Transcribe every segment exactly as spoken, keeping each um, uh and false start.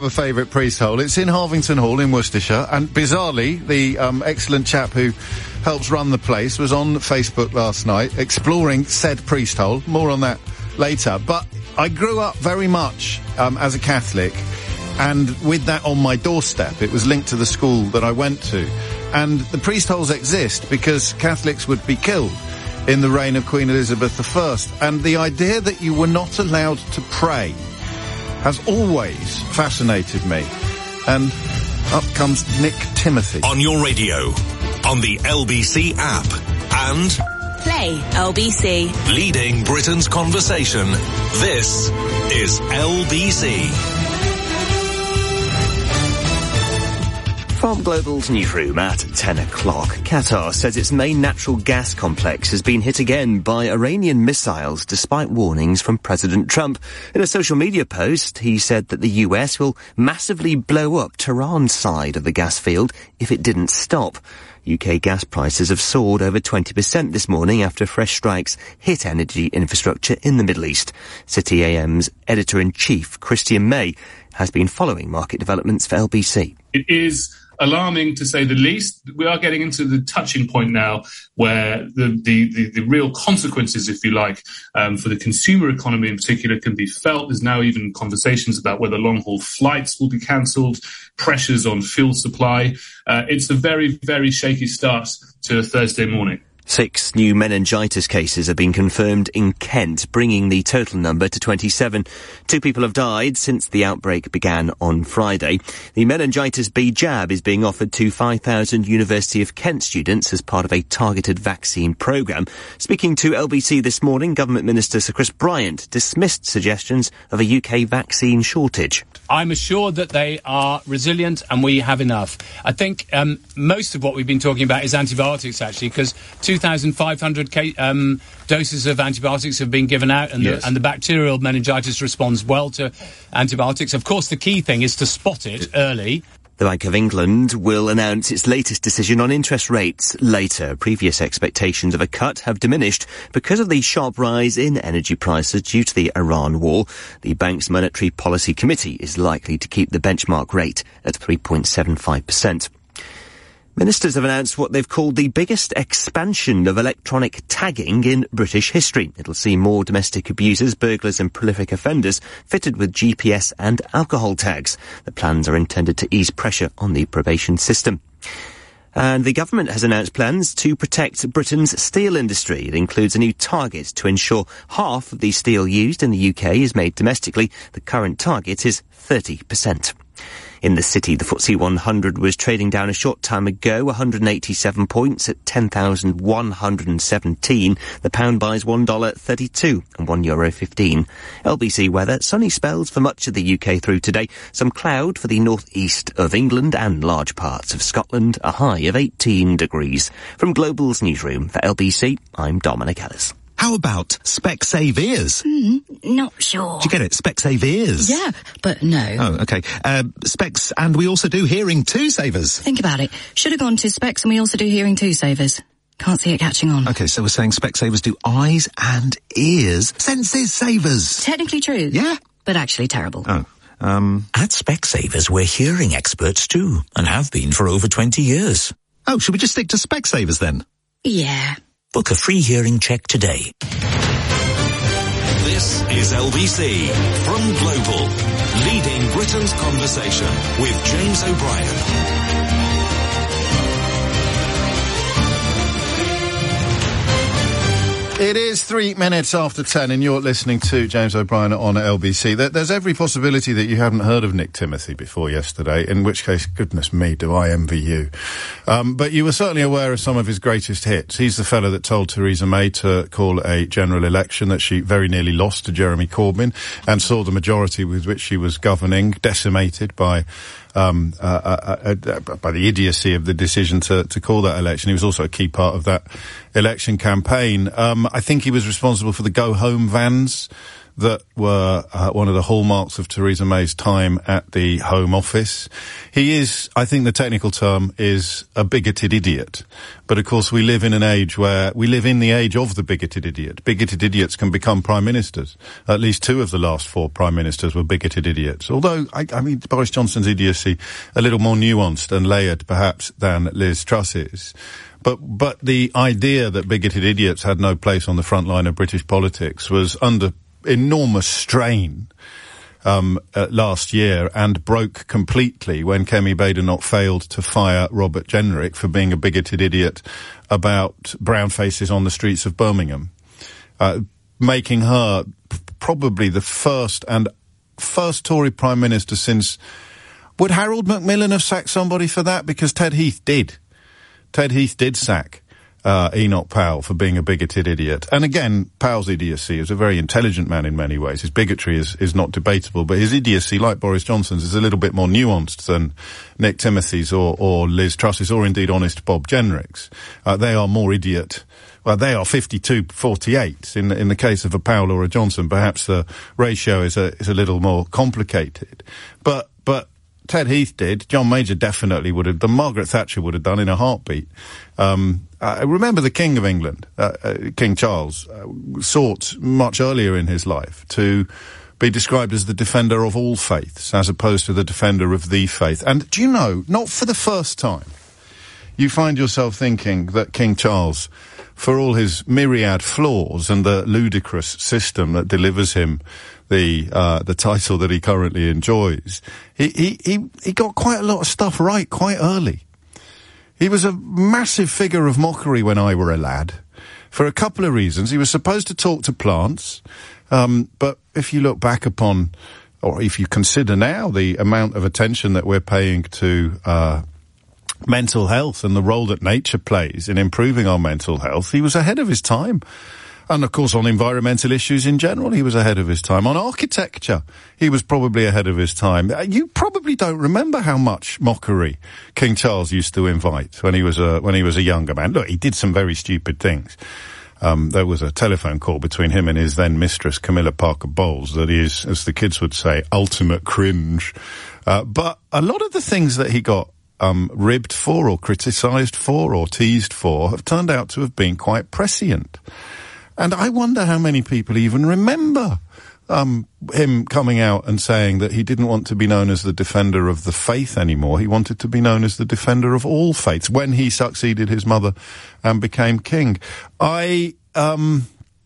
a favourite priest hole. It's in Harvington Hall in Worcestershire, and bizarrely, the um, excellent chap who helps run the place was on Facebook last night exploring said priest hole. More on that later. But I grew up very much um, as a Catholic, and with that on my doorstep, it was linked to the school that I went to. And the priest holes exist because Catholics would be killed in the reign of Queen Elizabeth the First. And the idea that you were not allowed to pray has always fascinated me. And up comes Nick Timothy. On your radio, on the L B C app, and Play L B C. Leading Britain's conversation. This is L B C. From Global's newsroom at ten o'clock, Qatar says its main natural gas complex has been hit again by Iranian missiles despite warnings from President Trump. In a social media post, he said that the U S will massively blow up Tehran's side of the gas field if it didn't stop. U K gas prices have soared over twenty percent this morning after fresh strikes hit energy infrastructure in the Middle East. City A M's editor-in-chief, Christian May, has been following market developments for L B C. It is alarming, to say the least. We are getting into the touching point now where the, the, the, the real consequences, if you like, um, for the consumer economy in particular can be felt. There's now even conversations about whether long-haul flights will be cancelled, pressures on fuel supply. Uh, it's a very, very shaky start to a Thursday morning. Six new meningitis cases have been confirmed in Kent, bringing the total number to twenty-seven. Two people have died since the outbreak began on Friday. The meningitis B jab is being offered to five thousand University of Kent students as part of a targeted vaccine programme. Speaking to L B C this morning, Government Minister Sir Chris Bryant dismissed suggestions of a U K vaccine shortage. I'm assured that they are resilient and we have enough. I think um, most of what we've been talking about is antibiotics, actually, because two thousand five hundred um, doses of antibiotics have been given out, and, yes. the, and the bacterial meningitis responds well to antibiotics. Of course, the key thing is to spot it early. The Bank of England will announce its latest decision on interest rates later. Previous expectations of a cut have diminished because of the sharp rise in energy prices due to the Iran war. The bank's Monetary Policy Committee is likely to keep the benchmark rate at three point seven five percent. Ministers have announced what they've called the biggest expansion of electronic tagging in British history. It'll see more domestic abusers, burglars and prolific offenders fitted with G P S and alcohol tags. The plans are intended to ease pressure on the probation system. And the government has announced plans to protect Britain's steel industry. It includes a new target to ensure half of the steel used in the U K is made domestically. The current target is thirty percent. In the city, the F T S E one hundred was trading down a short time ago, one hundred eighty-seven points at ten thousand one hundred seventeen. The pound buys one dollar thirty-two and one euro fifteen. L B C weather, sunny spells for much of the U K through today. Some cloud for the northeast of England and large parts of Scotland, a high of eighteen degrees. From Global's newsroom for L B C, I'm Dominic Ellis. How about Specsave ears? Mm, not sure. Do you get it? Specsave ears? Yeah, but no. Oh, okay. Uh, Specs, and we also do hearing two savers. Think about it. Should have gone to Specs, and we also do hearing two savers. Can't see it catching on. Okay, so we're saying Specsavers do eyes and ears. Senses savers. Technically true. Yeah. But actually terrible. Oh. Um. At Specsavers, we're hearing experts too, and have been for over twenty years. Oh, should we just stick to Specsavers then? Yeah. Book a free hearing check today. This is L B C from Global, leading Britain's conversation with James O'Brien. It is three minutes after ten, and you're listening to James O'Brien on L B C. There, there's every possibility that you hadn't heard of Nick Timothy before yesterday, in which case, goodness me, do I envy you. Um, but you were certainly aware of some of his greatest hits. He's the fellow that told Theresa May to call a general election that she very nearly lost to Jeremy Corbyn, and saw the majority with which she was governing decimated by Um, uh, uh, uh, uh, by the idiocy of the decision to, to call that election. He was also a key part of that election campaign. Um, I think he was responsible for the go-home vans that were uh, one of the hallmarks of Theresa May's time at the Home Office. He is, I think the technical term is a bigoted idiot. But of course we live in an age where, we live in the age of the bigoted idiot. Bigoted idiots can become prime ministers. At least two of the last four prime ministers were bigoted idiots. Although, I, I mean, Boris Johnson's idiocy a little more nuanced and layered perhaps than Liz Truss's. But, but the idea that bigoted idiots had no place on the front line of British politics was under enormous strain um, uh, last year and broke completely when Kemi Badenoch failed to fire Robert Jenrick for being a bigoted idiot about brown faces on the streets of Birmingham, uh, making her p- probably the first and first Tory Prime Minister since... Would Harold Macmillan have sacked somebody for that? Because Ted Heath did. Ted Heath did sack uh, Enoch Powell for being a bigoted idiot. And again, Powell's idiocy is a very intelligent man in many ways. His bigotry is, is not debatable, but his idiocy, like Boris Johnson's, is a little bit more nuanced than Nick Timothy's or, or Liz Truss's, or indeed honest Bob Jenrick's. Uh, they are more idiot. Well, they are fifty-two forty-eight. In, in the case of a Powell or a Johnson, perhaps the ratio is a, is a little more complicated. But, but, Ted Heath did. John Major definitely would have. The Margaret Thatcher would have done in a heartbeat. Um, I remember the King of England, uh, uh, King Charles, uh, sought much earlier in his life to be described as the defender of all faiths, as opposed to the defender of the faith. And do you know, not for the first time, you find yourself thinking that King Charles, for all his myriad flaws and the ludicrous system that delivers him the uh the title that he currently enjoys, he, he he he got quite a lot of stuff right quite early. He was a massive figure of mockery when I were a lad, for a couple of reasons. He was supposed to talk to plants, um but if you look back upon, or if you consider now, the amount of attention that we're paying to uh mental health and the role that nature plays in improving our mental health, he was ahead of his time. And, of course, on environmental issues in general, he was ahead of his time. On architecture, he was probably ahead of his time. You probably don't remember how much mockery King Charles used to invite when he was a, when he was a younger man. Look, he did some very stupid things. Um, there was a telephone call between him and his then mistress, Camilla Parker Bowles, that is, as the kids would say, ultimate cringe. Uh, but a lot of the things that he got um, ribbed for or criticised for or teased for have turned out to have been quite prescient. And I wonder how many people even remember um him coming out and saying that he didn't want to be known as the defender of the faith anymore. He wanted to be known as the defender of all faiths when he succeeded his mother and became king. I, um,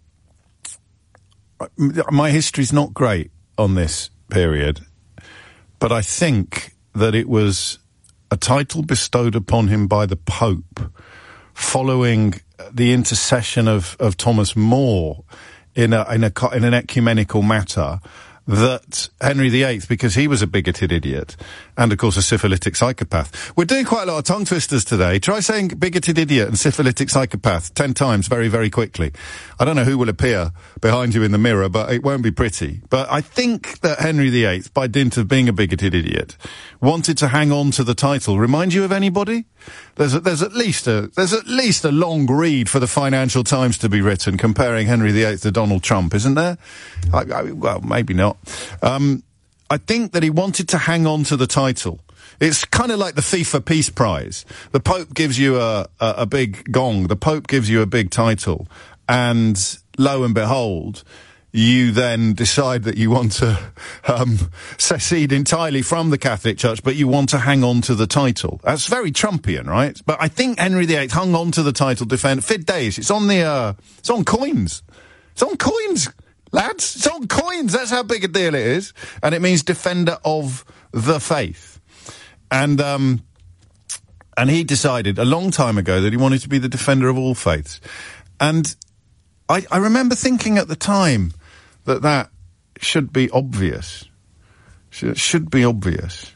my history's not great on this period, but I think that it was a title bestowed upon him by the Pope following the intercession of, of Thomas More in a, in a, in an ecumenical matter, that Henry the Eighth, because he was a bigoted idiot and, of course, a syphilitic psychopath. We're doing quite a lot of tongue twisters today. Try saying bigoted idiot and syphilitic psychopath ten times very, very quickly. I don't know who will appear behind you in the mirror, but it won't be pretty. But I think that Henry the Eighth, by dint of being a bigoted idiot, wanted to hang on to the title. Remind you of anybody? There's a, there's at least a there's at least a long read for the Financial Times to be written comparing Henry the Eighth to Donald Trump, isn't there? I, I, well, maybe not. Um, I think that he wanted to hang on to the title. It's kind of like the FIFA Peace Prize. The Pope gives you a, a, a big gong. The Pope gives you a big title. And lo and behold, you then decide that you want to um, secede entirely from the Catholic Church, but you want to hang on to the title. That's very Trumpian, right? But I think Henry the Eighth hung on to the title defend Fid Days. It's on the, uh, it's on coins. It's on coins, lads. It's on coins. That's how big a deal it is. And it means defender of the faith. And, um, and he decided a long time ago that he wanted to be the defender of all faiths. And I, I remember thinking at the time that that should be obvious. Should, should be obvious.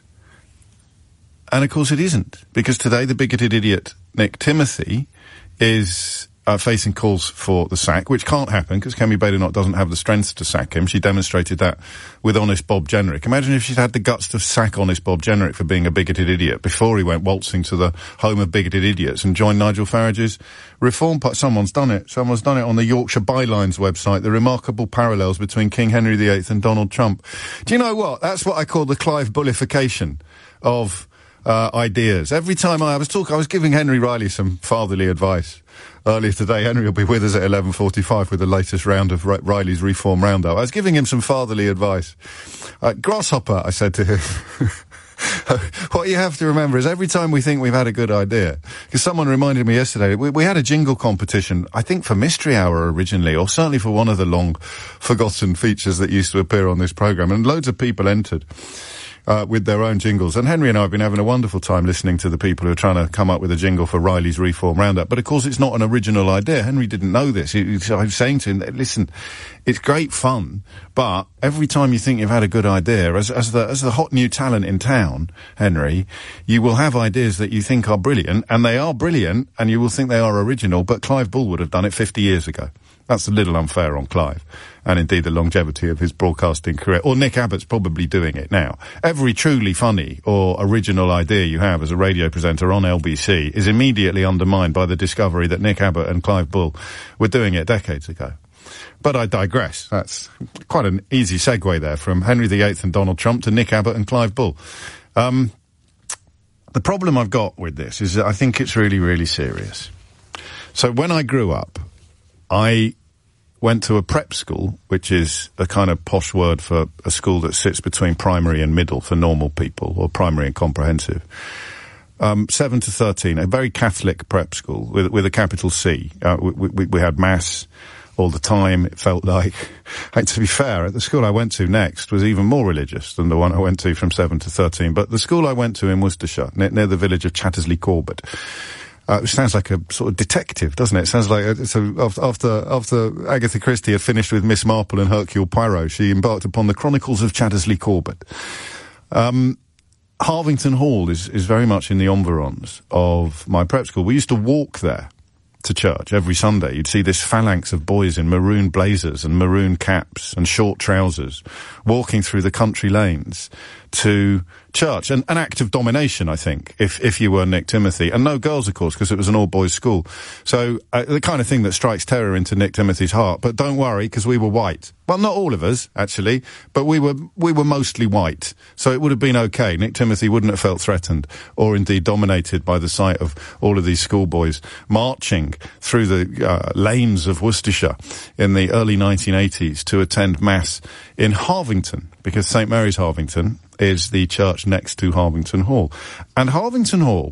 And of course it isn't. Because today the bigoted idiot Nick Timothy is uh, facing calls for the sack, which can't happen because Kemi Badenoch doesn't have the strength to sack him. She demonstrated that with Honest Bob Jenrick. Imagine if she'd had the guts to sack Honest Bob Jenrick for being a bigoted idiot before he went waltzing to the home of bigoted idiots and joined Nigel Farage's Reform Party. Someone's done it. Someone's done it on the Yorkshire Bylines website, the remarkable parallels between King Henry the Eighth and Donald Trump. Do you know what? That's what I call the Clive Bullification of uh, ideas. Every time I, I was talking, I was giving Henry Riley some fatherly advice earlier today. Henry will be with us at eleven forty-five with the latest round of R- Riley's Reform Roundup. I was giving him some fatherly advice. Uh, Grasshopper, I said to him, what you have to remember is every time we think we've had a good idea, because someone reminded me yesterday, we, we had a jingle competition, I think for Mystery Hour originally, or certainly for one of the long forgotten features that used to appear on this programme, and loads of people entered Uh, with their own jingles. And Henry and I have been having a wonderful time listening to the people who are trying to come up with a jingle for Riley's Reform Roundup. But of course it's not an original idea. Henry didn't know this. He, he, I was saying to him, listen, it's great fun, but every time you think you've had a good idea, as, as the, as the hot new talent in town, Henry, you will have ideas that you think are brilliant, and they are brilliant, and you will think they are original, but Clive Bull would have done it fifty years ago. That's a little unfair on Clive, and indeed the longevity of his broadcasting career. Or Nick Abbott's probably doing it now. Every truly funny or original idea you have as a radio presenter on L B C is immediately undermined by the discovery that Nick Abbott and Clive Bull were doing it decades ago. But I digress. That's quite an easy segue there from Henry the Eighth and Donald Trump to Nick Abbott and Clive Bull. Um, the problem I've got with this is that I think it's really, really serious. So when I grew up, I went to a prep school, which is a kind of posh word for a school that sits between primary and middle for normal people, or primary and comprehensive. Um, seven to thirteen, a very Catholic prep school with, with a capital C. Uh, we, we, we had mass all the time, it felt like. And to be fair, the school I went to next was even more religious than the one I went to from seven to thirteen. But the school I went to in Worcestershire, near, near the village of Chattersley Corbett, Uh, it sounds like a sort of detective, doesn't it? It sounds like, a, so after, after Agatha Christie had finished with Miss Marple and Hercule Poirot, she embarked upon the Chronicles of Chattersley Corbett. Um, Harvington Hall is, is very much in the environs of my prep school. We used to walk there to church every Sunday. You'd see this phalanx of boys in maroon blazers and maroon caps and short trousers walking through the country lanes to church. An, an act of domination, I think, if if you were Nick Timothy. And no girls, of course, because it was an all-boys school. So uh, the kind of thing that strikes terror into Nick Timothy's heart. But don't worry, because we were white. Well, not all of us, actually, but we were we were mostly white. So it would have been okay. Nick Timothy wouldn't have felt threatened or indeed dominated by the sight of all of these schoolboys marching through the uh, lanes of Worcestershire in the early nineteen eighties to attend Mass in Harvington, because Saint Mary's Harvington is the church next to Harvington Hall. And Harvington Hall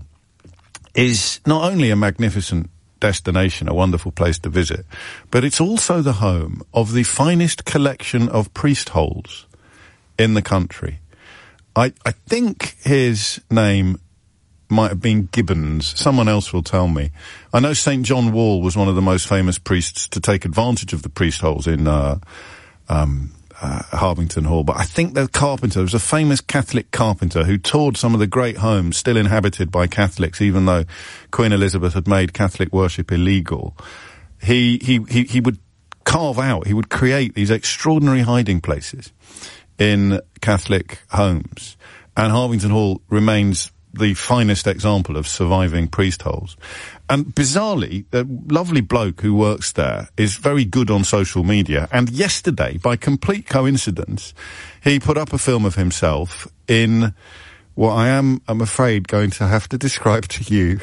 is not only a magnificent destination, a wonderful place to visit, but it's also the home of the finest collection of priest holes in the country. I, I think his name might have been Gibbons. Someone else will tell me. I know Saint John Wall was one of the most famous priests to take advantage of the priest holes in uh, um Uh, Harvington Hall, but I think the carpenter, there was a famous Catholic carpenter who toured some of the great homes still inhabited by Catholics, even though Queen Elizabeth had made Catholic worship illegal. He, he, he, he would carve out, he would create these extraordinary hiding places in Catholic homes. And Harvington Hall remains the finest example of surviving priest holes. And bizarrely, the lovely bloke who works there is very good on social media. And yesterday, by complete coincidence, he put up a film of himself in what I am, I'm afraid, going to have to describe to you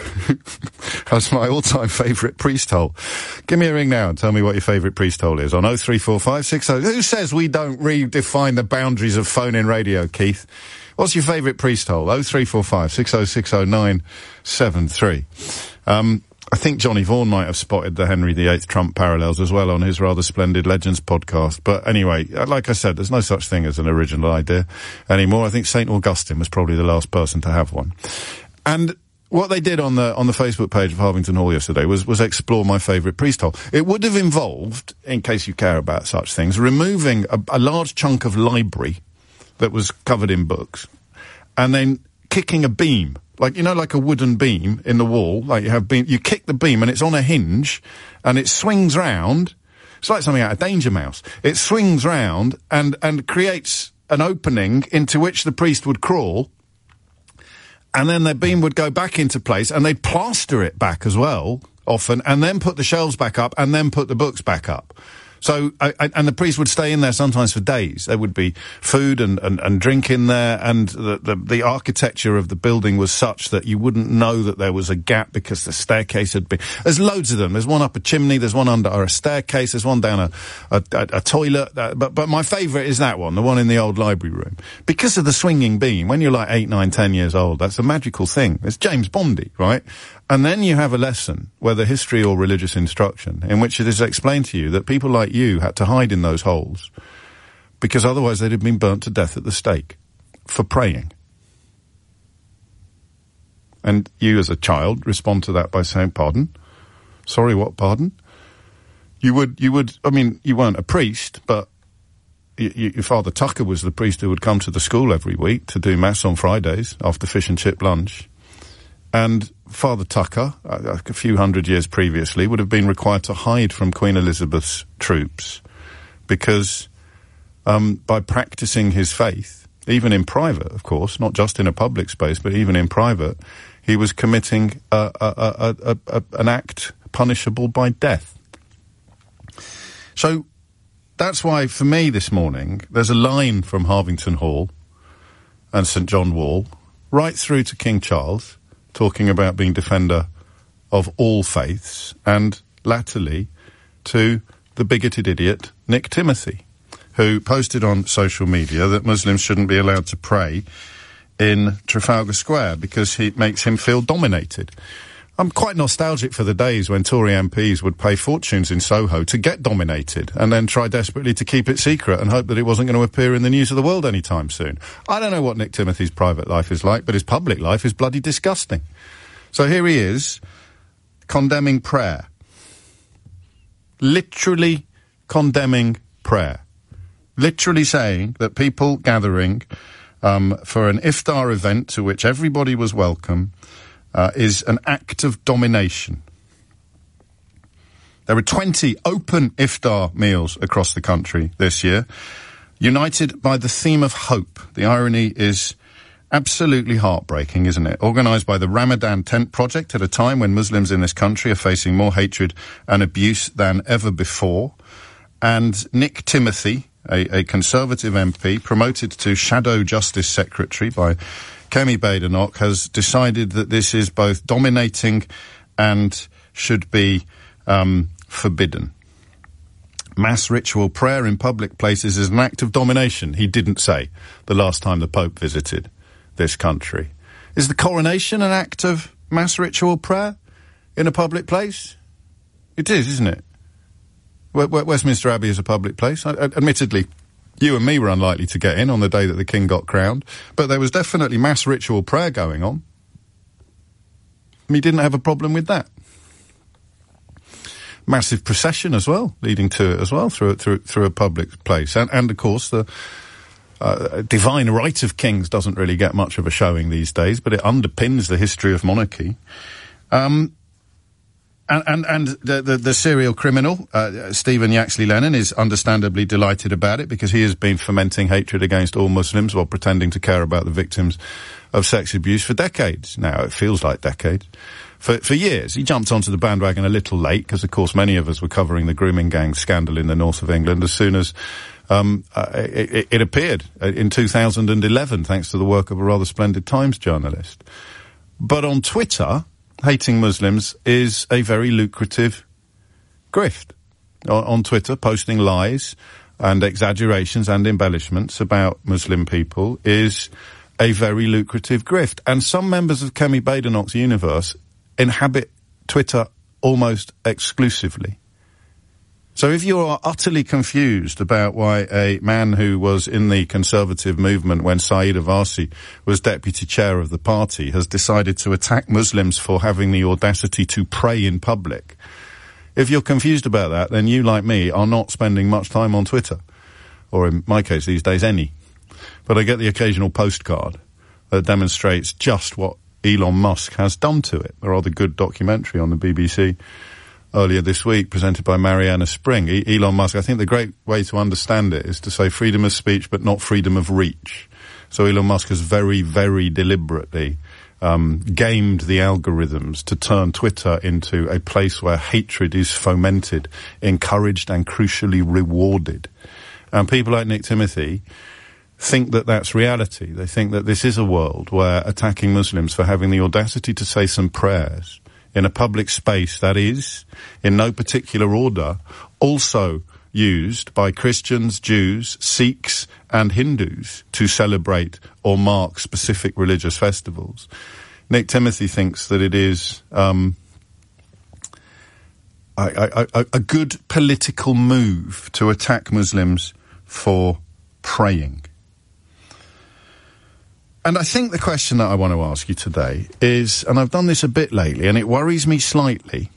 as my all-time favourite priest hole. Give me a ring now and tell me what your favourite priest hole is on oh three four five six oh. Who says we don't redefine the boundaries of phone-in radio, Keith? What's your favourite priest hole? oh three four five six oh six oh nine seven three. Um, I think Johnny Vaughan might have spotted the Henry the Eighth Trump parallels as well on his rather splendid Legends podcast. But anyway, like I said, there's no such thing as an original idea anymore. I think Saint Augustine was probably the last person to have one. And what they did on the on the Facebook page of Harvington Hall yesterday was, was explore my favourite priest hole. It would have involved, in case you care about such things, removing a, a large chunk of library that was covered in books, and then kicking a beam. Like, you know, like a wooden beam in the wall, like you have beam, you kick the beam and it's on a hinge and it swings round. It's like something out of Danger Mouse. It swings round and, and creates an opening into which the priest would crawl, and then their beam would go back into place, and they'd plaster it back as well, often, and then put the shelves back up, and then put the books back up. So, I, I, and the priest would stay in there sometimes for days. There would be food and, and, and drink in there, and the, the, the architecture of the building was such that you wouldn't know that there was a gap because the staircase had been... There's loads of them. There's one up a chimney, there's one under a staircase, there's one down a, a, a, a toilet. Uh, but, but my favourite is that one, the one in the old library room. Because of the swinging beam, when you're like eight, nine, ten years old, that's a magical thing. It's James Bondy, right? And then you have a lesson, whether history or religious instruction, in which it is explained to you that people like you had to hide in those holes because otherwise they'd have been burnt to death at the stake for praying. And you as a child respond to that by saying, pardon? Sorry, what, pardon? You would, you would, I mean, you weren't a priest, but y- y- your Father Tucker was the priest who would come to the school every week to do mass on Fridays after fish and chip lunch. And Father Tucker, uh, a few hundred years previously, would have been required to hide from Queen Elizabeth's troops because um, by practicing his faith, even in private, of course, not just in a public space, but even in private, he was committing a, a, a, a, a, an act punishable by death. So that's why, for me this morning, there's a line from Harvington Hall and St John Wall right through to King Charles, talking about being defender of all faiths, and latterly to the bigoted idiot Nick Timothy, who posted on social media that Muslims shouldn't be allowed to pray in Trafalgar Square because it makes him feel dominated. I'm quite nostalgic for the days when Tory M Ps would pay fortunes in Soho to get dominated and then try desperately to keep it secret and hope that it wasn't going to appear in the news of the world anytime soon. I don't know what Nick Timothy's private life is like, but his public life is bloody disgusting. So here he is, condemning prayer. Literally condemning prayer. Literally saying that people gathering um, for an iftar event to which everybody was welcome Uh, is an act of domination. There were twenty open iftar meals across the country this year, united by the theme of hope. The irony is absolutely heartbreaking, isn't it? Organised by the Ramadan Tent Project at a time when Muslims in this country are facing more hatred and abuse than ever before. And Nick Timothy, a, a Conservative M P, promoted to Shadow Justice Secretary by Kemi Badenoch, has decided that this is both dominating and should be um, forbidden. Mass ritual prayer in public places is an act of domination, he didn't say the last time the Pope visited this country. Is the coronation an act of mass ritual prayer in a public place? It is, isn't it? W- w- Westminster Abbey is a public place. I, admittedly, you and me were unlikely to get in on the day that the King got crowned, but there was definitely mass ritual prayer going on. And he didn't have a problem with that. Massive procession as well, leading to it as well, through through through a public place. And, and of course, the uh, divine right of kings doesn't really get much of a showing these days, but it underpins the history of monarchy. Um... And, and, and the, the, the serial criminal, uh, Stephen Yaxley Lennon, is understandably delighted about it because he has been fomenting hatred against all Muslims while pretending to care about the victims of sex abuse for decades. Now, it feels like decades. For, for years. He jumped onto the bandwagon a little late because, of course, many of us were covering the grooming gang scandal in the north of England as soon as um, uh, it, it appeared in two thousand eleven, thanks to the work of a rather splendid Times journalist. But on Twitter, hating Muslims is a very lucrative grift. On, on Twitter, posting lies and exaggerations and embellishments about Muslim people is a very lucrative grift. And some members of Kemi Badenoch's universe inhabit Twitter almost exclusively. So if you are utterly confused about why a man who was in the Conservative movement when Saeed Abbasi was deputy chair of the party has decided to attack Muslims for having the audacity to pray in public, if you're confused about that, then you, like me, are not spending much time on Twitter. Or in my case these days, any. But I get the occasional postcard that demonstrates just what Elon Musk has done to it. A rather good documentary on the B B C earlier this week, presented by Mariana Spring. E- Elon Musk, I think the great way to understand it is to say freedom of speech, but not freedom of reach. So Elon Musk has very, very deliberately um, gamed the algorithms to turn Twitter into a place where hatred is fomented, encouraged, and crucially rewarded. And people like Nick Timothy think that that's reality. They think that this is a world where attacking Muslims for having the audacity to say some prayers in a public space that is, in no particular order, also used by Christians, Jews, Sikhs and Hindus to celebrate or mark specific religious festivals. Nick Timothy thinks that it is um, a, a, a good political move to attack Muslims for praying. And I think the question that I want to ask you today is, and I've done this a bit lately, and it worries me slightly.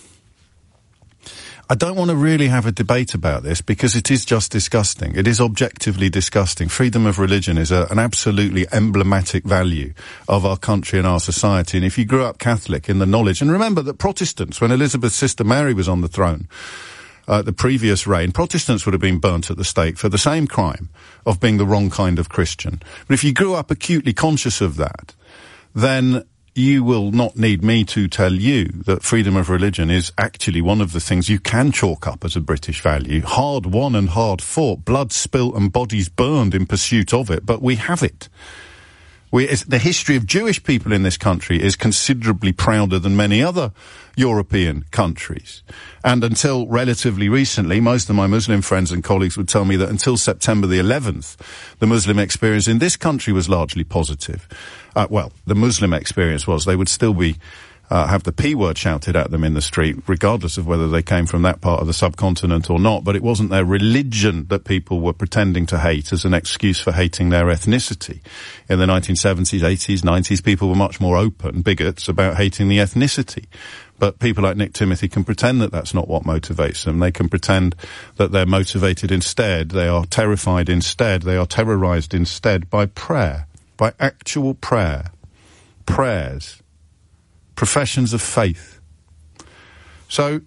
I don't want to really have a debate about this because it is just disgusting. It is objectively disgusting. Freedom of religion is a, an absolutely emblematic value of our country and our society. And if you grew up Catholic in the knowledge, and remember that Protestants, when Elizabeth's sister Mary was on the throne, Uh, the previous reign, Protestants would have been burnt at the stake for the same crime of being the wrong kind of Christian. But if you grew up acutely conscious of that, then you will not need me to tell you that freedom of religion is actually one of the things you can chalk up as a British value. Hard won and hard fought, blood spilt and bodies burned in pursuit of it, but we have it. We, the history of Jewish people in this country is considerably prouder than many other European countries. And until relatively recently, most of my Muslim friends and colleagues would tell me that until September the eleventh, the Muslim experience in this country was largely positive. Uh, well, the Muslim experience was. They would still be Uh, have the P word shouted at them in the street, regardless of whether they came from that part of the subcontinent or not. But it wasn't their religion that people were pretending to hate as an excuse for hating their ethnicity. In the nineteen seventies, eighties, nineties, people were much more open, bigots, about hating the ethnicity. But people like Nick Timothy can pretend that that's not what motivates them. They can pretend that they're motivated instead. They are terrified instead. They are terrorized instead by prayer, by actual prayer, prayers, professions of faith. So,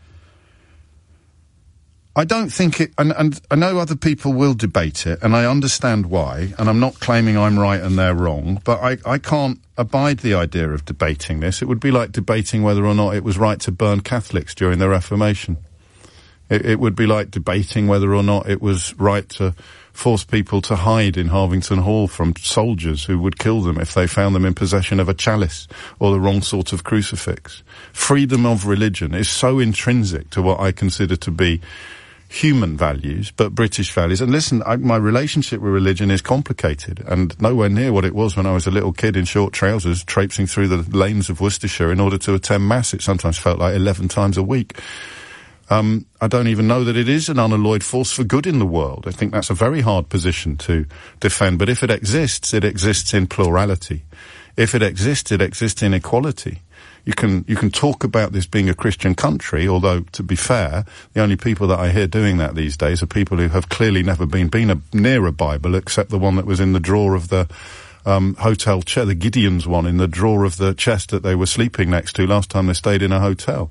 I don't think it, and, and I know other people will debate it, and I understand why, and I'm not claiming I'm right and they're wrong, but I, I can't abide the idea of debating this. It would be like debating whether or not it was right to burn Catholics during the Reformation. It, it would be like debating whether or not it was right to force people to hide in Harvington Hall from soldiers who would kill them if they found them in possession of a chalice or the wrong sort of crucifix. Freedom of religion is so intrinsic to what I consider to be human values, but British values. And listen, I, my relationship with religion is complicated and nowhere near what it was when I was a little kid in short trousers traipsing through the lanes of Worcestershire in order to attend Mass. It sometimes felt like eleven times a week. Um, I don't even know that it is an unalloyed force for good in the world. I think that's a very hard position to defend. But if it exists, it exists in plurality. If it exists, it exists in equality. You can, you can talk about this being a Christian country, although, to be fair, the only people that I hear doing that these days are people who have clearly never been, been a, near a Bible, except the one that was in the drawer of the um, hotel chair, the Gideon's one, in the drawer of the chest that they were sleeping next to last time they stayed in a hotel.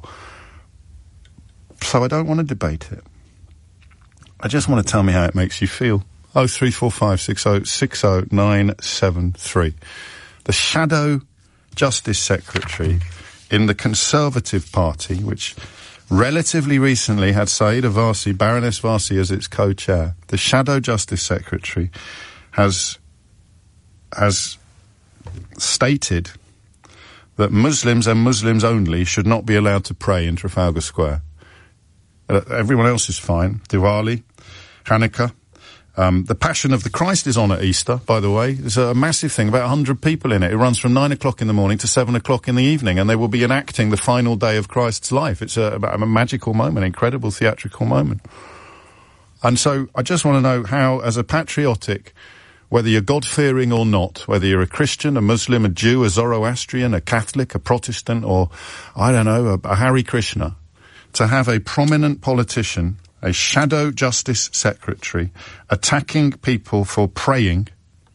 So I don't want to debate it. I just want to tell me how it makes you feel. oh three four five six oh six oh nine seven three. The Shadow Justice Secretary in the Conservative Party, which relatively recently had Saida Varsi, Baroness Varsi, as its co-chair. The Shadow Justice Secretary has, has stated that Muslims and Muslims only should not be allowed to pray in Trafalgar Square. Uh, everyone else is fine. Diwali, Hanukkah. Um, the Passion of the Christ is on at Easter, by the way. There's a massive thing, about one hundred people in it. It runs from nine o'clock in the morning to seven o'clock in the evening, and they will be enacting the final day of Christ's life. It's a, a magical moment, incredible theatrical moment. And so I just want to know how, as a patriotic, whether you're God-fearing or not, whether you're a Christian, a Muslim, a Jew, a Zoroastrian, a Catholic, a Protestant, or, I don't know, a, a Hare Krishna, to have a prominent politician, a shadow justice secretary, attacking people for praying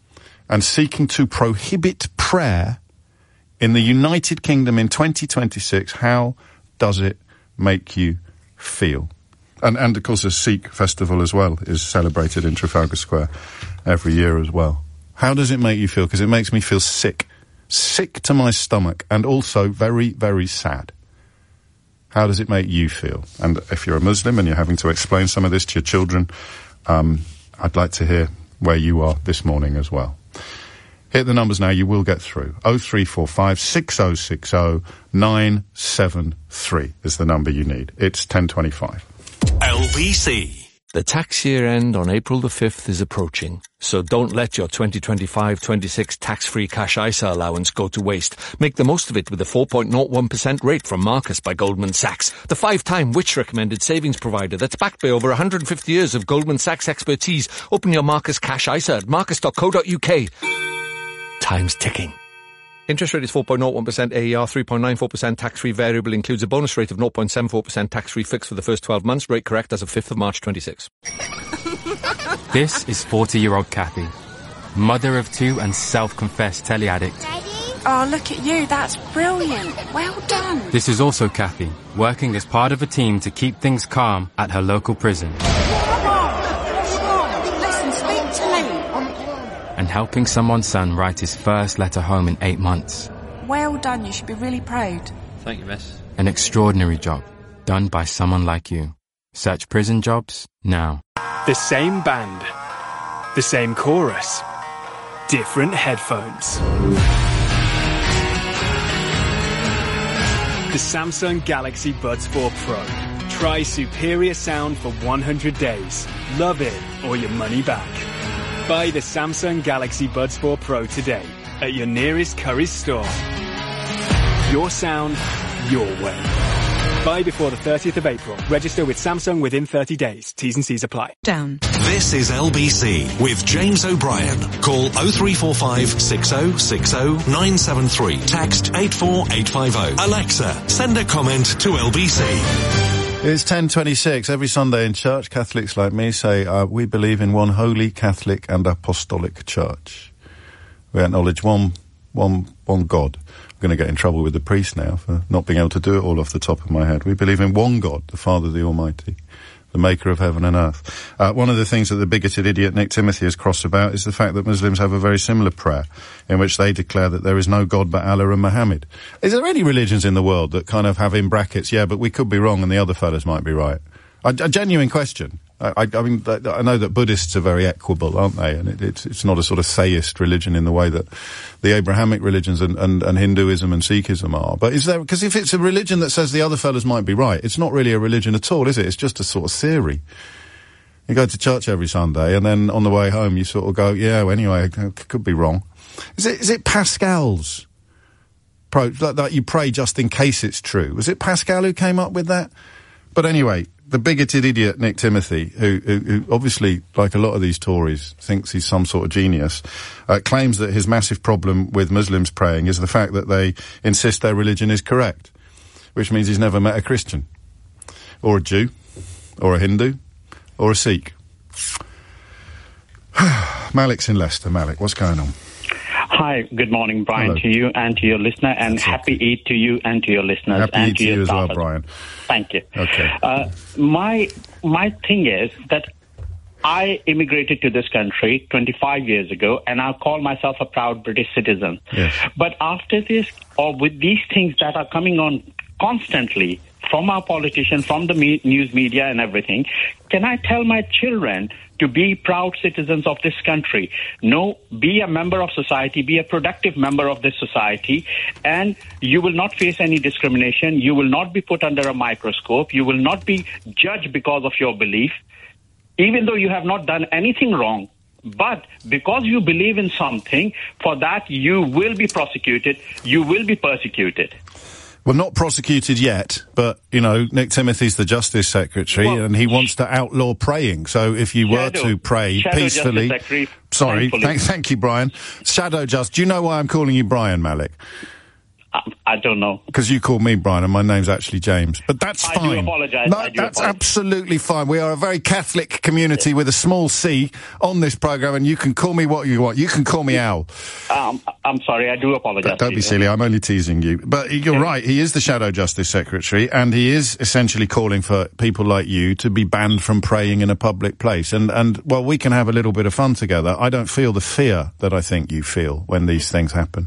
and seeking to prohibit prayer in the United Kingdom in twenty twenty-six. How does it make you feel? And, and of course, a Sikh festival as well is celebrated in Trafalgar Square every year as well. How does it make you feel? Because it makes me feel sick. Sick to my stomach, and also very, very sad. How does it make you feel? And if you're a Muslim and you're having to explain some of this to your children, um, I'd like to hear where you are this morning as well. Hit the numbers now, you will get through. oh three four five, six oh six oh, nine seven three is the number you need. It's ten twenty-five. L B C. The tax year end on April the fifth is approaching, so don't let your twenty twenty-five twenty-six tax-free cash I S A allowance go to waste. Make the most of it with a four point oh one percent rate from Marcus by Goldman Sachs, the five-time Which recommended savings provider that's backed by over one hundred fifty years of Goldman Sachs expertise. Open your Marcus cash I S A at marcus dot co dot uk. Time's ticking. Interest rate is four point oh one percent A E R, three point nine four percent tax-free variable, includes a bonus rate of zero point seven four percent tax-free fixed for the first twelve months, rate correct as of fifth of March twenty-six. This is forty-year-old Kathy, mother of two and self-confessed telly addict. Daddy? Oh, look at you, that's brilliant. Well done. This is also Kathy, working as part of a team to keep things calm at her local prison. Come on, what's wrong? Listen, speak to me. And helping someone's son write his first letter home in eight months. Well done, you should be really proud. Thank you, miss. An extraordinary job, done by someone like you. Search prison jobs now. The same band, the same chorus, different headphones. The Samsung Galaxy Buds four Pro. Try superior sound for one hundred days. Love it or your money back. Buy the Samsung Galaxy Buds four Pro today at your nearest Currys store. Your sound, your way. Buy before the thirtieth of April. Register with Samsung within thirty days. T's and C's apply. Down. This is L B C with James O'Brien. Call oh three four five, six oh six oh, nine seven three. Text eight four eight five oh. Alexa, send a comment to L B C. It's ten twenty-six. Every Sunday in church, Catholics like me say, uh, we believe in one holy, Catholic and apostolic church. We acknowledge one, one, one God. I'm going to get in trouble with the priest now for not being able to do it all off the top of my head. We believe in one God, the Father, the Almighty, the maker of heaven and earth. Uh, one of the things that the bigoted idiot Nick Timothy is cross about is the fact that Muslims have a very similar prayer in which they declare that there is no God but Allah and Muhammad. Is there any religions in the world that kind of have in brackets, yeah, but we could be wrong and the other fellas might be right? A, a genuine question. I, I mean, I know that Buddhists are very equable, aren't they? And it, it's, it's not a sort of theist religion in the way that the Abrahamic religions and, and, and Hinduism and Sikhism are. But is there, because if it's a religion that says the other fellas might be right, it's not really a religion at all, is it? It's just a sort of theory. You go to church every Sunday and then on the way home you sort of go, yeah, well, anyway, I could be wrong. Is it, is it Pascal's pro, that, that you pray just in case it's true? Was it Pascal who came up with that? But anyway, the bigoted idiot Nick Timothy, who, who, who obviously, like a lot of these Tories, thinks he's some sort of genius, uh, claims that his massive problem with Muslims praying is the fact that they insist their religion is correct, which means he's never met a Christian, or a Jew, or a Hindu, or a Sikh. Malik's in Leicester. Malik, what's going on? Hi, good morning, Brian, Hello. to you and to your listener, and That's happy okay. Eid to you and to your listeners. Happy and Eid to to your you as well, staff. Brian. Thank you. Okay. Uh, my my thing is that I immigrated to this country twenty-five years ago, and I call myself a proud British citizen. Yes. But after this, or with these things that are coming on constantly from our politicians, from the me- news media and everything, can I tell my children to be proud citizens of this country? No, be a member of society, be a productive member of this society, and you will not face any discrimination. You will not be put under a microscope. You will not be judged because of your belief, even though you have not done anything wrong. But because you believe in something, for that you will be prosecuted, you will be persecuted. Well, not prosecuted yet, but, you know, Nick Timothy's the Justice Secretary, well, and he wants to outlaw praying. So if you shadow, were to pray peacefully... Sorry, thank, thank you, Brian. Shadow Just, do you know why I'm calling you Brian, Malik? I, I don't know. Because you called me Brian and my name's actually James. But that's I fine. do apologise. No, I do that's apologise. absolutely fine. We are a very Catholic community with a small c on this programme, and you can call me what you want. You can call me Al. Um, I'm sorry, I do apologise. Don't be silly, I'm only teasing you. But you're yeah. right, he is the Shadow Justice Secretary, and he is essentially calling for people like you to be banned from praying in a public place. And, and well, we can have a little bit of fun together. I don't feel the fear that I think you feel when these things happen.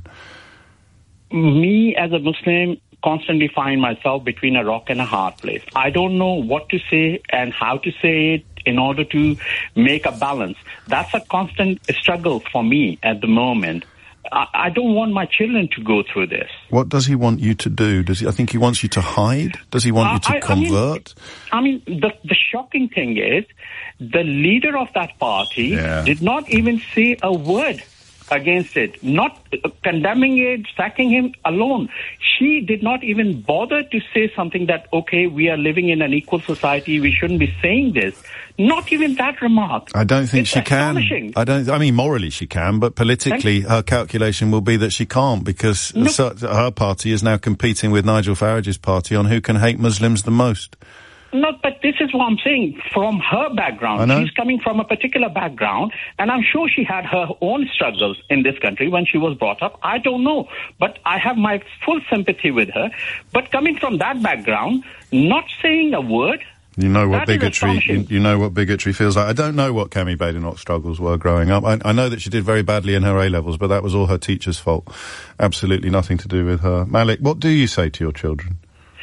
Me, as a Muslim, constantly find myself between a rock and a hard place. I don't know what to say and how to say it in order to make a balance. That's a constant struggle for me at the moment. I, I don't want my children to go through this. What does he want you to do? Does he? I think he wants you to hide. Does he want uh, you to I, convert? I mean, I mean the, the shocking thing is, the leader of that party yeah. did not even say a word against it, not uh, condemning it, sacking him alone. She did not even bother to say something that, okay, we are living in an equal society, we shouldn't be saying this. Not even that remark. I don't think it's she can. I don't, I mean, morally she can, but politically her calculation will be that she can't, because no. so, her party is now competing with Nigel Farage's party on who can hate Muslims the most. No, but this is what I'm saying. From her background, she's coming from a particular background, and I'm sure she had her own struggles in this country when she was brought up. I don't know, but I have my full sympathy with her. But coming from that background, not saying a word. You know what bigotry, you, you know what bigotry feels like. I don't know what Kemi Badenoch's struggles were growing up. I, I know that she did very badly in her A-levels, but that was all her teacher's fault. Absolutely nothing to do with her. Malik, what do you say to your children?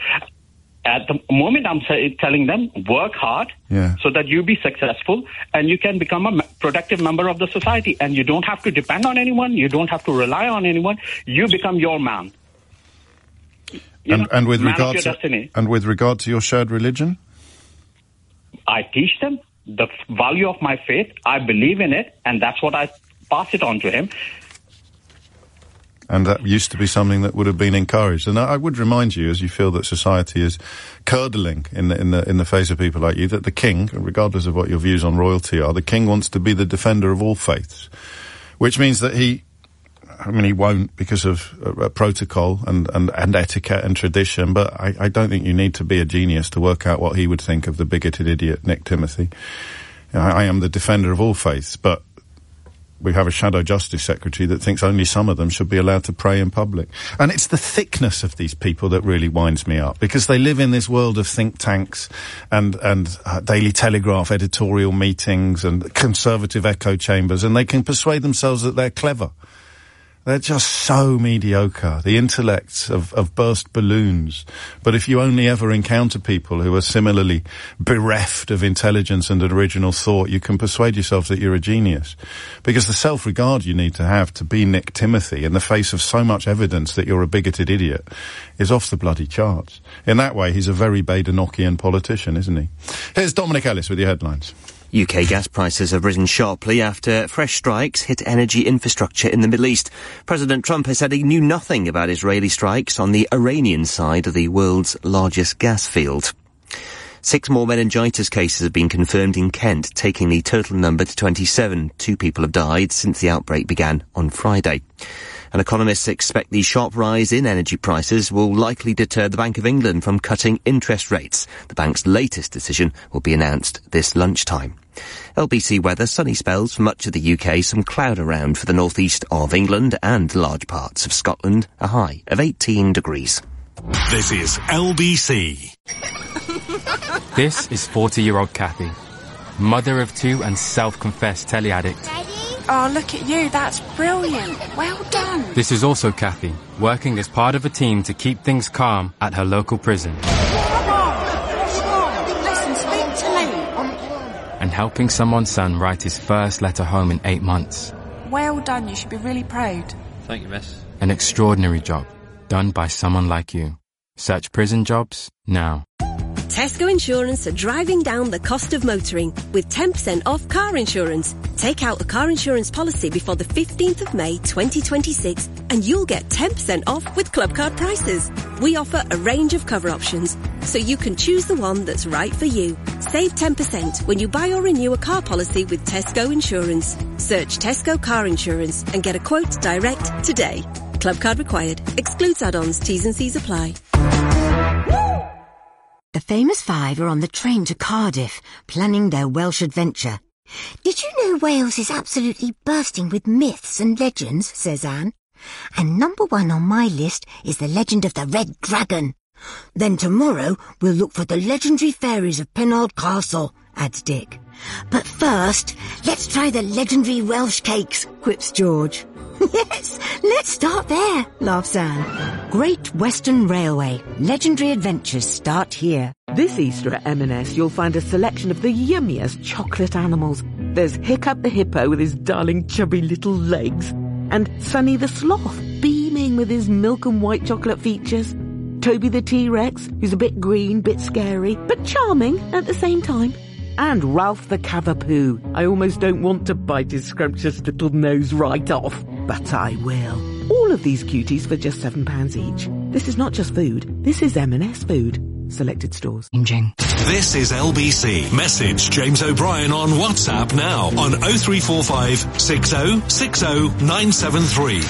At the moment, I'm say, telling them, work hard yeah. so that you be successful and you can become a productive member of the society. And you don't have to depend on anyone. You don't have to rely on anyone. You become your man. You and, know, and with man regard of your to, destiny. And with regard to your shared religion? I teach them the value of my faith. I believe in it, and that's what I pass it on to him. And that used to be something that would have been encouraged. And I, I would remind you, as you feel that society is curdling in the, in the, in the face of people like you, that the king, regardless of what your views on royalty are, the king wants to be the defender of all faiths. Which means that he, I mean, he won't because of uh, protocol and, and, and etiquette and tradition, but I, I don't think you need to be a genius to work out what he would think of the bigoted idiot Nick Timothy. You know, I, I am the defender of all faiths, but we have a Shadow Justice Secretary that thinks only some of them should be allowed to pray in public. And it's the thickness of these people that really winds me up, because they live in this world of think tanks and, and uh, Daily Telegraph editorial meetings and conservative echo chambers, and they can persuade themselves that they're clever. They're just so mediocre. The intellects have, have burst balloons. But if you only ever encounter people who are similarly bereft of intelligence and original thought, you can persuade yourself that you're a genius. Because the self-regard you need to have to be Nick Timothy in the face of so much evidence that you're a bigoted idiot is off the bloody charts. In that way, he's a very Badenochian politician, isn't he? Here's Dominic Ellis with your headlines. U K gas prices have risen sharply after fresh strikes hit energy infrastructure in the Middle East. President Trump has said he knew nothing about Israeli strikes on the Iranian side of the world's largest gas field. Six more meningitis cases have been confirmed in Kent, taking the total number to twenty-seven. Two people have died since the outbreak began on Friday. And economists expect the sharp rise in energy prices will likely deter the Bank of England from cutting interest rates. The bank's latest decision will be announced this lunchtime. L B C weather, sunny spells for much of the U K, some cloud around for the northeast of England and large parts of Scotland, a high of eighteen degrees. This is L B C. This is forty-year-old Kathy, mother of two and self-confessed telly addict. Oh, look at you. That's brilliant. Well done. This is also Kathy, working as part of a team to keep things calm at her local prison. Come on. What's wrong? Listen, speak to me. And helping someone's son write his first letter home in eight months. Well done. You should be really proud. Thank you, miss. An extraordinary job, done by someone like you. Search prison jobs now. Tesco Insurance are driving down the cost of motoring with ten percent off car insurance. Take out a car insurance policy before the fifteenth of May twenty twenty-six and you'll get ten percent off with Club Card prices. We offer a range of cover options, so you can choose the one that's right for you. Save ten percent when you buy or renew a car policy with Tesco Insurance. Search Tesco Car Insurance and get a quote direct today. Club card required. Excludes add-ons. T's and C's apply. The famous five are on the train to Cardiff, planning their Welsh adventure. Did you know Wales is absolutely bursting with myths and legends, says Anne. And number one on my list is the legend of the Red Dragon. Then tomorrow we'll look for the legendary fairies of Penarth Castle, adds Dick. But first, let's try the legendary Welsh cakes, quips George. Yes, let's start there, laughs Anne. Great Western Railway. Legendary adventures start here. This Easter at M and S, you'll find a selection of the yummiest chocolate animals. There's Hiccup the hippo with his darling chubby little legs, and Sunny the sloth, beaming with his milk and white chocolate features. Toby the T-Rex, who's a bit green, bit scary, but charming at the same time. And Ralph the Cavapoo. I almost don't want to bite his scrumptious little nose right off, but I will. All of these cuties for just seven pounds each. This is not just food, this is M and S food. Selected stores. This is L B C. Message James O'Brien on WhatsApp now on oh three four five, six oh six oh, nine seven three.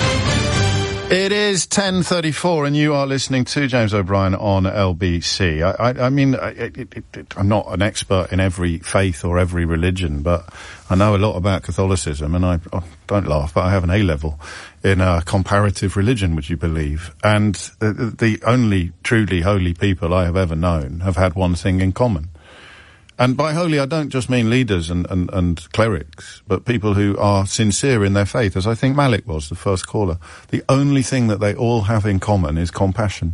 It is ten thirty-four and you are listening to James O'Brien on L B C. I, I, I mean, it, it, it, I'm not an expert in every faith or every religion, but I know a lot about Catholicism, and I, I don't laugh, but I have an A-level in uh, comparative religion, would you believe? And the, the only truly holy people I have ever known have had one thing in common. And by holy, I don't just mean leaders and, and, and clerics, but people who are sincere in their faith, as I think Malik was, the first caller. The only thing that they all have in common is compassion.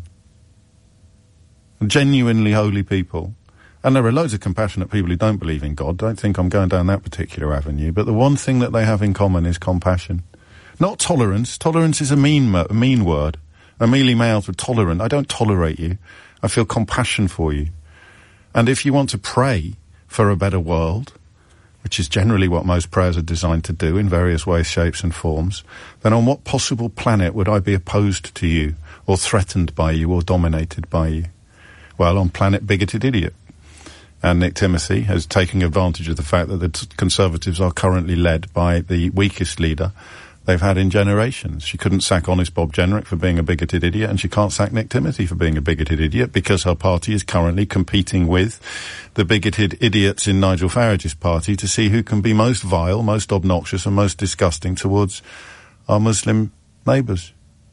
Genuinely holy people. And there are loads of compassionate people who don't believe in God. Don't think I'm going down that particular avenue. But the one thing that they have in common is compassion. Not tolerance. Tolerance is a mean, a mean word. A mealy mouth with tolerant. I don't tolerate you. I feel compassion for you. And if you want to pray for a better world, which is generally what most prayers are designed to do in various ways, shapes and forms, then on what possible planet would I be opposed to you, or threatened by you, or dominated by you? Well, on planet Bigoted Idiot. And Nick Timothy has taken advantage of the fact that the t- Conservatives are currently led by the weakest leader they've had in generations. She couldn't sack honest Bob Jenrick for being a bigoted idiot, and she can't sack Nick Timothy for being a bigoted idiot, because her party is currently competing with the bigoted idiots in Nigel Farage's party to see who can be most vile, most obnoxious and most disgusting towards our Muslim neighbours.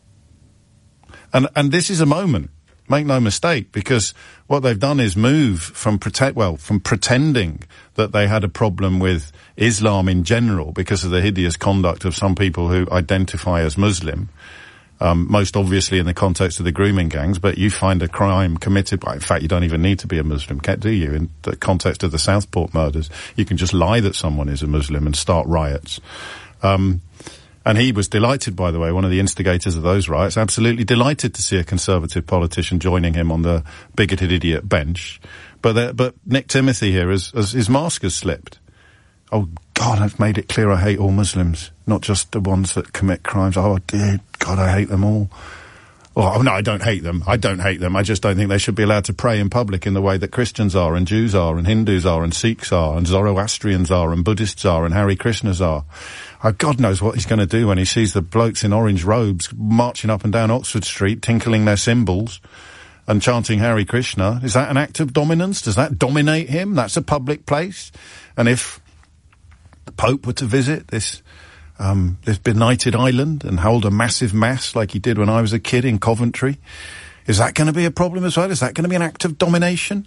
And, and this is a moment, make no mistake, because what they've done is move from pretend, well, from pretending that they had a problem with Islam in general because of the hideous conduct of some people who identify as Muslim, um, most obviously in the context of the grooming gangs, but you find a crime committed by, in fact, you don't even need to be a Muslim, do you? In the context of the Southport murders, you can just lie that someone is a Muslim and start riots. Um, And he was delighted, by the way, one of the instigators of those riots, absolutely delighted to see a Conservative politician joining him on the bigoted idiot bench. But there, but Nick Timothy here, has, has, his mask has slipped. Oh, God, I've made it clear I hate all Muslims, not just the ones that commit crimes. Oh, dear God, I hate them all. Oh, no, I don't hate them. I don't hate them. I just don't think they should be allowed to pray in public in the way that Christians are, and Jews are, and Hindus are, and Sikhs are, and Zoroastrians are, and Buddhists are, and Hare Krishnas are. Oh, God knows what he's going to do when he sees the blokes in orange robes marching up and down Oxford Street, tinkling their cymbals and chanting Hare Krishna. Is that an act of dominance? Does that dominate him? That's a public place. And if the Pope were to visit this um this benighted island and hold a massive mass like he did when I was a kid in Coventry, is that going to be a problem as well? Is that going to be an act of domination?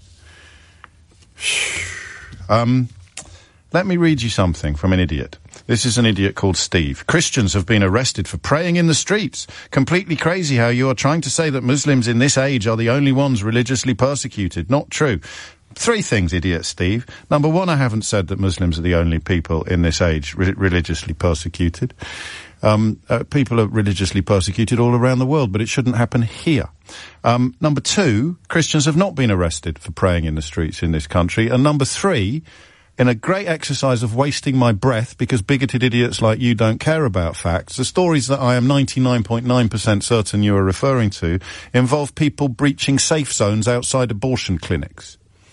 um, let me read you something from an idiot. This is an idiot called Steve. Christians have been arrested for praying in the streets. Completely crazy how you are trying to say that Muslims in this age are the only ones religiously persecuted. Not true. Three things, idiot Steve. Number one, I haven't said that Muslims are the only people in this age re- religiously persecuted. Um, uh, people are religiously persecuted all around the world, but it shouldn't happen here. Um, number two, Christians have not been arrested for praying in the streets in this country. And number three, in a great exercise of wasting my breath because bigoted idiots like you don't care about facts, the stories that I am ninety-nine point nine percent certain you are referring to involve people breaching safe zones outside abortion clinics.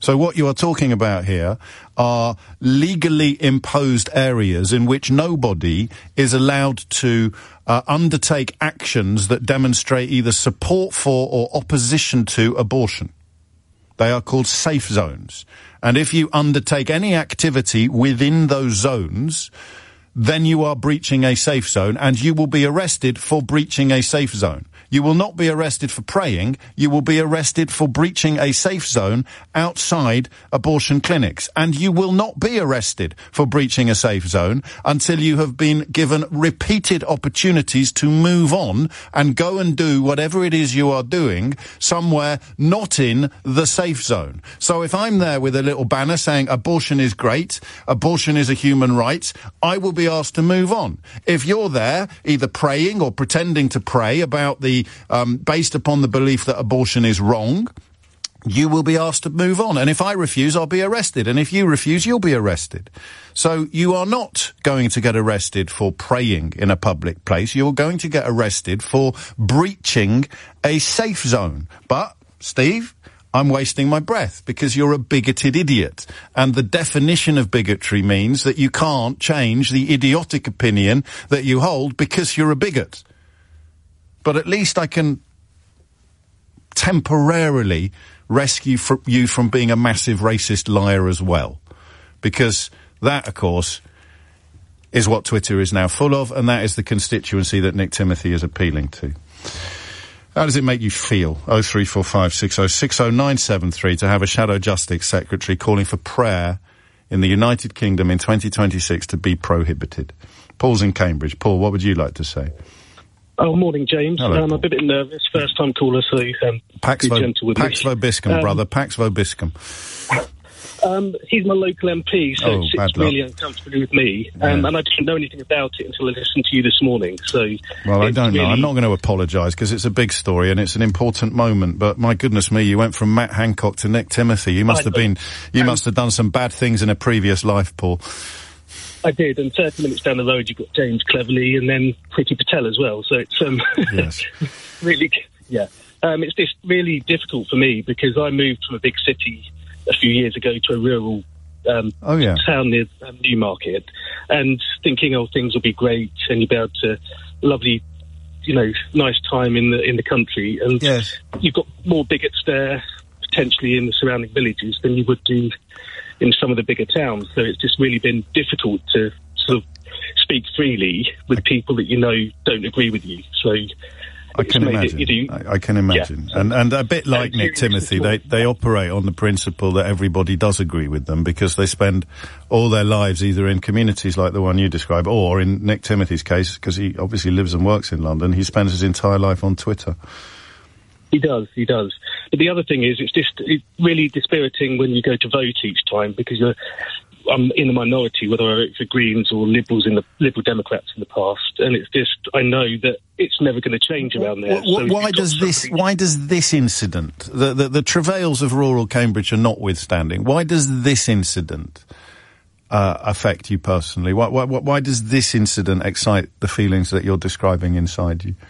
So what you are talking about here are legally imposed areas in which nobody is allowed to uh, undertake actions that demonstrate either support for or opposition to abortion. They are called safe zones. And if you undertake any activity within those zones, then you are breaching a safe zone, and you will be arrested for breaching a safe zone. You will not be arrested for praying. You will be arrested for breaching a safe zone outside abortion clinics. And you will not be arrested for breaching a safe zone until you have been given repeated opportunities to move on and go and do whatever it is you are doing somewhere not in the safe zone. So if I'm there with a little banner saying abortion is great, abortion is a human right, I will be asked to move on. If you're there either praying or pretending to pray about the Um, based upon the belief that abortion is wrong, you will be asked to move on. And if I refuse, I'll be arrested. And if you refuse, you'll be arrested. So you are not going to get arrested for praying in a public place. You're going to get arrested for breaching a safe zone. But, Steve, I'm wasting my breath because you're a bigoted idiot. And the definition of bigotry means that you can't change the idiotic opinion that you hold because you're a bigot. But at least I can temporarily rescue fr- you from being a massive racist liar as well. Because that, of course, is what Twitter is now full of, and that is the constituency that Nick Timothy is appealing to. How does it make you feel? oh three four five six oh six oh nine seven three to have a Shadow Justice Secretary calling for prayer in the United Kingdom in twenty twenty-six to be prohibited. Paul's in Cambridge. Paul, what would you like to say? Oh, morning, James. Hello, um, I'm a bit nervous. First time caller, so um, Pax, be Vo- gentle with Pax me. Vobiscum, um, brother. Pax Vobiscum. Um, he's my local M P, so Oh, it bad sits really luck. uncomfortably with me. Um, Yeah. And I didn't know anything about it until I listened to you this morning. So, Well, I it's don't know. really- I'm not going to apologise because it's a big story and it's an important moment. But my goodness me, you went from Matt Hancock to Nick Timothy. You must I have know. been, you must have done some bad things in a previous life, Paul. I did, and thirty minutes down the road, you've got James Cleverly and then Priti Patel as well. So it's um, Yes. really, yeah. Um, it's just really difficult for me because I moved from a big city a few years ago to a rural um, Oh, yeah. town near um, Newmarket, and thinking, oh, things will be great, and you'll be able to lovely, you know, nice time in the in the country, and Yes. you've got more bigots there potentially in the surrounding villages than you would do in some of the bigger towns. So it's just really been difficult to sort of speak freely with people that you know don't agree with you. So I can made imagine. It, you know, I, I can imagine. Yeah. And and a bit like And Nick seriously, Timothy, they, they operate on the principle that everybody does agree with them because they spend all their lives either in communities like the one you describe or in Nick Timothy's case, because he obviously lives and works in London, he spends his entire life on Twitter. He does, he does. But the other thing is, it's just it's really dispiriting when you go to vote each time because you're, I'm in the minority, whether I vote for Greens or Liberals in the Liberal Democrats in the past, and it's just I know that it's never going to change around there. Wh- wh- So why you've got does this? somebody- Why does this incident, the, the the travails of rural Cambridge are notwithstanding, why does this incident uh, affect you personally? Why, why why does this incident excite the feelings that you're describing inside you?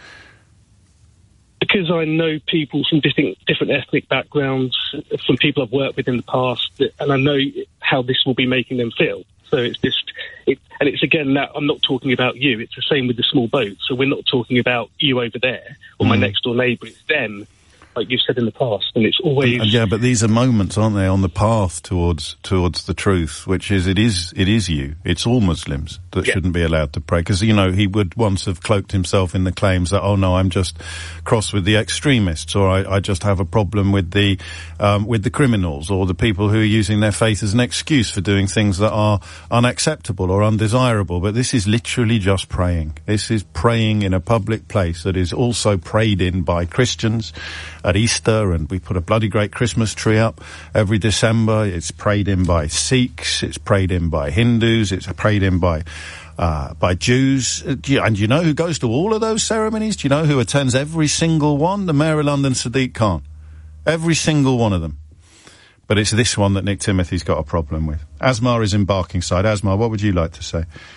Because I know people from different different ethnic backgrounds, from people I've worked with in the past, and I know how this will be making them feel. So it's just, it, and it's again that I'm not talking about you. It's the same with the small boat. So we're not talking about you over there or my Mm. next door neighbour. It's them, like you've said in the past, and it's always And, yeah, but these are moments, aren't they, on the path towards towards the truth, which is it is it is you. It's all Muslims that Yeah. shouldn't be allowed to pray, because you know he would once have cloaked himself in the claims that oh no, I'm just cross with the extremists, or I, I just have a problem with the um, with the criminals, or the people who are using their faith as an excuse for doing things that are unacceptable or undesirable. But this is literally just praying. This is praying in a public place that is also prayed in by Christians at Easter, and we put a bloody great Christmas tree up every December. It's prayed in by Sikhs, it's prayed in by Hindus, it's prayed in by uh, by Jews. Uh, do you- And do you know who goes to all of those ceremonies? Do you know who attends every single one? The Mayor of London, Sadiq Khan. Every single one of them. But it's this one that Nick Timothy's got a problem with. Asmar is in Barkingside. Asmar, what would you like to say?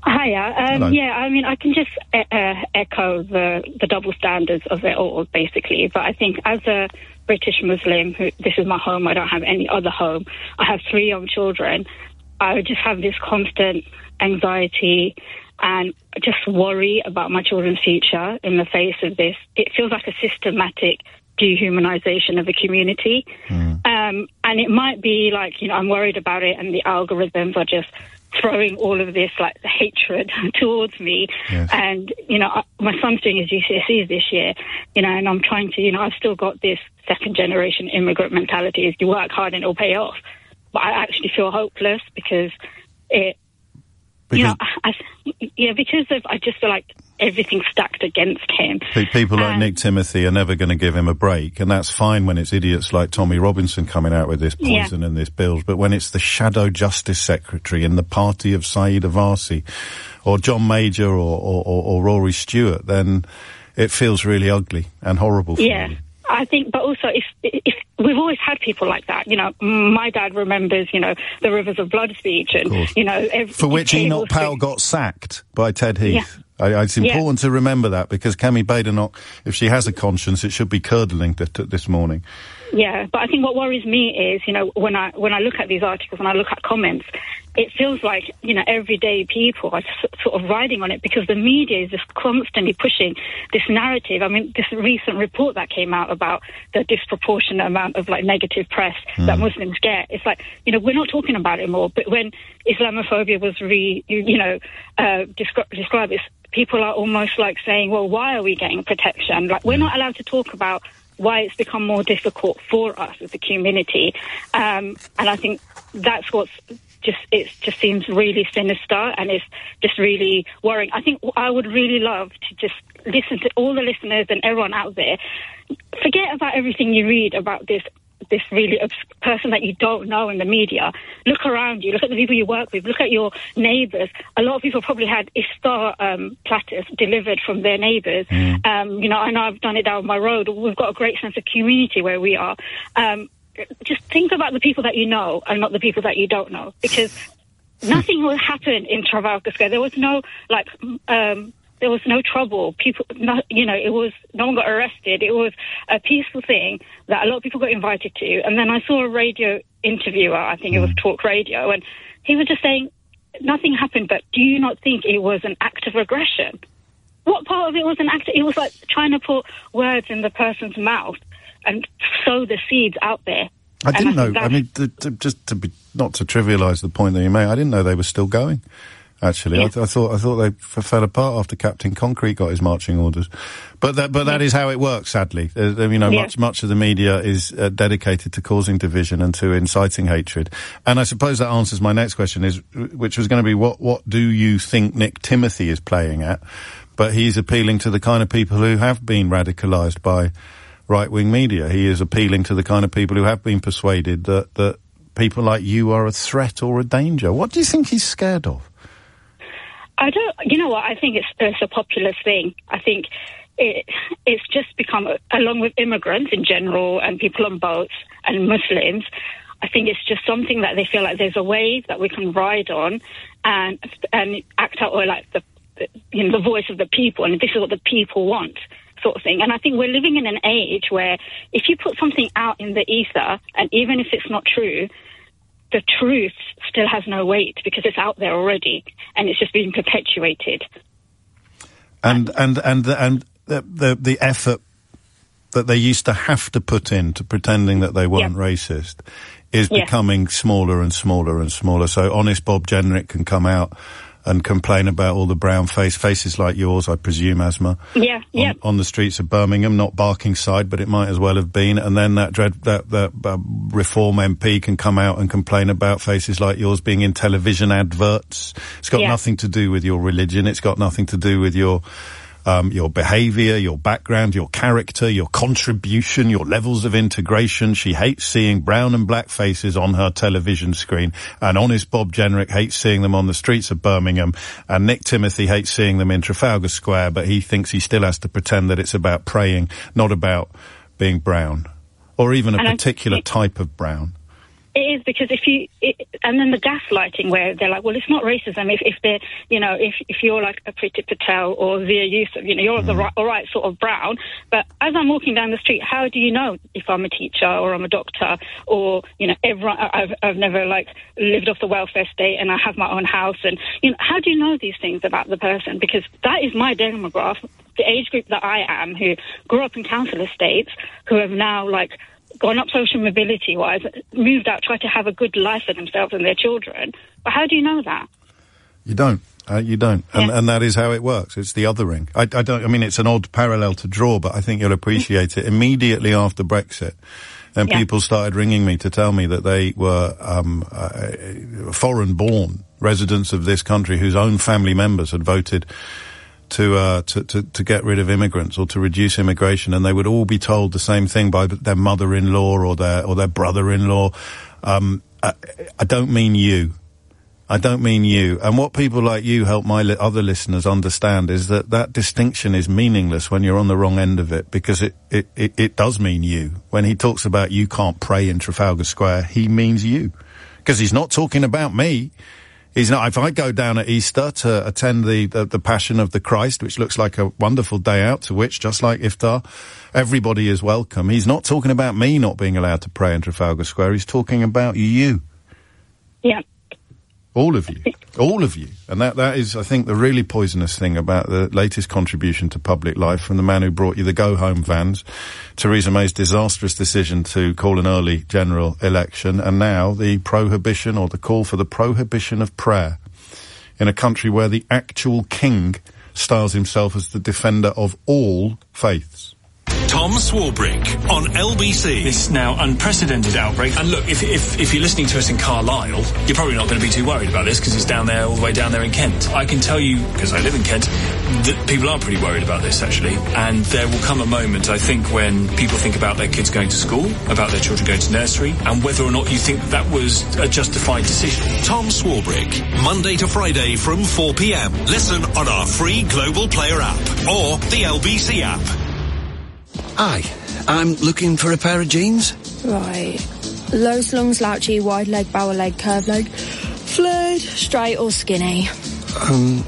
Hiya. Um, Hello. yeah, I mean, I can just uh, uh, echo the, the double standards of it all, basically. But I think as a British Muslim, who this is my home, I don't have any other home, I have three young children, I would just have this constant anxiety and just worry about my children's future in the face of this. It feels like a systematic dehumanization of the community. Mm. Um, and it might be like, you know, I'm worried about it and the algorithms are just throwing all of this like hatred towards me. Yes. And, you know, I, my son's doing his G C S Es this year, you know, and I'm trying to, you know, I've still got this second generation immigrant mentality is you work hard and it'll pay off. But I actually feel hopeless because it, because you know, I, I, yeah, because of, I just feel like everything's stacked against him. People like um, Nick Timothy are never going to give him a break, and that's fine when it's idiots like Tommy Robinson coming out with this poison yeah. and this bills, but when it's the Shadow Justice Secretary in the party of Saeed Abbasi or John Major or, or, or, or Rory Stewart, then it feels really ugly and horrible for yeah. you. I think, but also, if, if we've always had people like that, you know, my dad remembers, you know, the Rivers of Blood speech, and you know, every, for which Enoch Powell got sacked by Ted Heath. Yeah. I, it's important yeah. to remember that because Kemi Badenoch, if she has a conscience, it should be curdling th- th- this morning. Yeah, but I think what worries me is, you know, when I when I look at these articles and I look at comments, it feels like, you know, everyday people are sort of riding on it because the media is just constantly pushing this narrative. I mean, this recent report that came out about the disproportionate amount of, like, negative press mm. that Muslims get, it's like, you know, we're not talking about it more. But when Islamophobia was, re, you know, uh, descri- described, it's, people are almost like saying, well, why are we getting protection? Like, we're not allowed to talk about why it's become more difficult for us as a community. Um, and I think that's what's just, it just seems really sinister and it's just really worrying. I think I would really love to just listen to all the listeners and everyone out there. Forget about everything you read about this this really obs- person that you don't know in the media. Look around you, look at the people you work with, look at your neighbours. A lot of people probably had iftar um, platters delivered from their neighbours. Mm. Um, you know, I know I've done it down my road. We've got a great sense of community where we are. Um, just think about the people that you know and not the people that you don't know, because nothing will happen in Trafalgar Square. There was no, like, um, there was no trouble. People, not, you know, it was, no one got arrested. It was a peaceful thing that a lot of people got invited to. And then I saw a radio interviewer, I think it was Talk Radio, and he was just saying, nothing happened, but do you not think it was an act of aggression? What part of it was an act? It was like trying to put words in the person's mouth and sow the seeds out there. I didn't I know, I mean, to, to, just to be, not to trivialise the point that you made, I didn't know they were still going. Actually, yeah. I, th- I thought I thought they f- fell apart after Captain Concrete got his marching orders, but that but yeah. that is how it works. Sadly, uh, you know, yeah. much much of the media is uh, dedicated to causing division and to inciting hatred. And I suppose that answers my next question, is which was going to be what what do you think Nick Timothy is playing at? But he's appealing to the kind of people who have been radicalised by right-wing media. He is appealing to the kind of people who have been persuaded that that people like you are a threat or a danger. What do you think he's scared of? I don't, you know what, I think it's, it's a populist thing. I think it, it's just become, along with immigrants in general and people on boats and Muslims, I think it's just something that they feel like there's a wave that we can ride on and and act out or like the, the, you know, the voice of the people, and this is what the people want, sort of thing. And I think we're living in an age where if you put something out in the ether, and even if it's not true, the truth still has no weight because it's out there already and it's just being perpetuated. And and and and the the, the effort that they used to have to put into pretending that they weren't yeah. racist is yeah. becoming smaller and smaller and smaller. So honest Bob Jenrick can come out and complain about all the brown face faces like yours, I presume, Asma. Yeah, yeah. On, on the streets of Birmingham, not Barkingside, but it might as well have been. And then that dread, that, that uh, Reform M P can come out and complain about faces like yours being in television adverts. It's got yeah. nothing to do with your religion. It's got nothing to do with your Um, your behaviour, your background, your character, your contribution, your levels of integration. She hates seeing brown and black faces on her television screen. And honest Bob Jenrick hates seeing them on the streets of Birmingham. And Nick Timothy hates seeing them in Trafalgar Square, but he thinks he still has to pretend that it's about praying, not about being brown. Or even a and particular I, type of brown. It is, because if you, it, and then the gaslighting where they're like, well, it's not racism if, if they're, you know, if, if you're like a Priti Patel or Zia Yusuf, you know, you're mm. the right, all right sort of brown. But as I'm walking down the street, how do you know if I'm a teacher or I'm a doctor or, you know, everyone, I've, I've never like lived off the welfare state and I have my own house, and, you know, how do you know these things about the person? Because that is my demographic, the age group that I am, who grew up in council estates, who have now like gone up social mobility-wise, moved out, tried to have a good life for themselves and their children. But how do you know that? You don't. Uh, you don't. And, Yeah. and that is how it works. It's the othering. I, I don't, I mean, it's an odd parallel to draw, but I think you'll appreciate it. Immediately after Brexit, and Yeah. people started ringing me to tell me that they were, um, uh, foreign-born residents of this country whose own family members had voted to, uh, to, to, to get rid of immigrants or to reduce immigration, and they would all be told the same thing by their mother-in-law or their, or their brother-in-law. Um, I, I don't mean you. I don't mean you. And what people like you help my li- other listeners understand is that that distinction is meaningless when you're on the wrong end of it, because it, it, it, it does mean you. When he talks about you can't pray in Trafalgar Square, he means you. Because he's not talking about me. He's not. If I go down at Easter to attend the, the, the Passion of the Christ, which looks like a wonderful day out, to which, just like Iftar, everybody is welcome. He's not talking about me not being allowed to pray in Trafalgar Square. He's talking about you. Yeah. All of you. All of you. And that, that is, I think, the really poisonous thing about the latest contribution to public life from the man who brought you the go-home vans, Theresa May's disastrous decision to call an early general election, and now the prohibition, or the call for the prohibition of prayer in a country where the actual king styles himself as the defender of all faiths. Tom Swarbrick on L B C. This now unprecedented outbreak. And look, if, if, if you're listening to us in Carlisle, you're probably not going to be too worried about this because it's down there, all the way down there in Kent. I can tell you, because I live in Kent, that people are pretty worried about this, actually. And there will come a moment, I think, when people think about their kids going to school, about their children going to nursery, and whether or not you think that was a justified decision. Tom Swarbrick, Monday to Friday from four p.m. Listen on our free Global Player app or the L B C app. Hi, I'm looking for a pair of jeans. Right. Low slung, slouchy, wide leg, barrel leg, curved leg, flared, straight or skinny. Um,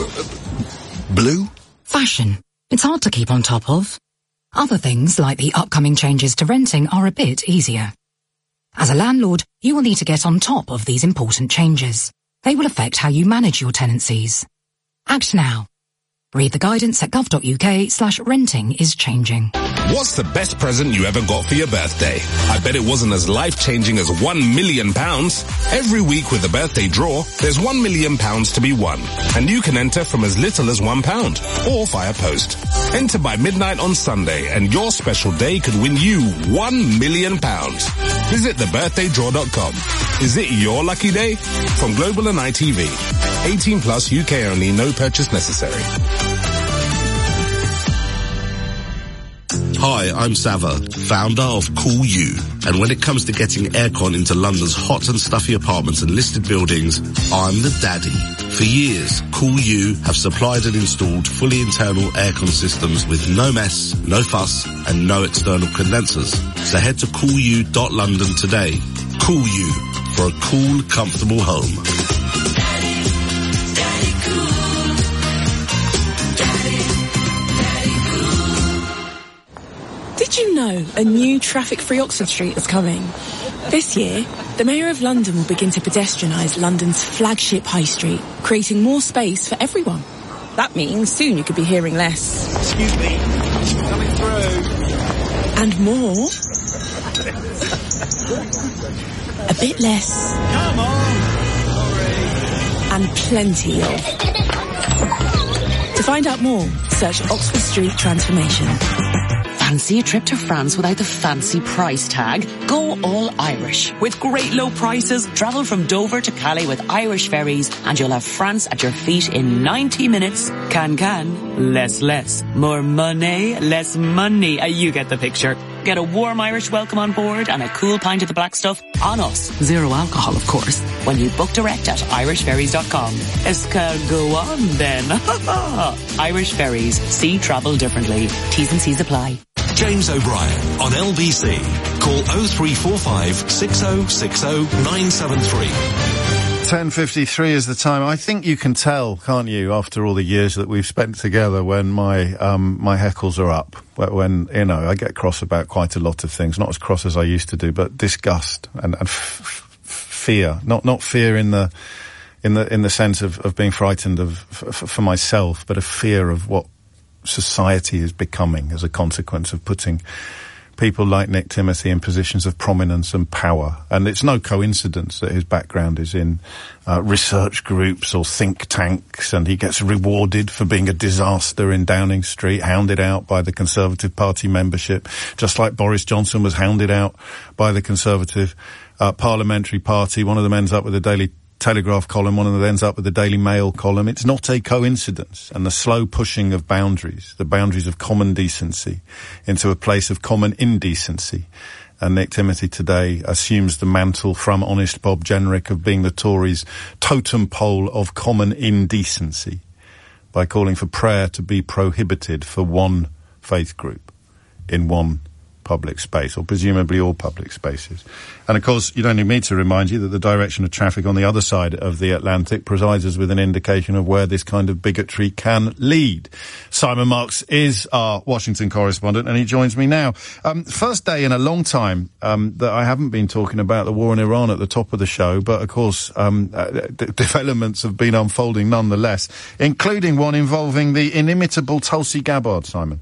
blue? Fashion. It's hard to keep on top of. Other things, like the upcoming changes to renting, are a bit easier. As a landlord, you will need to get on top of these important changes. They will affect how you manage your tenancies. Act now. Read the guidance at gov.uk slash renting is changing. What's the best present you ever got for your birthday? I bet it wasn't as life-changing as one million pounds. Every week with the birthday draw, there's one million pounds to be won. And you can enter from as little as one pound, or via post. Enter by midnight on Sunday, and your special day could win you one million pounds. Visit the birthday draw dot com. Is it your lucky day? From Global and I T V. eighteen plus, U K only, no purchase necessary. Hi, I'm Sava, founder of Cool You. And when it comes to getting aircon into London's hot and stuffy apartments and listed buildings, I'm the daddy. For years, Cool You have supplied and installed fully internal aircon systems with no mess, no fuss, and no external condensers. So head to cool you dot london today. Cool You, for a cool, comfortable home. Did you know a new traffic-free Oxford Street is coming? This year, the Mayor of London will begin to pedestrianise London's flagship high street, creating more space for everyone. That means soon you could be hearing less. Excuse me, coming through. And more. A bit less. Come on. And plenty of. To find out more, search Oxford Street Transformation. Fancy a trip to France without the fancy price tag? Go all Irish. With great low prices, travel from Dover to Calais with Irish ferries, and you'll have France at your feet in ninety minutes. Can can, less less. More money, less money. Uh, you get the picture. Get a warm Irish welcome on board and a cool pint of the black stuff on us. Zero alcohol, of course. When you book direct at irish ferries dot com. Escargot on then. Irish Ferries. See travel differently. T's and C's apply. James O'Brien on L B C. Call oh three four five, six oh six oh, nine seven three. ten fifty-three is the time. I think you can tell, can't you, after all the years that we've spent together, when my um my heckles are up. When, you know, I get cross about quite a lot of things. Not as cross as I used to do, but disgust and, and f- f- fear. Not not fear in the in the in the sense of, of being frightened of f- for myself, but a fear of what society is becoming as a consequence of putting people like Nick Timothy in positions of prominence and power. And it's no coincidence that his background is in uh, research groups or think tanks, and he gets rewarded for being a disaster in Downing Street, hounded out by the Conservative Party membership, just like Boris Johnson was hounded out by the Conservative uh, Parliamentary Party. One of them ends up with a Daily Telegraph column, one of them ends up with the Daily Mail column. It's not a coincidence. And the slow pushing of boundaries, the boundaries of common decency, into a place of common indecency. And Nick Timothy today assumes the mantle from honest Bob Jenrick of being the Tories' totem pole of common indecency by calling for prayer to be prohibited for one faith group in one public space, or presumably all public spaces. And of course, you don't need me to remind you that the direction of traffic on the other side of the Atlantic provides us with an indication of where this kind of bigotry can lead. Simon Marks is our Washington correspondent, and he joins me now. Um, first day in a long time um, that I haven't been talking about the war in Iran at the top of the show, but of course um, uh, d- developments have been unfolding nonetheless, including one involving the inimitable Tulsi Gabbard, Simon.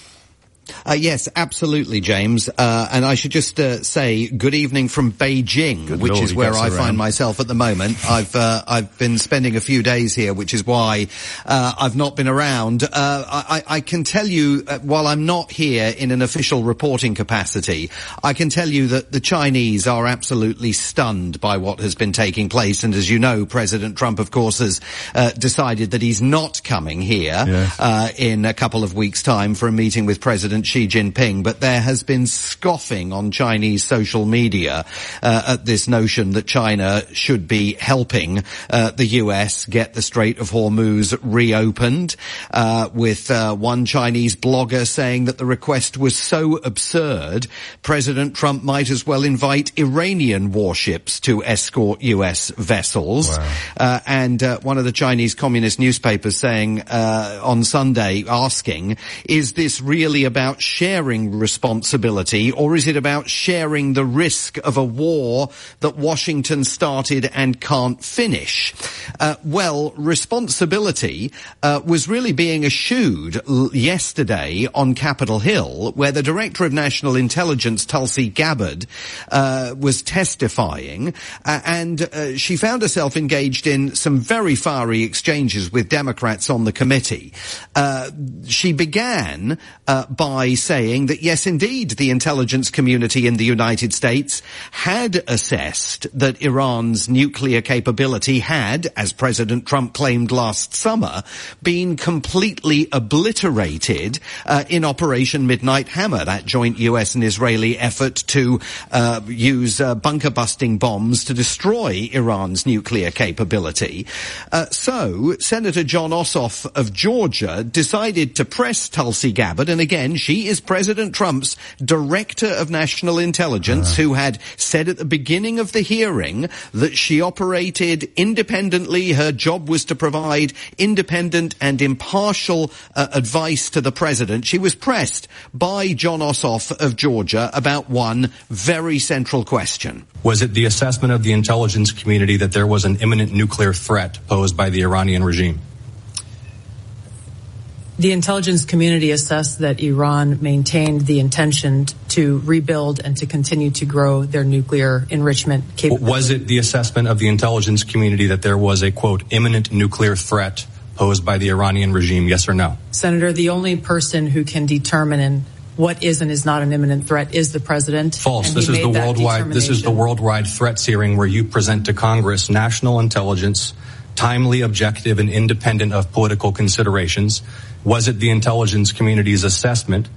Uh, yes, absolutely, James. Uh, and I should just uh, say good evening from Beijing, Good which Lord, is where I around. find myself at the moment. I've uh, I've been spending a few days here, which is why uh, I've not been around. Uh, I, I can tell you, uh, while I'm not here in an official reporting capacity, I can tell you that the Chinese are absolutely stunned by what has been taking place. And as you know, President Trump, of course, has uh, decided that he's not coming here yes. uh, in a couple of weeks' time for a meeting with President Xi Jinping, but there has been scoffing on Chinese social media uh, at this notion that China should be helping uh, the U S get the Strait of Hormuz reopened, uh, with uh, one Chinese blogger saying that the request was so absurd, President Trump might as well invite Iranian warships to escort U S vessels. Wow. Uh, and uh, one of the Chinese communist newspapers saying uh, on Sunday, asking, is this really about sharing responsibility, or is it about sharing the risk of a war that Washington started and can't finish? Uh, well, responsibility uh, was really being eschewed l- yesterday on Capitol Hill, where the Director of National Intelligence, Tulsi Gabbard, uh, was testifying, uh, and uh, she found herself engaged in some very fiery exchanges with Democrats on the committee. Uh, she began uh, by saying that, yes, indeed, the intelligence community in the United States had assessed that Iran's nuclear capability had, as President Trump claimed last summer, been completely obliterated uh, in Operation Midnight Hammer, that joint U S and Israeli effort to uh, use uh, bunker-busting bombs to destroy Iran's nuclear capability. Uh, so, Senator John Ossoff of Georgia decided to press Tulsi Gabbard, and again, she is President Trump's Director of National Intelligence, uh-huh. who had said at the beginning of the hearing that she operated independently. Her job was to provide independent and impartial uh, advice to the president. She was pressed by John Ossoff of Georgia about one very central question. Was it the assessment of the intelligence community that there was an imminent nuclear threat posed by the Iranian regime? The intelligence community assessed that Iran maintained the intention to rebuild and to continue to grow their nuclear enrichment capability. Was it the assessment of the intelligence community that there was a, quote, imminent nuclear threat posed by the Iranian regime, yes or no? Senator, the only person who can determine what is and is not an imminent threat is the president. False. This is the worldwide, this is the worldwide threats hearing where you present to Congress national intelligence, timely, objective, and independent of political considerations. Was it the intelligence community's assessment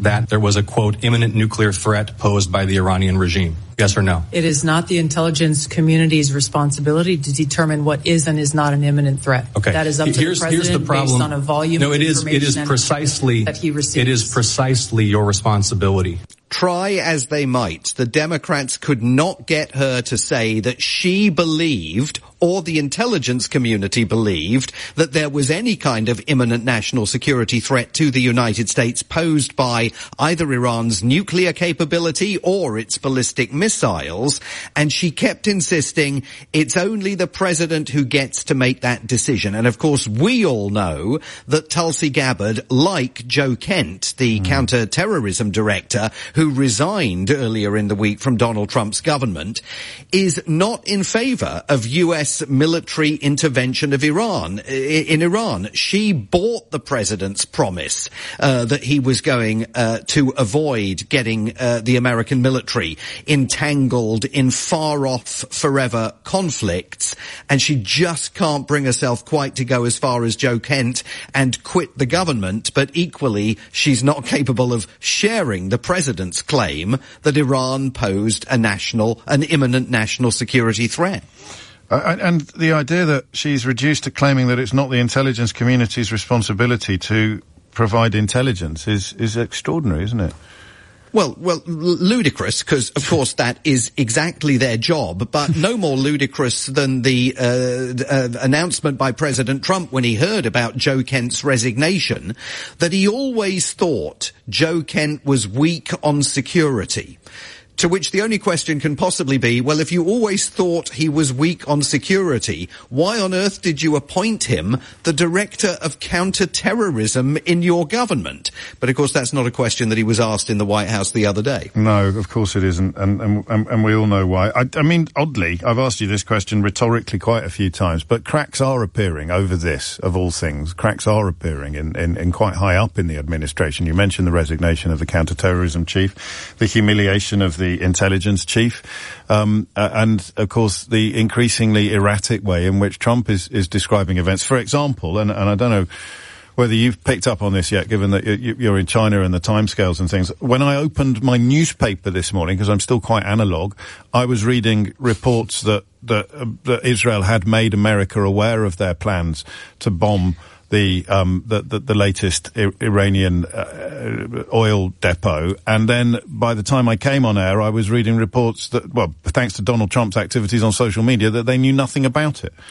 that there was a, quote, imminent nuclear threat posed by the Iranian regime? Yes or no? It is not the intelligence community's responsibility to determine what is and is not an imminent threat. Okay. That is up to here's, the president here's the problem. based on a volume no, it of is, information it is precisely, that he receives. It is precisely your responsibility. Try as they might, the Democrats could not get her to say that she believed, or the intelligence community believed, that there was any kind of imminent national security threat to the United States posed by either Iran's nuclear capability or its ballistic missiles, and she kept insisting it's only the president who gets to make that decision. And of course, we all know that Tulsi Gabbard, like Joe Kent, the mm. counter-terrorism director, who resigned earlier in the week from Donald Trump's government, is not in favor of U S military intervention of Iran, in Iran. She bought the president's promise uh, that he was going uh, to avoid getting uh, the American military entangled in far-off, forever conflicts, and she just can't bring herself quite to go as far as Joe Kent and quit the government, but equally she's not capable of sharing the president's claim that Iran posed a national, an imminent national security threat. Uh, and the idea that she's reduced to claiming that it's not the intelligence community's responsibility to provide intelligence is, is extraordinary, isn't it? Well, well, ludicrous, because of course that is exactly their job, but no more ludicrous than the uh, uh, announcement by President Trump when he heard about Joe Kent's resignation, that he always thought Joe Kent was weak on security. To which the only question can possibly be, well, if you always thought he was weak on security, why on earth did you appoint him the director of counter-terrorism in your government? But of course that's not a question that he was asked in the White House the other day. No, of course it isn't, and, and, and we all know why. I, I mean, oddly, I've asked you this question rhetorically quite a few times, but cracks are appearing over this, of all things. Cracks are appearing in, in, in quite high up in the administration. You mentioned the resignation of the counter-terrorism chief, the humiliation of the the intelligence chief, um, uh, and of course the increasingly erratic way in which Trump is, is describing events. For example, and, and I don't know whether you've picked up on this yet, given that you're in China and the timescales and things. When I opened my newspaper this morning, because I'm still quite analog, I was reading reports that, that, uh, that Israel had made America aware of their plans to bomb the um the the, the latest I- Iranian uh, oil depot, and then by the time I came on air, I was reading reports that, well, thanks to Donald Trump's activities on social media, that they knew nothing about it.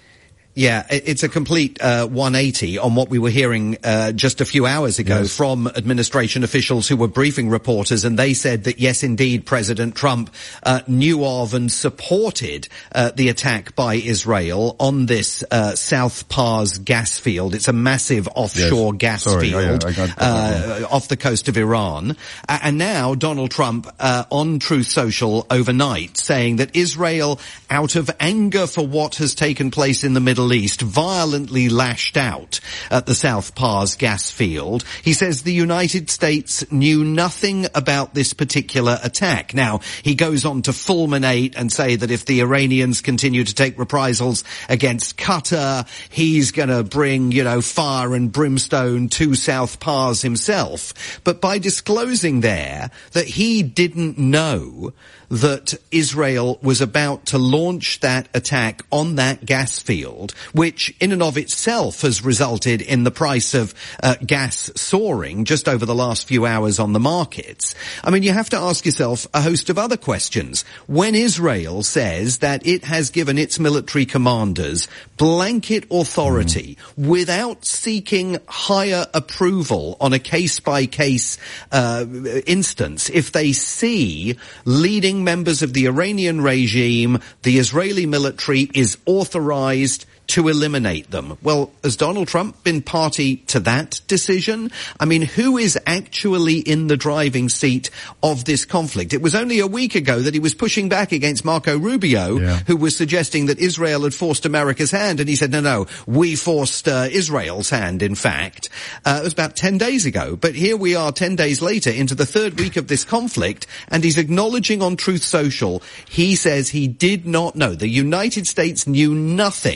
Yeah, it's a complete uh, one eighty on what we were hearing uh, just a few hours ago yes. from administration officials who were briefing reporters, and they said that, yes, indeed, President Trump uh, knew of and supported uh, the attack by Israel on this uh, South Pars gas field. It's a massive offshore yes. gas Sorry. field oh, yeah, I got, uh, off the coast of Iran. Uh, and now Donald Trump uh, on Truth Social overnight saying that Israel, out of anger for what has taken place in the Middle East, violently lashed out at the South Pars gas field. He says the United States knew nothing about this particular attack. Now, he goes on to fulminate and say that if the Iranians continue to take reprisals against Qatar, he's going to bring, you know, fire and brimstone to South Pars himself. But by disclosing there that he didn't know that Israel was about to launch that attack on that gas field, which in and of itself has resulted in the price of uh, gas soaring just over the last few hours on the markets. I mean, you have to ask yourself a host of other questions. When Israel says that it has given its military commanders blanket authority mm. without seeking higher approval on a case-by-case uh, instance, if they see leading members of the Iranian regime, the Israeli military is authorized to eliminate them. Well, has Donald Trump been party to that decision? I mean, who is actually in the driving seat of this conflict? It was only a week ago that he was pushing back against Marco Rubio, yeah. who was suggesting that Israel had forced America's hand, and he said, no, no, we forced uh, Israel's hand, in fact. Uh, it was about ten days ago. But here we are ten days later into the third week of this conflict, and he's acknowledging on Truth Social, he says he did not know. The United States knew nothing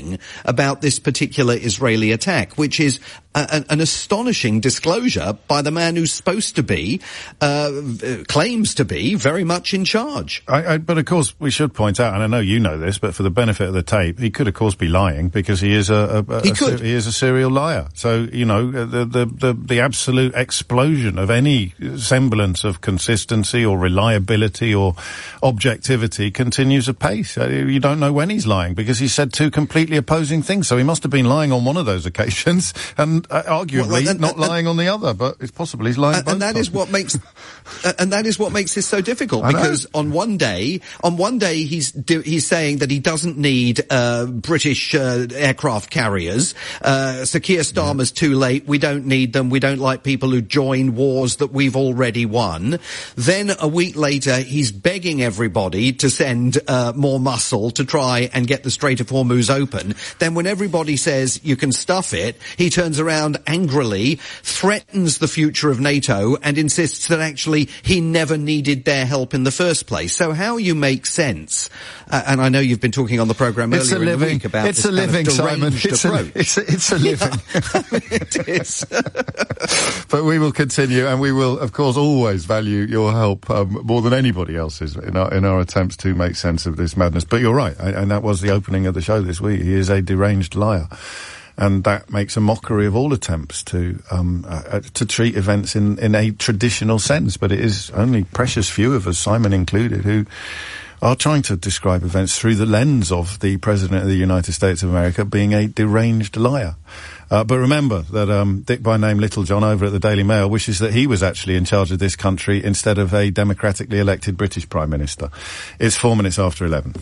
about this particular Israeli attack, which is a, an astonishing disclosure by the man who's supposed to be, uh, claims to be, very much in charge. I, I, but of course, we should point out, and I know you know this, but for the benefit of the tape, he could, of course, be lying because he is a, a, a, he, a could. he is a serial liar. So, you know, the, the the the absolute explosion of any semblance of consistency or reliability or objectivity continues apace. You don't know when he's lying because he said two completely opposing things. So he must have been lying on one of those occasions and uh, arguably well, and, and, not and, lying on the other. But it's possible he's lying. And, both and that times. is what makes and that is what makes this so difficult because on one day, on one day he's do, he's saying that he doesn't need uh, British uh, aircraft carriers. Uh, Sir Keir Starmer's yeah. too late. We don't need them. We don't like people who join wars that we've already won. Then a week later, he's begging everybody to send uh, more muscle to try and get the Strait of Hormuz open. Then when everybody says you can stuff it, he turns around angrily, threatens the future of NATO and insists that actually he never needed their help in the first place. So how you make sense, uh, and I know you've been talking on the programme earlier in the week about it's this a living, kind of Simon. It's a, it's, a, it's a living. Yeah, it is. But we will continue, and we will, of course, always value your help um, more than anybody else's in our, in our attempts to make sense of this madness. But you're right, and that was the opening of the show this week. He is a deranged liar. And that makes a mockery of all attempts to um, uh, to treat events in, in a traditional sense. But it is only precious few of us, Simon included, who are trying to describe events through the lens of the President of the United States of America being a deranged liar. Uh, but remember that um, Dick by name Littlejohn over at the Daily Mail wishes that he was actually in charge of this country instead of a democratically elected British Prime Minister. It's four minutes after eleven.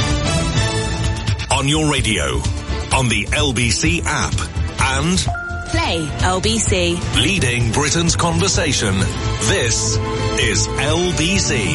On your radio, on the L B C app, and Play L B C. Leading Britain's conversation. This is L B C.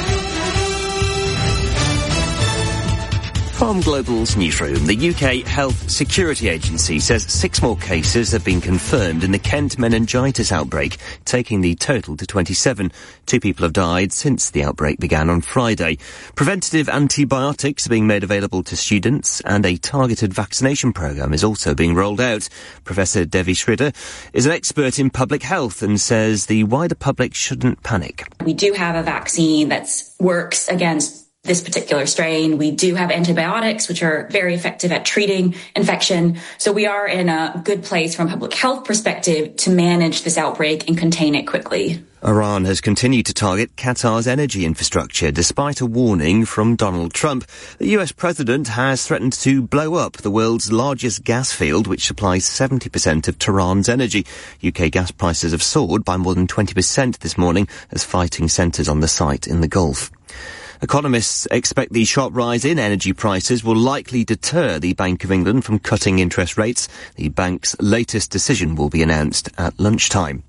From Global's newsroom, the U K Health Security Agency says six more cases have been confirmed in the Kent meningitis outbreak, taking the total to twenty-seven. Two people have died since the outbreak began on Friday. Preventative antibiotics are being made available to students, and a targeted vaccination programme is also being rolled out. Professor Devi Sridhar is an expert in public health and says the wider public shouldn't panic. We do have a vaccine that works against this particular strain. We do have antibiotics, which are very effective at treating infection. So we are in a good place from a public health perspective to manage this outbreak and contain it quickly. Iran has continued to target Qatar's energy infrastructure despite a warning from Donald Trump. The U S president has threatened to blow up the world's largest gas field, which supplies seventy percent of Tehran's energy. U K gas prices have soared by more than twenty percent this morning as fighting centres on the site in the Gulf. Economists expect the sharp rise in energy prices will likely deter the Bank of England from cutting interest rates. The bank's latest decision will be announced at lunchtime.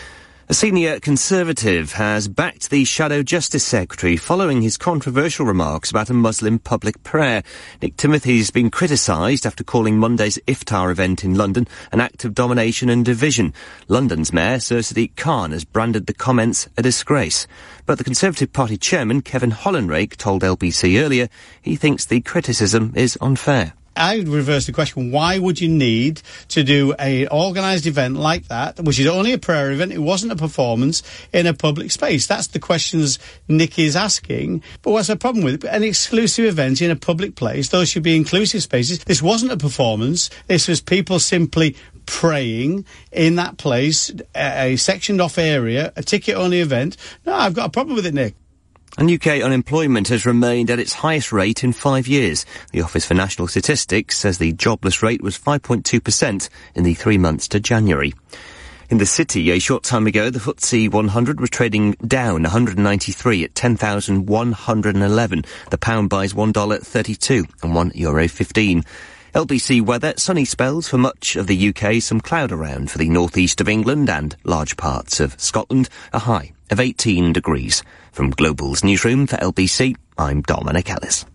A senior Conservative has backed the Shadow Justice Secretary following his controversial remarks about a Muslim public prayer. Nick Timothy has been criticised after calling Monday's iftar event in London an act of domination and division. London's Mayor, Sir Sadiq Khan, has branded the comments a disgrace. But the Conservative Party chairman, Kevin Hollinrake, told L B C earlier he thinks the criticism is unfair. I would reverse the question. Why would you need to do an organised event like that, which is only a prayer event? It wasn't a performance in a public space. That's the questions Nick is asking. But what's the problem with it? An exclusive event in a public place, those should be inclusive spaces. This wasn't a performance. This was people simply praying in that place, a, a sectioned off area, a ticket-only event. No, I've got a problem with it, Nick. And U K unemployment has remained at its highest rate in five years. The Office for National Statistics says the jobless rate was five point two percent in the three months to January. In the city, a short time ago, the F T S E one hundred was trading down one hundred ninety-three at ten thousand one hundred eleven. The pound buys one dollar thirty-two and one euro fifteen. L B C weather, sunny spells for much of the U K, some cloud around for the northeast of England and large parts of Scotland, a high of eighteen degrees. From Global's newsroom for L B C, I'm Dominic Ellis.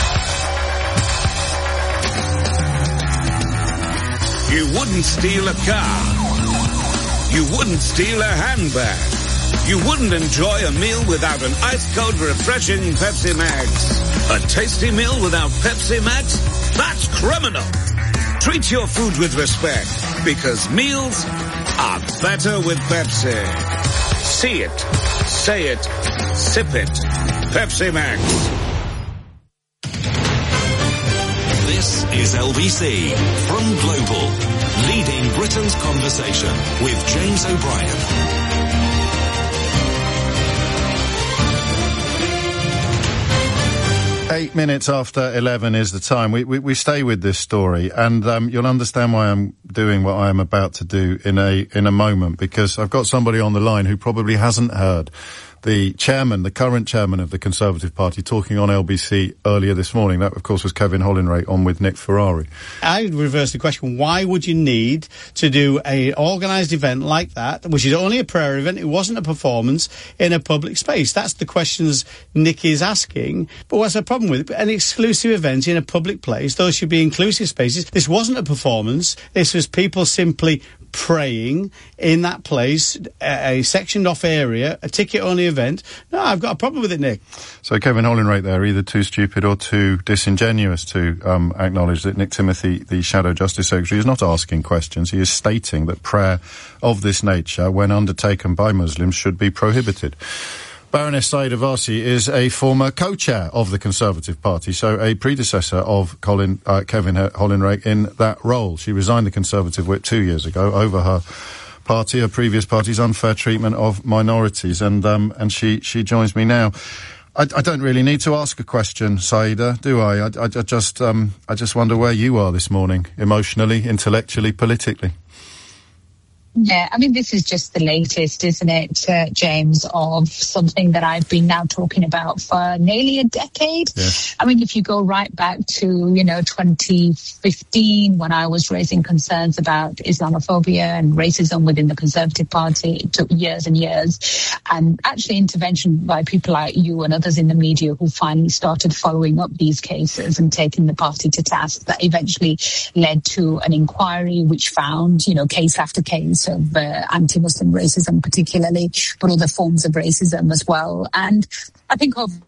You wouldn't steal a car. You wouldn't steal a handbag. You wouldn't enjoy a meal without an ice-cold, refreshing Pepsi Max. A tasty meal without Pepsi Max? That's criminal. Treat your food with respect, because meals are better with Pepsi. See it, say it, sip it. Pepsi Max. This is L B C from Global, leading Britain's conversation with James O'Brien. Eight minutes after eleven is the time. We, we, we stay with this story, and um, you'll understand why I'm doing what I am about to do in a in a moment, because I've got somebody on the line who probably hasn't heard the chairman, the current chairman of the Conservative Party, talking on L B C earlier this morning. That, of course, was Kevin Hollinrake on with Nick Ferrari. I would reverse the question. Why would you need to do a organised event like that, which is only a prayer event? It wasn't a performance in a public space. That's the questions Nick is asking. But what's the problem with it? An exclusive event in a public place, those should be inclusive spaces. This wasn't a performance. This was people simply praying in that place, a, a sectioned off area, a ticket only event. No, I've got a problem with it, Nick. So Kevin Hollinrake there, either too stupid or too disingenuous to um, acknowledge that Nick Timothy, the Shadow Justice Secretary, is not asking questions. He is stating that prayer of this nature, when undertaken by Muslims, should be prohibited. Baroness Sayeeda Warsi is a former co-chair of the Conservative Party, so a predecessor of Colin, uh, Kevin Hollinrake in that role. She resigned the Conservative whip two years ago over her party, her previous party's unfair treatment of minorities, and um, and she, she joins me now. I, I don't really need to ask a question, Sayeeda, do I? I, I, I just um, I just wonder where you are this morning, emotionally, intellectually, politically. Yeah, I mean, this is just the latest, isn't it, uh, James, of something that I've been now talking about for nearly a decade. Yes. I mean, if you go right back to, you know, twenty fifteen, when I was raising concerns about Islamophobia and racism within the Conservative Party, it took years and years. And actually intervention by people like you and others in the media who finally started following up these cases and taking the party to task, that eventually led to an inquiry which found, you know, case after case of uh, anti-Muslim racism particularly, but other forms of racism as well. And I think of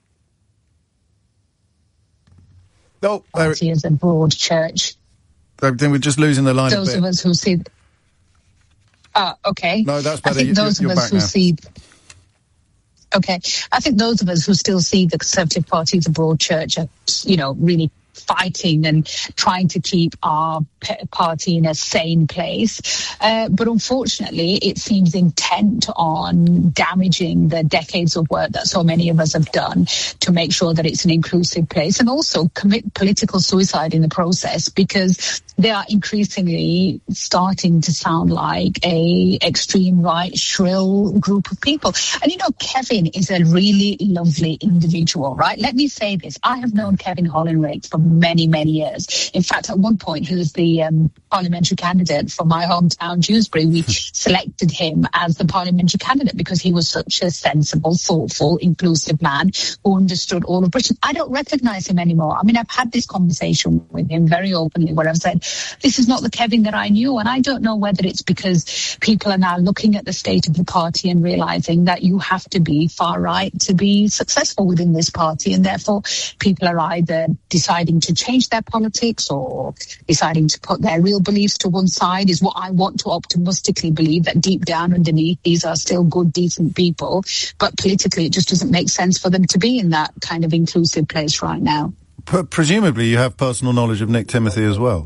oh, party as a broad church. Then we're just losing the line Those a bit. of us who see... Ah, uh, okay. No, that's better. I think those you're, of you're us who now. see... Okay. I think those of us who still see the Conservative Party as a broad church are, you know, really fighting and trying to keep our p- party in a sane place. Uh, but unfortunately, it seems intent on damaging the decades of work that so many of us have done to make sure that it's an inclusive place, and also commit political suicide in the process, because they are increasingly starting to sound like a extreme right, shrill group of people. And, you know, Kevin is a really lovely individual, right? Let me say this. I have known Kevin Hollinrake for many, many years. In fact, at one point, he was the um, parliamentary candidate from my hometown, Dewsbury. We selected him as the parliamentary candidate because he was such a sensible, thoughtful, inclusive man who understood all of Britain. I don't recognise him anymore. I mean, I've had this conversation with him very openly where I've said, this is not the Kevin that I knew. And I don't know whether it's because people are now looking at the state of the party and realising that you have to be far right to be successful within this party. And therefore, people are either deciding to change their politics or deciding to put their real beliefs to one side, is what I want to optimistically believe, that deep down underneath, these are still good, decent people. But politically, it just doesn't make sense for them to be in that kind of inclusive place right now. P- presumably, you have personal knowledge of Nick Timothy as well.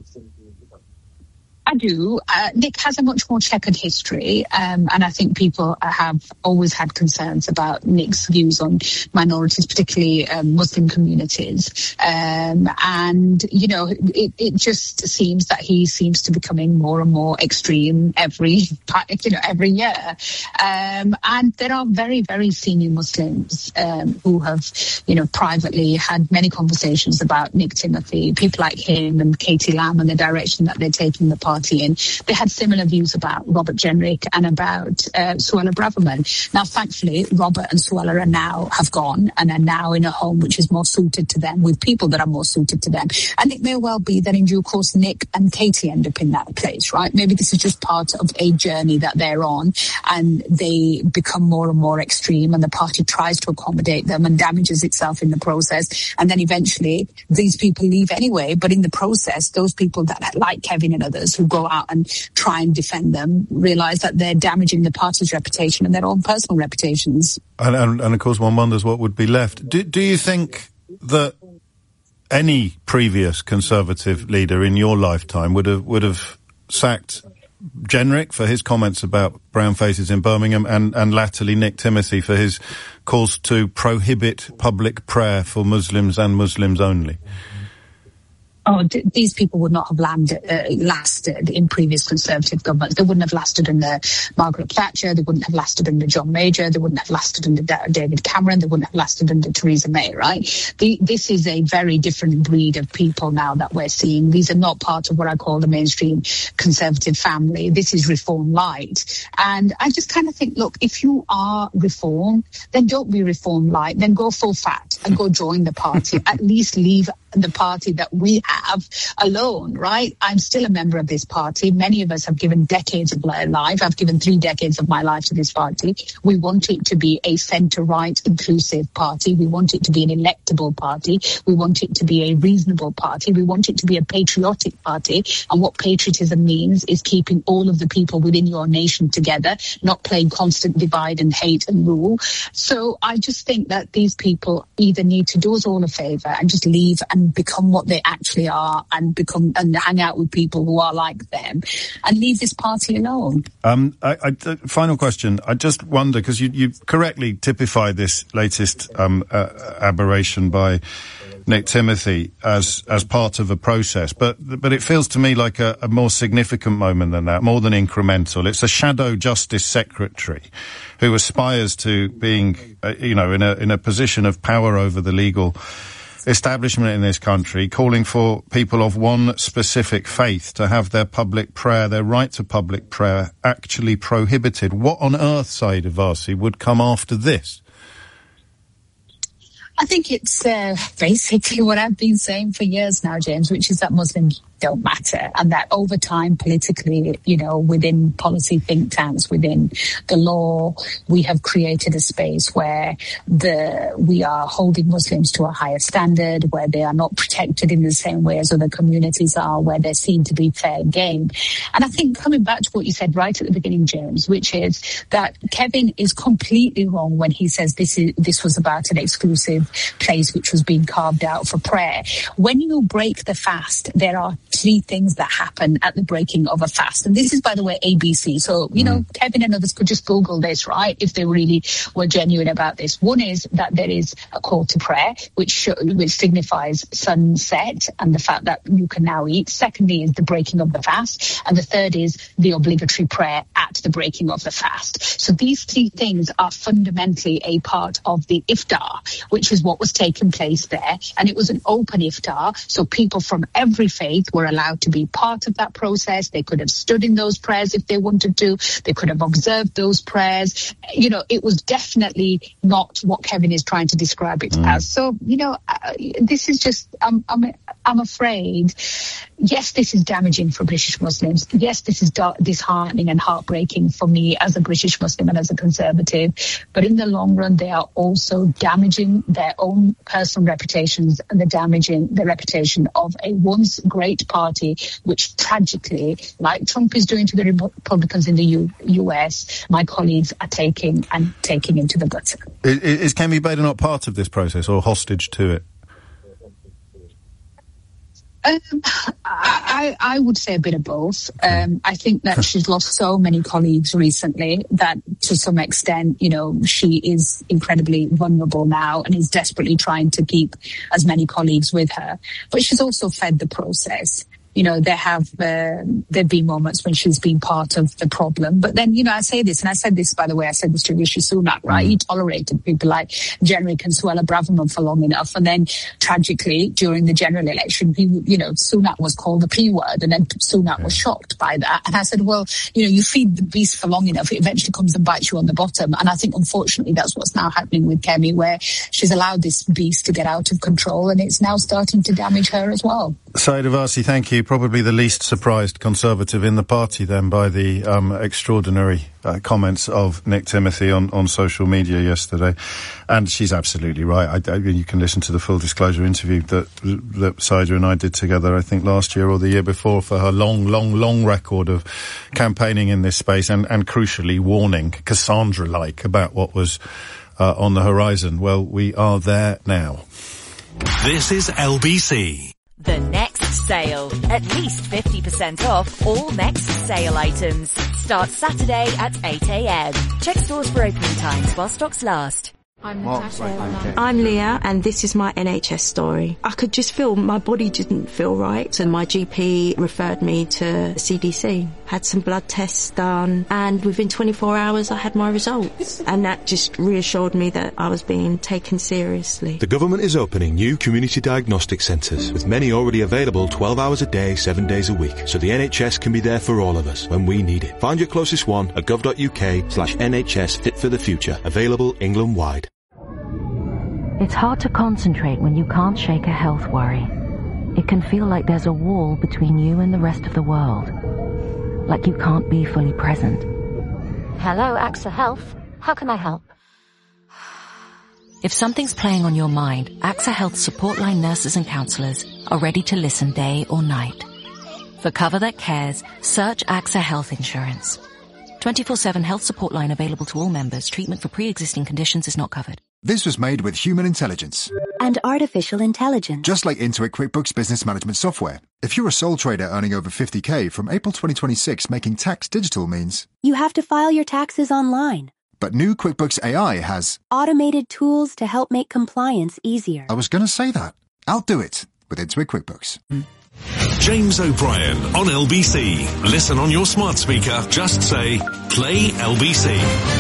I do. Uh, Nick has a much more checkered history, um, and I think people have always had concerns about Nick's views on minorities, particularly um, Muslim communities. Um, and, you know, it, it just seems that he seems to be becoming more and more extreme every, you know, every year. Um, and there are very, very senior Muslims um, who have, you know, privately had many conversations about Nick Timothy, people like him and Katie Lamb and the direction that they're taking the party party in, they had similar views about Robert Jenrick and about uh, Suella Braverman. Now, thankfully, Robert and Suella are now have gone and are now in a home which is more suited to them, with people that are more suited to them. And it may well be that in due course, Nick and Katie end up in that place, right? Maybe this is just part of a journey that they're on, and they become more and more extreme, and the party tries to accommodate them and damages itself in the process. And then eventually these people leave anyway. But in the process, those people that, like Kevin and others, who go out and try and defend them, realise that they're damaging the party's reputation and their own personal reputations. And, and, and of course, one wonders what would be left. Do, do you think that any previous Conservative leader in your lifetime would have would have sacked Jenrick for his comments about brown faces in Birmingham, and, and latterly Nick Timothy for his calls to prohibit public prayer for Muslims and Muslims only? Oh, d- these people would not have landed, uh, lasted in previous Conservative governments. They wouldn't have lasted under Margaret Thatcher. They wouldn't have lasted under John Major. They wouldn't have lasted under da- David Cameron. They wouldn't have lasted under Theresa May, right? The, this is a very different breed of people now that we're seeing. These are not part of what I call the mainstream Conservative family. This is Reform Light. And I just kind of think, look, if you are Reform, then don't be Reform Light. Then go full fat and go join the party. At least leave the party that we have alone, right? I'm still a member of this party. Many of us have given decades of my life. I've given three decades of my life to this party. We want it to be a centre-right inclusive party. We want it to be an electable party. We want it to be a reasonable party. We want it to be a patriotic party. And what patriotism means is keeping all of the people within your nation together, not playing constant divide and hate and rule. So I just think that these people either need to do us all a favour and just leave and become what they actually are, and become and hang out with people who are like them, and leave this party alone. Um, I, I, uh, final question. I just wonder, because you, you correctly typified this latest um, uh, aberration by Nick Timothy as as part of a process, but but it feels to me like a, a more significant moment than that, more than incremental. It's a shadow justice secretary who aspires to being, uh, you know, in a in a position of power over the legal establishment in this country, calling for people of one specific faith to have their public prayer, their right to public prayer, actually prohibited. What on earth, Sayeeda Warsi, would come after this? I think it's uh, basically what I've been saying for years now, James, which is that Muslims don't matter, and that over time, politically, you know, within policy think tanks, within the law, we have created a space where the we are holding Muslims to a higher standard, where they are not protected in the same way as other communities are, where they're seen to be fair game. And I think, coming back to what you said right at the beginning, James, which is that Kevin is completely wrong when he says this is this was about an exclusive place which was being carved out for prayer. When you break the fast, there are three things that happen at the breaking of a fast. And this is, by the way, A B C. So, you know, Kevin and others could just Google this, right, if they really were genuine about this. One is that there is a call to prayer, which show, which signifies sunset and the fact that you can now eat. Secondly is the breaking of the fast. And the third is the obligatory prayer at the breaking of the fast. So these three things are fundamentally a part of the iftar, which is what was taking place there. And it was an open iftar, so people from every faith were allowed to be part of that process. They could have stood in those prayers if they wanted to. They could have observed those prayers. You know, it was definitely not what Kevin is trying to describe it mm. as. So, you know, uh, this is just, I'm, I'm, I'm afraid, yes, this is damaging for British Muslims. Yes, this is da- disheartening and heartbreaking for me as a British Muslim and as a Conservative. But in the long run, they are also damaging their own personal reputations, and they're damaging the reputation of a once great party, which tragically, like Trump is doing to the Republicans in the U- US, my colleagues are taking and taking into the gutter. Is, is Kemi Bader not part of this process or hostage to it? Um, I, I would say a bit of both. Um, I think that she's lost so many colleagues recently that to some extent, you know, she is incredibly vulnerable now and is desperately trying to keep as many colleagues with her. But she's also fed the process. you know, there have uh, there've been moments when she's been part of the problem. But then, you know, I say this, and I said this, by the way, I said this to Rishi Sunak, right? Mm. He tolerated people like Jeremy Consuela Braverman for long enough. And then, tragically, during the general election, he, you know, Sunak was called the P word, and then Sunak yeah. was shocked by that. And I said, well, you know, you feed the beast for long enough, it eventually comes and bites you on the bottom. And I think, unfortunately, that's what's now happening with Kemi, where she's allowed this beast to get out of control, and it's now starting to damage her as well. Sayeeda Warsi, thank you. Probably the least surprised Conservative in the party then by the um, extraordinary uh, comments of Nick Timothy on, on social media yesterday. And she's absolutely right. I, I, you can listen to the full disclosure interview that, that Sayeeda and I did together, I think, last year or the year before, for her long, long, long record of campaigning in this space and, and crucially warning, Cassandra-like, about what was uh, on the horizon. Well, we are there now. This is L B C. The Next sale. At least fifty percent off all Next sale items. Starts Saturday at eight a.m. Check stores for opening times while stocks last. I'm Natasha. I'm Leah, and this is my N H S story. I could just feel my body didn't feel right, and my G P referred me to C D C. Had some blood tests done, and within twenty-four hours I had my results. And that just reassured me that I was being taken seriously. The government is opening new community diagnostic centres, with many already available twelve hours a day, seven days a week, so the N H S can be there for all of us when we need it. Find your closest one at gov.uk slash NHS Fit for the Future. Available England-wide. It's hard to concentrate when you can't shake a health worry. It can feel like there's a wall between you and the rest of the world. Like you can't be fully present. Hello, AXA Health. How can I help? If something's playing on your mind, AXA Health support line nurses and counsellors are ready to listen day or night. For cover that cares, search AXA Health Insurance. twenty-four seven health support line available to all members. Treatment for pre-existing conditions is not covered. This was made with human intelligence. And artificial intelligence. Just like Intuit QuickBooks Business Management software. If you're a sole trader earning over fifty K, from April twenty twenty-six, making tax digital means you have to file your taxes online. But new QuickBooks A I has automated tools to help make compliance easier. I was going to say that. I'll do it with Intuit QuickBooks. Mm. James O'Brien on L B C. Listen on your smart speaker. Just say, play L B C.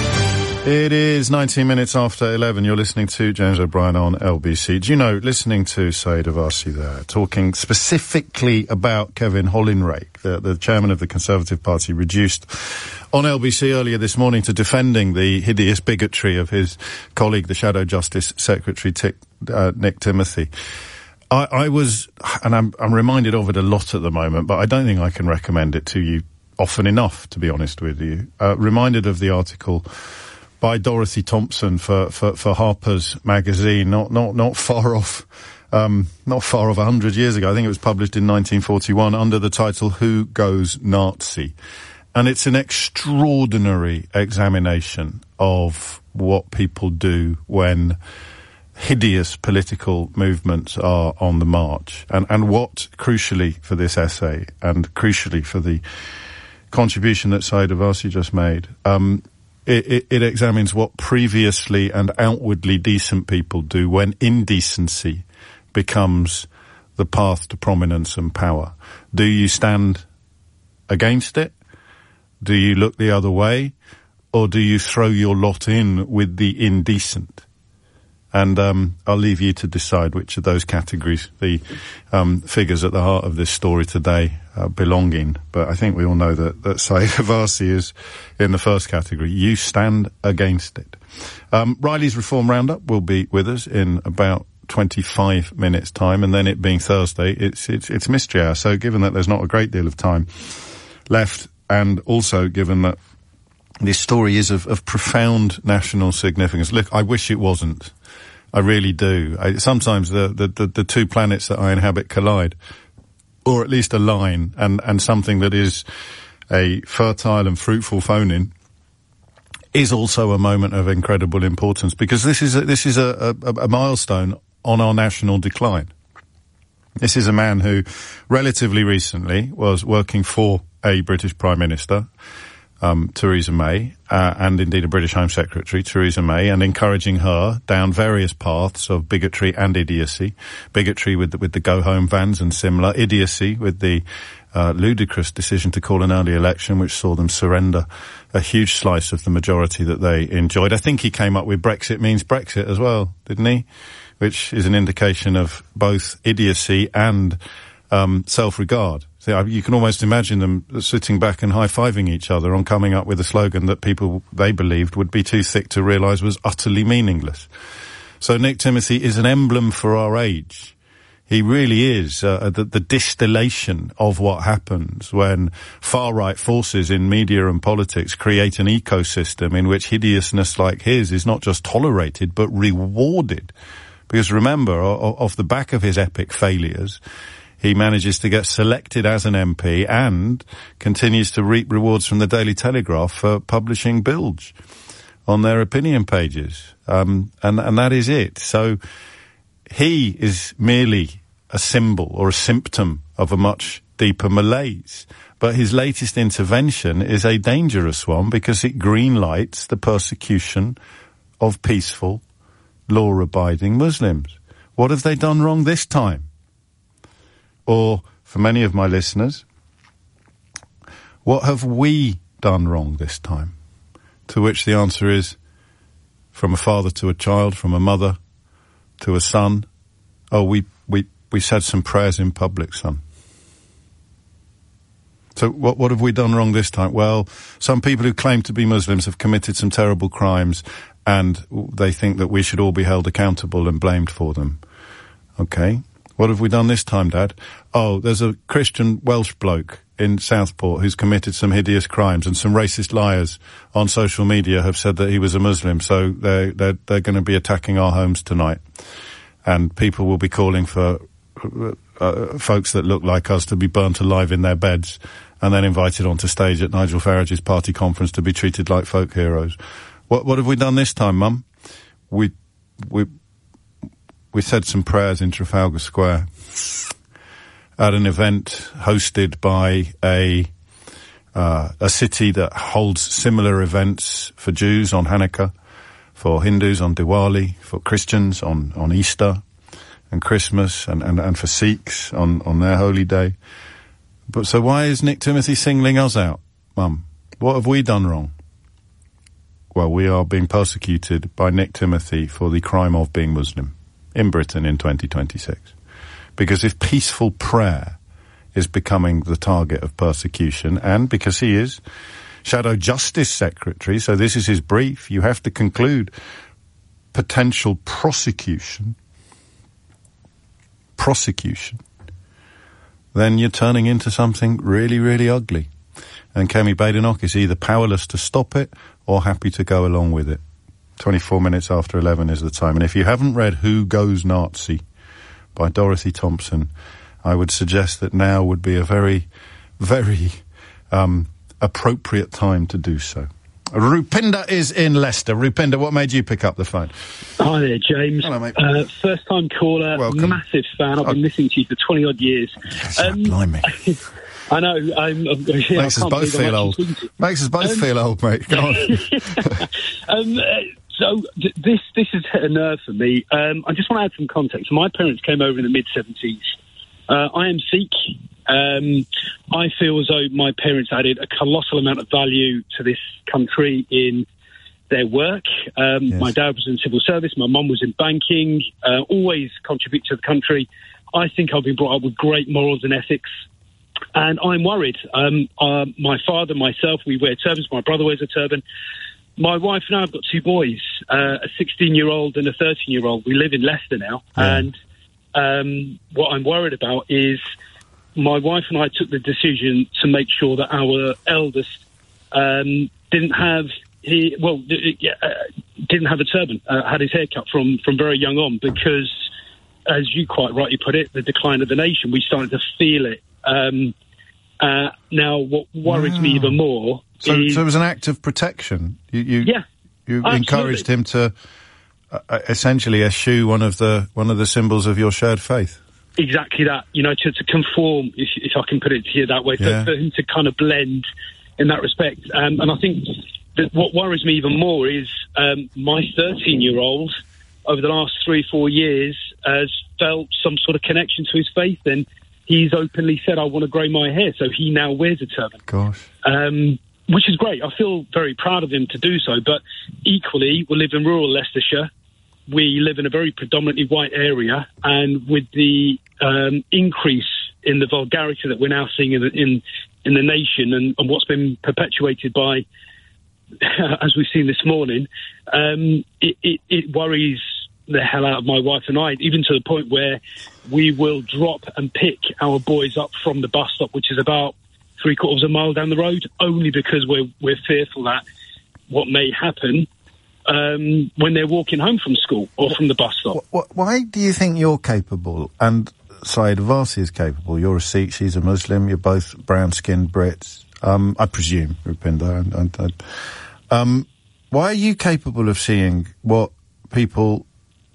It is nineteen minutes after eleven. You're listening to James O'Brien on L B C. Do you know, listening to Sayeeda Warsi there, talking specifically about Kevin Hollinrake, the, the chairman of the Conservative Party, reduced on L B C earlier this morning to defending the hideous bigotry of his colleague, the Shadow Justice Secretary, Tick, uh, Nick Timothy. I, I was, and I'm, I'm reminded of it a lot at the moment, but I don't think I can recommend it to you often enough, to be honest with you. Uh, reminded of the article by Dorothy Thompson for, for, for Harper's Magazine, not, not, not far off, um, not far off a hundred years ago. I think it was published in nineteen forty-one under the title, Who Goes Nazi? And it's an extraordinary examination of what people do when hideous political movements are on the march. And, and what, crucially for this essay, and crucially for the contribution that Sayeeda Warsi just made, um, It, it, it examines what previously and outwardly decent people do when indecency becomes the path to prominence and power. Do you stand against it? Do you look the other way? Or do you throw your lot in with the indecent? And um, I'll leave you to decide which of those categories the um, figures at the heart of this story today uh, belong in. But I think we all know that, that Sayeeda Warsi is in the first category. You stand against it. Um, Riley's Reform Roundup will be with us in about twenty-five minutes' time, and then it being Thursday, it's, it's, it's mystery hour. So given that there's not a great deal of time left, and also given that this story is of, of profound national significance. Look, I wish it wasn't. I really do. I, sometimes the, the, the, the two planets that I inhabit collide, or at least align, and, and something that is a fertile and fruitful phone-in is also a moment of incredible importance, because this is a, this is a, a, a milestone on our national decline. This is a man who relatively recently was working for a British Prime Minister, um, Theresa May, uh, and indeed a British Home Secretary, Theresa May, and encouraging her down various paths of bigotry and idiocy. Bigotry with the, with the go-home vans and similar. Idiocy with the uh, ludicrous decision to call an early election, which saw them surrender a huge slice of the majority that they enjoyed. I think he came up with Brexit means Brexit as well, didn't he? Which is an indication of both idiocy and um, self-regard. So you can almost imagine them sitting back and high-fiving each other on coming up with a slogan that people, they believed, would be too thick to realise was utterly meaningless. So Nick Timothy is an emblem for our age. He really is uh, the, the distillation of what happens when far-right forces in media and politics create an ecosystem in which hideousness like his is not just tolerated, but rewarded. Because remember, o- off the back of his epic failures, he manages to get selected as an M P and continues to reap rewards from the Daily Telegraph for publishing bilge on their opinion pages. Um, and, and that is it. So he is merely a symbol or a symptom of a much deeper malaise. But his latest intervention is a dangerous one because it greenlights the persecution of peaceful, law-abiding Muslims. What have they done wrong this time? Or, for many of my listeners, what have we done wrong this time? To which the answer is, from a father to a child, from a mother to a son, oh, we, we, we said some prayers in public, son. So what, what have we done wrong this time? Well, some people who claim to be Muslims have committed some terrible crimes, and they think that we should all be held accountable and blamed for them. Okay. What have we done this time, Dad? Oh, there's a Christian Welsh bloke in Southport who's committed some hideous crimes, and some racist liars on social media have said that he was a Muslim, so they're, they're, they're going to be attacking our homes tonight. And people will be calling for uh, folks that look like us to be burnt alive in their beds and then invited onto stage at Nigel Farage's party conference to be treated like folk heroes. What, what have we done this time, Mum? We, we, we said some prayers in Trafalgar Square at an event hosted by a, uh, a city that holds similar events for Jews on Hanukkah, for Hindus on Diwali, for Christians on, on Easter and Christmas, and, and, and for Sikhs on, on their holy day. But so why is Nick Timothy singling us out, Mum? What have we done wrong? Well, we are being persecuted by Nick Timothy for the crime of being Muslim in Britain in twenty twenty-six. Because if peaceful prayer is becoming the target of persecution, and because he is Shadow Justice Secretary, so this is his brief, you have to conclude potential prosecution, prosecution, then you're turning into something really, really ugly. And Kemi Badenoch is either powerless to stop it or happy to go along with it. twenty-four minutes after eleven is the time. And if you haven't read Who Goes Nazi by Dorothy Thompson, I would suggest that now would be a very, very um, appropriate time to do so. Rupinder is in Leicester. Rupinder, what made you pick up the phone? Hi there, James. Hello, mate. Uh, first time caller, Welcome. massive fan. I've been listening to you for twenty odd years. Yes, um, blimey. I know. I'm, I'm, yeah, Makes us both feel old. Makes us both um, feel old, mate. Go on. um, uh, so th- this this has hit a nerve for me. Um, I just want to add some context. My parents came over in the mid seventies. Uh, I am Sikh. Um, I feel as though my parents added a colossal amount of value to this country in their work. Um, yes. My dad was in civil service. My mum was in banking. Uh, always contribute to the country. I think I've been brought up with great morals and ethics. And I'm worried. Um, uh, my father, myself, we wear turbans. My brother wears a turban. My wife and I have got two boys, uh, a sixteen-year-old and a thirteen-year-old. We live in Leicester now. Yeah. And um, what I'm worried about is my wife and I took the decision to make sure that our eldest um, didn't have he well uh, didn't have a turban, uh, had his hair cut from, from very young on, because, as you quite rightly put it, the decline of the nation, we started to feel it. Um, uh, now, what worries wow. me even more so, is... So it was an act of protection. You, you, yeah, you absolutely. encouraged him to uh, essentially eschew one of the one of the symbols of your shared faith. Exactly that. You know, to, to conform, if, if I can put it to you that way, yeah. for, for him to kind of blend in that respect. Um, and I think that what worries me even more is um, my thirteen-year-old over the last three, four years has felt some sort of connection to his faith, and he's openly said, I want to grow my hair, so he now wears a turban. Gosh. Um, which is great. I feel very proud of him to do so, but equally, we live in rural Leicestershire. We live in a very predominantly white area, and with the um, increase in the vulgarity that we're now seeing in the, in, in the nation, and, and what's been perpetuated by, as we've seen this morning, um, it, it, it worries the hell out of my wife and I, even to the point where we will drop and pick our boys up from the bus stop, which is about three quarters of a mile down the road, only because we're we're fearful that what may happen um, when they're walking home from school or from the bus stop. Why do you think you're capable, and Saeed Abbasi is capable? You're a Sikh, she's a Muslim, you're both brown-skinned Brits, um, I presume, Rupinder. And, and, and, um, why are you capable of seeing what people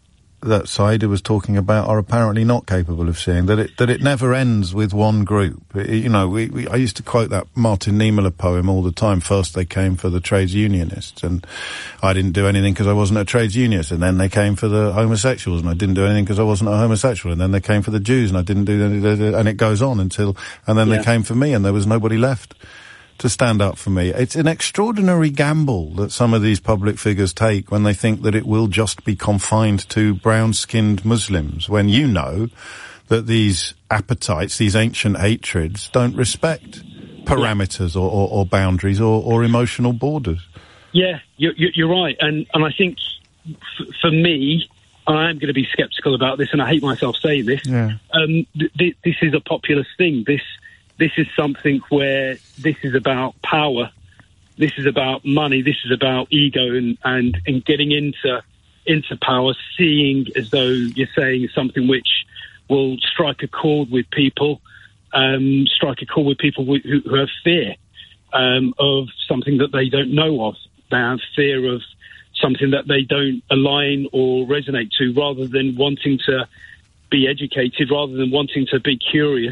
that Saida was talking about are apparently not capable of seeing, that it that it never ends with one group? It, you know, we, we I used to quote that Martin Niemöller poem all the time. First they came for the trades unionists, and I didn't do anything because I wasn't a trades unionist, and then they came for the homosexuals, and I didn't do anything because I wasn't a homosexual, and then they came for the Jews, and I didn't do anything, and it goes on until, and then yeah. they came for me, and there was nobody left to stand up for me. It's an extraordinary gamble that some of these public figures take when they think that it will just be confined to brown-skinned Muslims, when you know that these appetites, these ancient hatreds, don't respect parameters or, or, or boundaries or, or emotional borders. Yeah, you're, you're right. And, and I think f- for me, I am going to be sceptical about this, and I hate myself saying this. Yeah. Um, th- th- this is a populist thing. This This is something where this is about power. This is about money. This is about ego and, and, and getting into into power, seeing as though you're saying something which will strike a chord with people, um, strike a chord with people who, who have fear um, of something that they don't know of. They have fear of something that they don't align or resonate to, rather than wanting to be educated, rather than wanting to be curious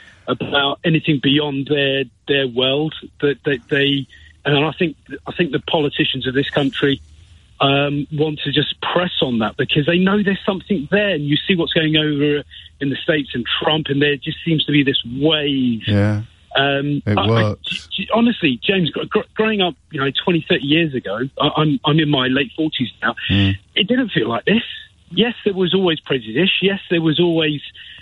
about anything beyond their their world. That, that they, and I think I think the politicians of this country um, want to just press on that, because they know there's something there. And you see what's going over in the States and Trump, and there just seems to be this wave. Yeah, um, it I, works. I, honestly, James, gr- growing up, you know, twenty, thirty years ago, I, I'm I'm in my late forties now. Mm. It didn't feel like this. Yes, there was always prejudice. Yes, there was always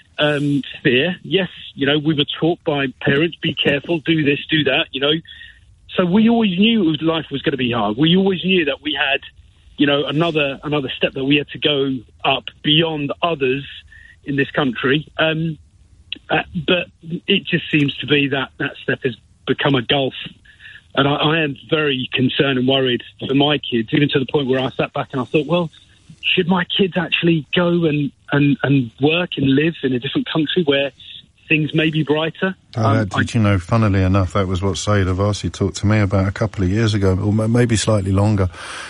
Um, fear. Yes, you know, we were taught by parents, be careful, do this, do that, you know. So we always knew life was going to be hard. We always knew that we had, you know, another another step that we had to go up beyond others in this country. Um, uh, but it just seems to be that that step has become a gulf. And I, I am very concerned and worried for my kids, even to the point where I sat back and I thought, well, should my kids actually go and, and, and work and live in a different country where things may be brighter? Oh, um, that, did you know, funnily enough, that was what Saeed Abbasi talked to me about a couple of years ago, or maybe slightly longer,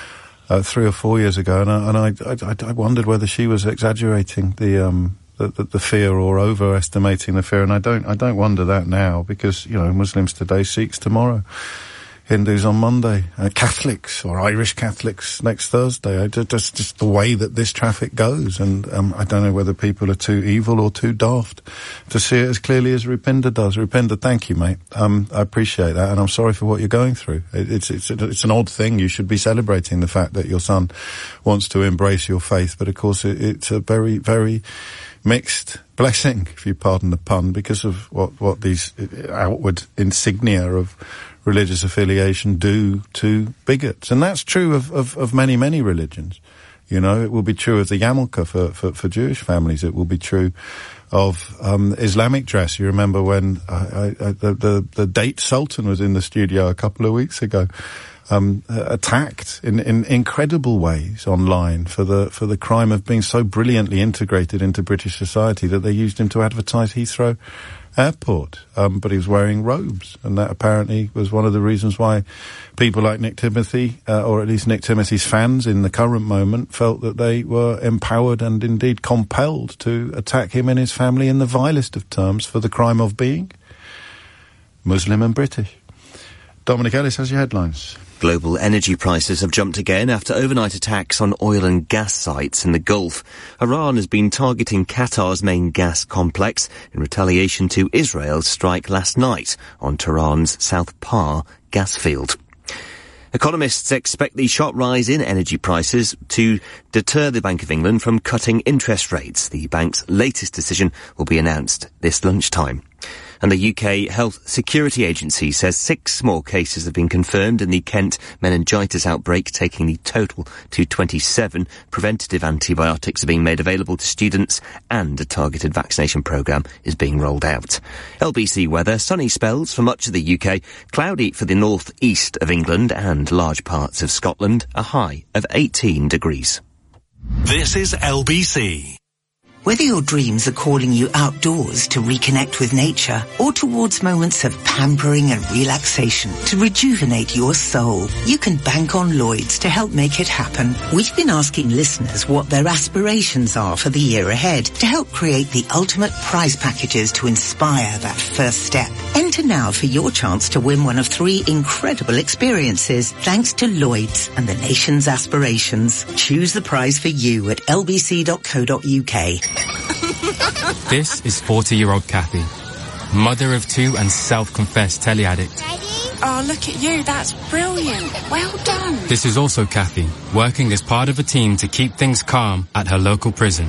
uh, three or four years ago, and I, and I, I, I wondered whether she was exaggerating the, um, the, the, the fear or overestimating the fear, and I don't, I don't wonder that now, because, you know, Muslims today, Sikhs tomorrow, Hindus on Monday, uh, Catholics or Irish Catholics next Thursday. I, just, just the way that this traffic goes, and um, I don't know whether people are too evil or too daft to see it as clearly as Rupinder does. Rupinder, thank you, mate. Um, I appreciate that, and I'm sorry for what you're going through. It, it's it's it's an odd thing. You should be celebrating the fact that your son wants to embrace your faith, but of course it, it's a very very mixed blessing, if you pardon the pun, because of what what these outward insignia of religious affiliation do to bigots. And that's true of, of, of many, many religions. You know, it will be true of the yarmulke for, for, for Jewish families. It will be true of um, Islamic dress. You remember when I, I, I, the, the, the date Sultan was in the studio a couple of weeks ago, um, uh, attacked in, in incredible ways online for the, for the crime of being so brilliantly integrated into British society that they used him to advertise Heathrow Airport, um, but he was wearing robes, and that apparently was one of the reasons why people like Nick Timothy, uh, or at least Nick Timothy's fans in the current moment, felt that they were empowered and indeed compelled to attack him and his family in the vilest of terms for the crime of being Muslim and British. Dominic Ellis has your headlines. Global energy prices have jumped again after overnight attacks on oil and gas sites in the Gulf. Iran has been targeting Qatar's main gas complex in retaliation to Israel's strike last night on Tehran's South Par gas field. Economists expect the sharp rise in energy prices to deter the Bank of England from cutting interest rates. The bank's latest decision will be announced this lunchtime. And the U K Health Security Agency says six more cases have been confirmed in the Kent meningitis outbreak, taking the total to twenty-seven. Preventative antibiotics are being made available to students and a targeted vaccination programme is being rolled out. L B C weather, sunny spells for much of the U K, cloudy for the north east of England and large parts of Scotland, a high of eighteen degrees. This is L B C. Whether your dreams are calling you outdoors to reconnect with nature or towards moments of pampering and relaxation to rejuvenate your soul, you can bank on Lloyds to help make it happen. We've been asking listeners what their aspirations are for the year ahead to help create the ultimate prize packages to inspire that first step. Enter now for your chance to win one of three incredible experiences thanks to Lloyds and the nation's aspirations. Choose the prize for you at l b c dot co dot u k. This is forty-year-old Kathy, mother of two and self-confessed telly-addict. Daddy? Oh, look at you. That's brilliant. Well done. This is also Kathy, working as part of a team to keep things calm at her local prison.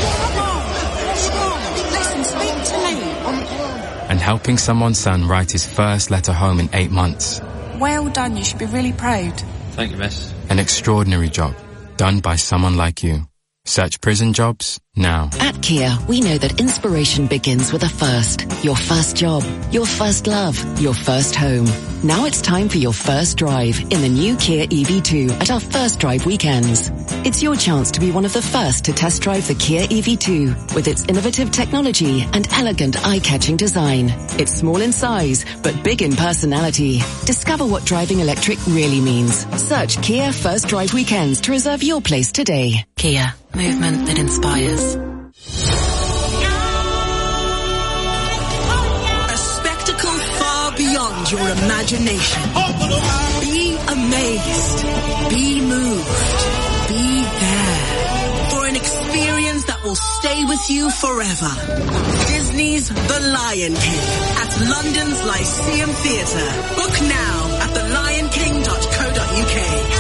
Listen, speak to me. And helping someone's son write his first letter home in eight months. Well done. You should be really proud. Thank you, miss. An extraordinary job, done by someone like you. Search prison jobs now. At Kia, we know that inspiration begins with a first. Your first job, your first love, your first home. Now it's time for your first drive in the new Kia E V two at our first drive weekends. It's your chance to be one of the first to test drive the Kia E V two with its innovative technology and elegant eye-catching design. It's small in size, but big in personality. Discover what driving electric really means. Search Kia First Drive Weekends to reserve your place today. Kia, movement that inspires. A spectacle far beyond your imagination. Be amazed. Be moved. Be there. For an experience that will stay with you forever. Disney's The Lion King at London's Lyceum Theatre. Book now at the lion king dot co dot u k.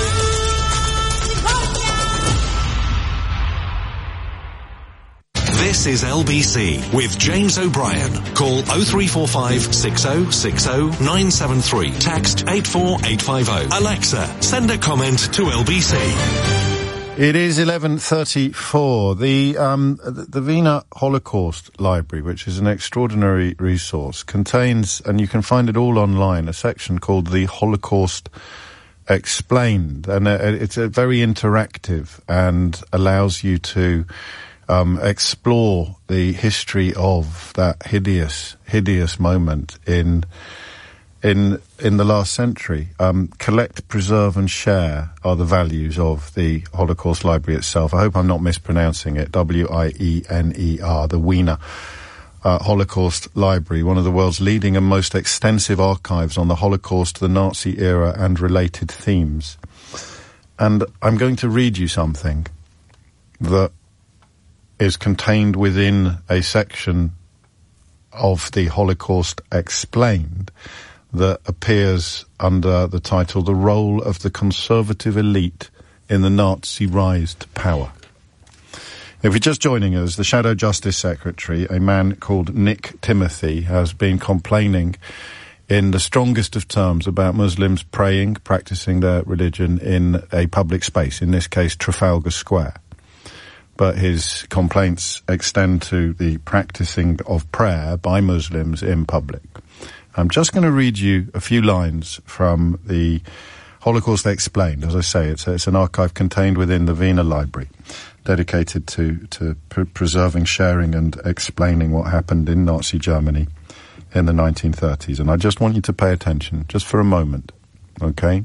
This is L B C with James O'Brien. Call oh three four five, six oh six oh, nine seven three. Text eight four eight five oh. Alexa, send a comment to L B C. It is eleven thirty-four. The, um, the Wiener Holocaust Library, which is an extraordinary resource, contains, and you can find it all online, a section called the Holocaust Explained. And uh, it's a very interactive and allows you to Um, explore the history of that hideous, hideous moment in, in, in the last century. Um, collect, preserve and share are the values of the Holocaust Library itself. I hope I'm not mispronouncing it. W I E N E R, the Wiener uh, Holocaust Library, one of the world's leading and most extensive archives on the Holocaust, the Nazi era and related themes. And I'm going to read you something that is contained within a section of the Holocaust Explained that appears under the title The Role of the Conservative Elite in the Nazi Rise to Power. If you're just joining us, the Shadow Justice Secretary, a man called Nick Timothy, has been complaining in the strongest of terms about Muslims praying, practicing their religion in a public space, in this case Trafalgar Square. But his complaints extend to the practicing of prayer by Muslims in public. I'm just going to read you a few lines from the Holocaust Explained. As I say, it's, it's an archive contained within the Wiener Library, dedicated to, to pre- preserving, sharing and explaining what happened in Nazi Germany in the nineteen thirties. And I just want you to pay attention, just for a moment, okay?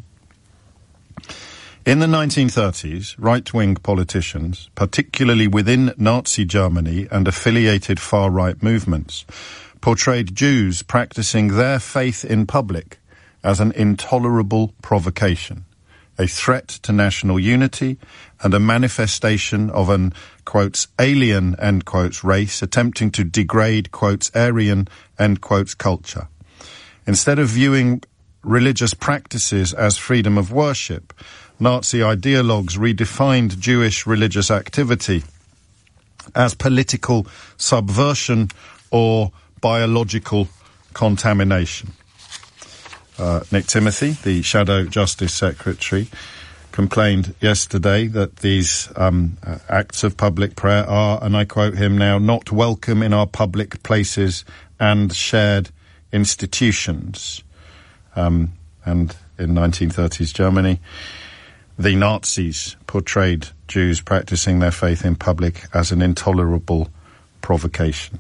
In the nineteen thirties, right-wing politicians, particularly within Nazi Germany and affiliated far-right movements, portrayed Jews practicing their faith in public as an intolerable provocation, a threat to national unity, and a manifestation of an, quotes, alien, end quotes, race attempting to degrade, quotes, Aryan, end quotes, culture. Instead of viewing religious practices as freedom of worship, Nazi ideologues redefined Jewish religious activity as political subversion or biological contamination. Uh, Nick Timothy, the Shadow Justice Secretary, complained yesterday that these um, uh, acts of public prayer are, and I quote him now, not welcome in our public places and shared institutions. Um, and in nineteen thirties Germany, the Nazis portrayed Jews practicing their faith in public as an intolerable provocation.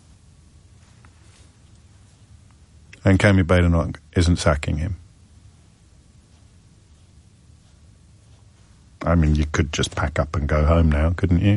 And Kemi Badenoch isn't sacking him. I mean, you could just pack up and go home now, couldn't you?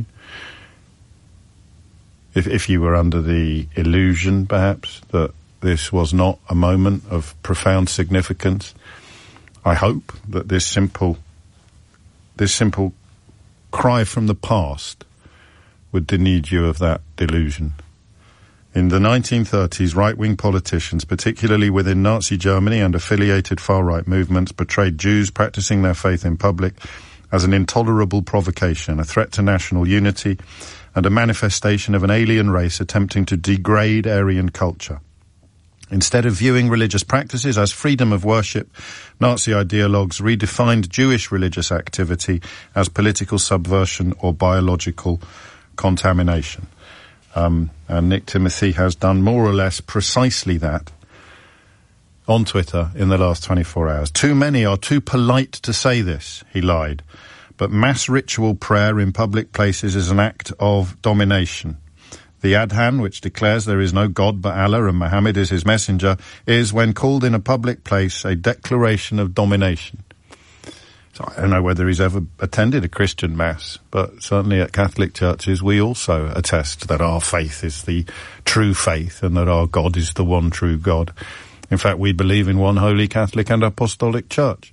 If, if you were under the illusion, perhaps, that this was not a moment of profound significance, I hope that this simple, this simple cry from the past would denude you of that delusion. In the nineteen thirties, right-wing politicians, particularly within Nazi Germany and affiliated far-right movements, portrayed Jews practicing their faith in public as an intolerable provocation, a threat to national unity, and a manifestation of an alien race attempting to degrade Aryan culture. Instead of viewing religious practices as freedom of worship, Nazi ideologues redefined Jewish religious activity as political subversion or biological contamination. Um, and Nick Timothy has done more or less precisely that on Twitter in the last twenty-four hours. Too many are too polite to say this, he lied. But mass ritual prayer in public places is an act of domination. The Adhan, which declares there is no God but Allah and Muhammad is his messenger, is, when called in a public place, a declaration of domination. So I don't know whether he's ever attended a Christian mass, but certainly at Catholic churches we also attest that our faith is the true faith and that our God is the one true God. In fact, we believe in one holy Catholic and Apostolic Church.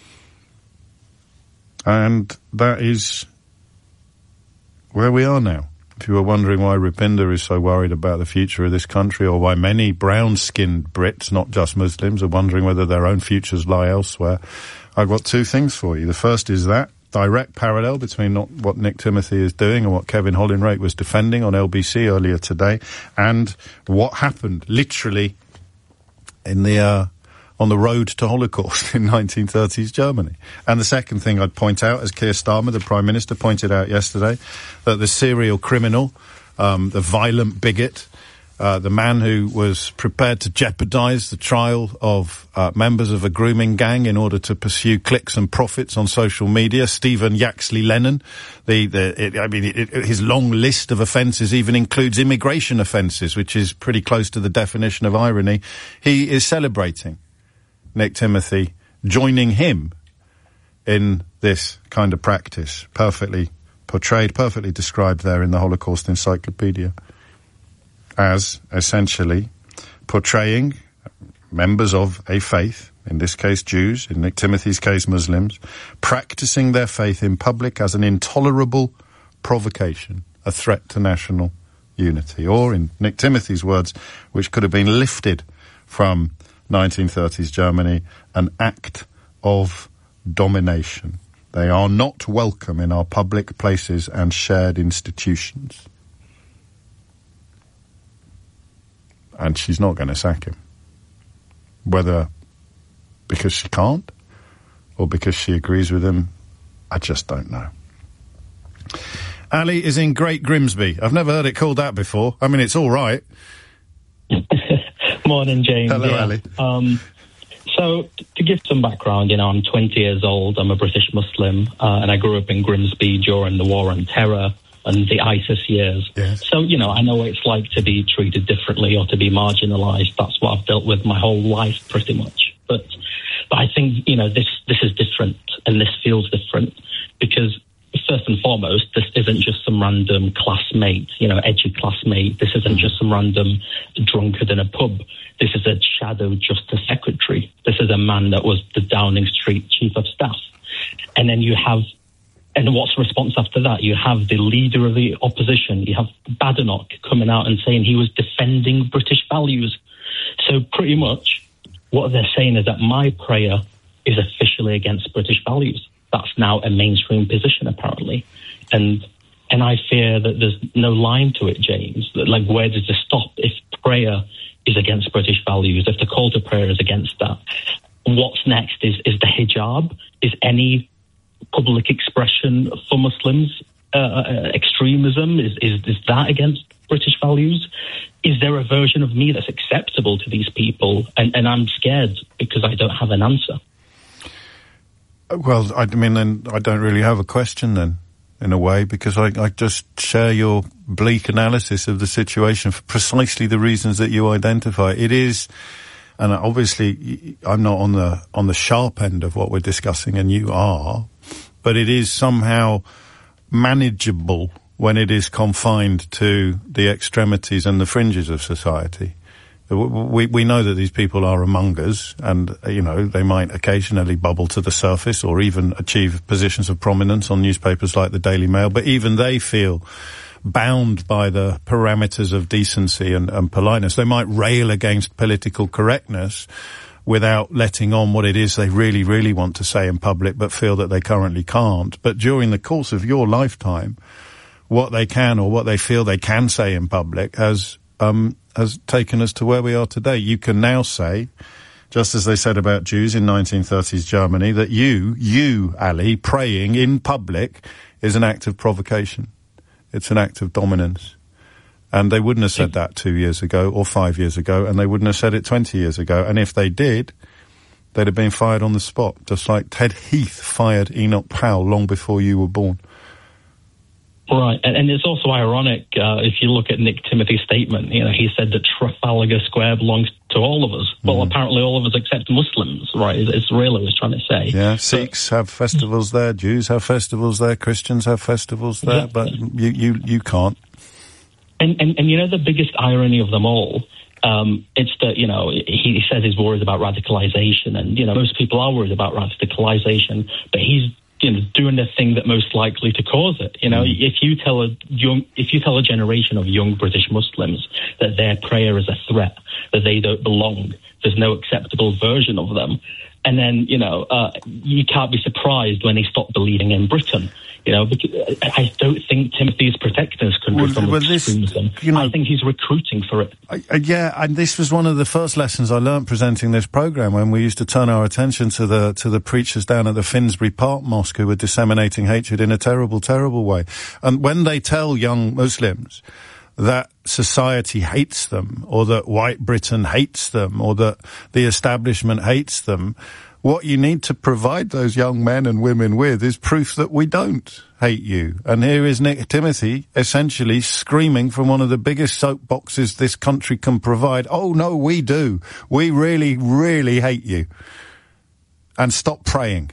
And that is where we are now. If you were wondering why Rupinder is so worried about the future of this country, or why many brown-skinned Brits, not just Muslims, are wondering whether their own futures lie elsewhere, I've got two things for you. The first is that direct parallel between not what Nick Timothy is doing and what Kevin Hollinrake was defending on L B C earlier today, and what happened literally in the uh, on the road to Holocaust in nineteen thirties Germany. And the second thing I'd point out, as Keir Starmer, the Prime Minister, pointed out yesterday, that the serial criminal, um, the violent bigot, uh, the man who was prepared to jeopardize the trial of uh, members of a grooming gang in order to pursue clicks and profits on social media, Stephen Yaxley Lennon. The, the, it, I mean, it, it, his long list of offences even includes immigration offences, which is pretty close to the definition of irony. He is celebrating Nick Timothy, joining him in this kind of practice, perfectly portrayed, perfectly described there in the Holocaust Encyclopedia, as essentially portraying members of a faith, in this case Jews, in Nick Timothy's case Muslims, practicing their faith in public as an intolerable provocation, a threat to national unity, or in Nick Timothy's words, which could have been lifted from nineteen thirties Germany, an act of domination. They are not welcome in our public places and shared institutions. And she's not going to sack him. Whether because she can't or because she agrees with him, I just don't know. Ali is in Great Grimsby. I've never heard it called that before. I mean, it's all right. Morning, James. Hello, yeah. Ali. Um, so, t- to give some background, you know, I'm twenty years old. I'm a British Muslim, uh, and I grew up in Grimsby during the War on Terror and the ISIS years. Yes. So, you know, I know what it's like to be treated differently or to be marginalised. That's what I've dealt with my whole life, pretty much. But, but I think, you know, this this is different, and this feels different because, first and foremost, this isn't just some random classmate, you know, edgy classmate. This isn't just some random drunkard in a pub. This is a shadow justice secretary. This is a man that was the Downing Street chief of staff. And then you have, and what's the response after that? You have the leader of the opposition. You have Badenoch coming out and saying he was defending British values. So pretty much what they're saying is that my prayer is officially against British values. That's now a mainstream position, apparently. And and I fear that there's no line to it, James. That, like, where does it stop if prayer is against British values, if the call to prayer is against that? What's next? Is, is the hijab? Is any public expression for Muslims uh, uh, extremism? Is, is, is that against British values? Is there a version of me that's acceptable to these people? And, and I'm scared because I don't have an answer. Well, I mean, then I don't really have a question then, in a way, because I, I just share your bleak analysis of the situation for precisely the reasons that you identify. It is, and obviously I'm not on the on the sharp end of what we're discussing, and you are, but it is somehow manageable when it is confined to the extremities and the fringes of society. We, we know that these people are among us, and, you know, they might occasionally bubble to the surface or even achieve positions of prominence on newspapers like the Daily Mail, but even they feel bound by the parameters of decency and, and politeness. They might rail against political correctness without letting on what it is they really, really want to say in public, but feel that they currently can't. But during the course of your lifetime, what they can or what they feel they can say in public has um has taken us to where we are today. You can now say, just as they said about Jews in nineteen thirties Germany, that you, you, Ali, praying in public is an act of provocation. It's an act of dominance. And they wouldn't have said that two years ago or five years ago, and they wouldn't have said it twenty years ago. And if they did, they'd have been fired on the spot, just like Ted Heath fired Enoch Powell long before you were born. Right, and, and it's also ironic, uh, if you look at Nick Timothy's statement, you know, he said that Trafalgar Square belongs to all of us. Mm. Well, apparently all of us except Muslims, right, is, is really what he was trying to say. Yeah, Sikhs have festivals there, Jews have festivals there, Christians have festivals there, yeah. But you, you, you can't. And, and, and you know the biggest irony of them all? Um, it's that, you know, he, he says he's worried about radicalization, and, you know, most people are worried about radicalization, but he's, you know, doing the thing that most likely to cause it. You know, mm. if you tell a young, if you tell a generation of young British Muslims that their prayer is a threat, that they don't belong, there's no acceptable version of them, and then, you know, uh, you can't be surprised when they stop believing in Britain. You know, because I don't think Timothy's protecting this country well, from well, extremism. This, you know, I think he's recruiting for it. I, I, yeah, and this was one of the first lessons I learnt presenting this programme, when we used to turn our attention to the to the preachers down at the Finsbury Park Mosque who were disseminating hatred in a terrible, terrible way. And when they tell young Muslims that society hates them, or that white Britain hates them, or that the establishment hates them, what you need to provide those young men and women with is proof that we don't hate you. And here is Nick Timothy essentially screaming from one of the biggest soapboxes this country can provide, oh no, we do. We really, really hate you. And stop praying.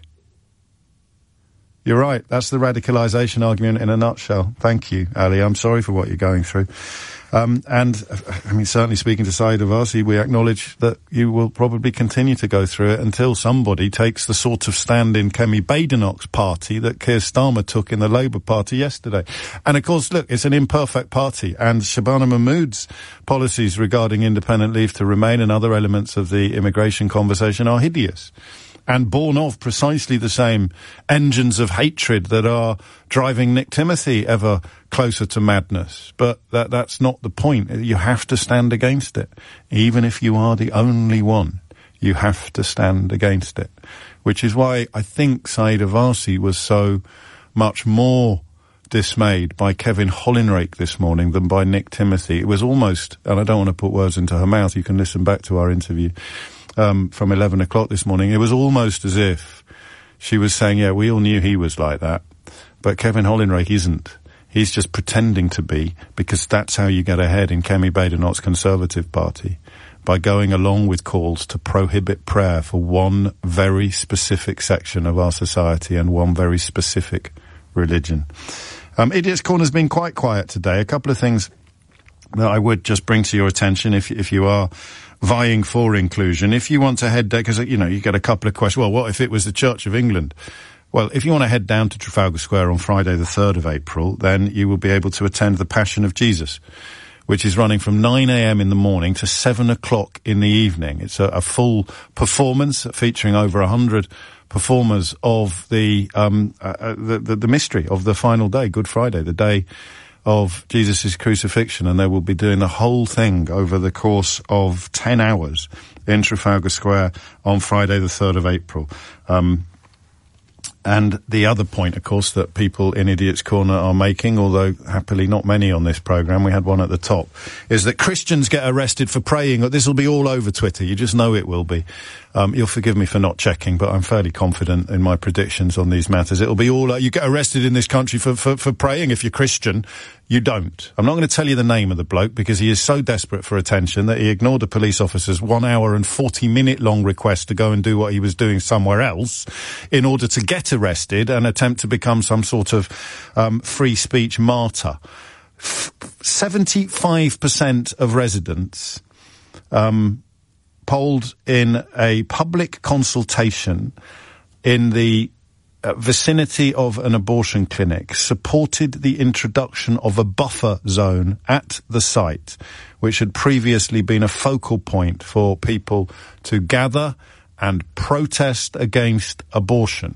You're right. That's the radicalisation argument in a nutshell. Thank you, Ali. I'm sorry for what you're going through. Um, and, I mean, certainly speaking to Saeed Abbasi, we acknowledge that you will probably continue to go through it until somebody takes the sort of stand in Kemi Badenoch's party that Keir Starmer took in the Labour Party yesterday. And, of course, look, it's an imperfect party, and Shabana Mahmood's policies regarding independent leave to remain and other elements of the immigration conversation are hideous, and born of precisely the same engines of hatred that are driving Nick Timothy ever closer to madness. But that that's not the point. You have to stand against it. Even if you are the only one, you have to stand against it. Which is why I think Saeed Abbasi was so much more dismayed by Kevin Hollinrake this morning than by Nick Timothy. It was almost, and I don't want to put words into her mouth, you can listen back to our interview, Um, from eleven o'clock this morning. It was almost as if she was saying, yeah, we all knew he was like that, but Kevin Hollinrake isn't. He's just pretending to be, because that's how you get ahead in Kemi Badenoch's Conservative Party, by going along with calls to prohibit prayer for one very specific section of our society and one very specific religion. Um, Idiot's Corner's been quite quiet today. A couple of things that I would just bring to your attention if if you are vying for inclusion. If you want to head down, because, you know, you get a couple of questions. Well, what if it was the Church of England? Well, if you want to head down to Trafalgar Square on Friday the third of April, then you will be able to attend the Passion of Jesus, which is running from nine a.m. in the morning to seven o'clock in the evening. It's a, a full performance featuring over one hundred performers of the, um, uh, the, the, the mystery of the final day, Good Friday, the day of Jesus' crucifixion, and they will be doing the whole thing over the course of ten hours in Trafalgar Square on Friday the third of April. Um, And the other point, of course, that people in Idiot's Corner are making, although happily not many on this programme, we had one at the top, is that Christians get arrested for praying. This will be all over Twitter. You just know it will be. Um, you'll forgive me for not checking, but I'm fairly confident in my predictions on these matters. It'll be all, uh, you get arrested in this country for, for, for praying if you're Christian. You don't. I'm not going to tell you the name of the bloke because he is so desperate for attention that he ignored a police officer's one hour and forty minute long request to go and do what he was doing somewhere else in order to get arrested and attempt to become some sort of um, free speech martyr. F- seventy-five percent of residents um, polled in a public consultation in the Uh, vicinity of an abortion clinic supported the introduction of a buffer zone at the site, which had previously been a focal point for people to gather and protest against abortion.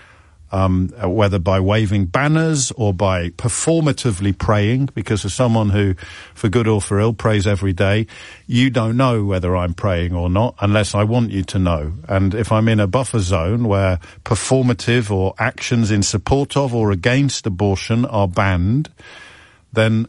Um, whether by waving banners or by performatively praying, because as someone who, for good or for ill, prays every day, you don't know whether I'm praying or not unless I want you to know. And if I'm in a buffer zone where performative or actions in support of or against abortion are banned, then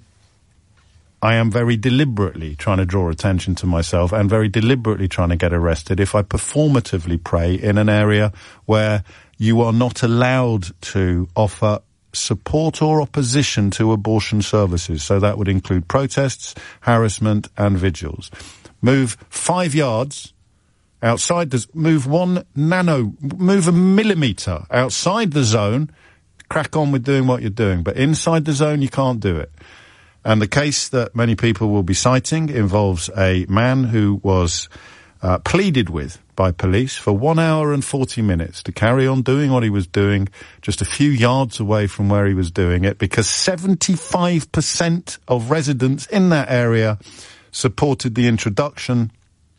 I am very deliberately trying to draw attention to myself and very deliberately trying to get arrested if I performatively pray in an area where you are not allowed to offer support or opposition to abortion services. So that would include protests, harassment and vigils. Move five yards outside the, move one nano, move a millimetre outside the zone, crack on with doing what you're doing. But inside the zone, you can't do it. And the case that many people will be citing involves a man who was uh, pleaded with by police for one hour and forty minutes to carry on doing what he was doing just a few yards away from where he was doing it because seventy-five percent of residents in that area supported the introduction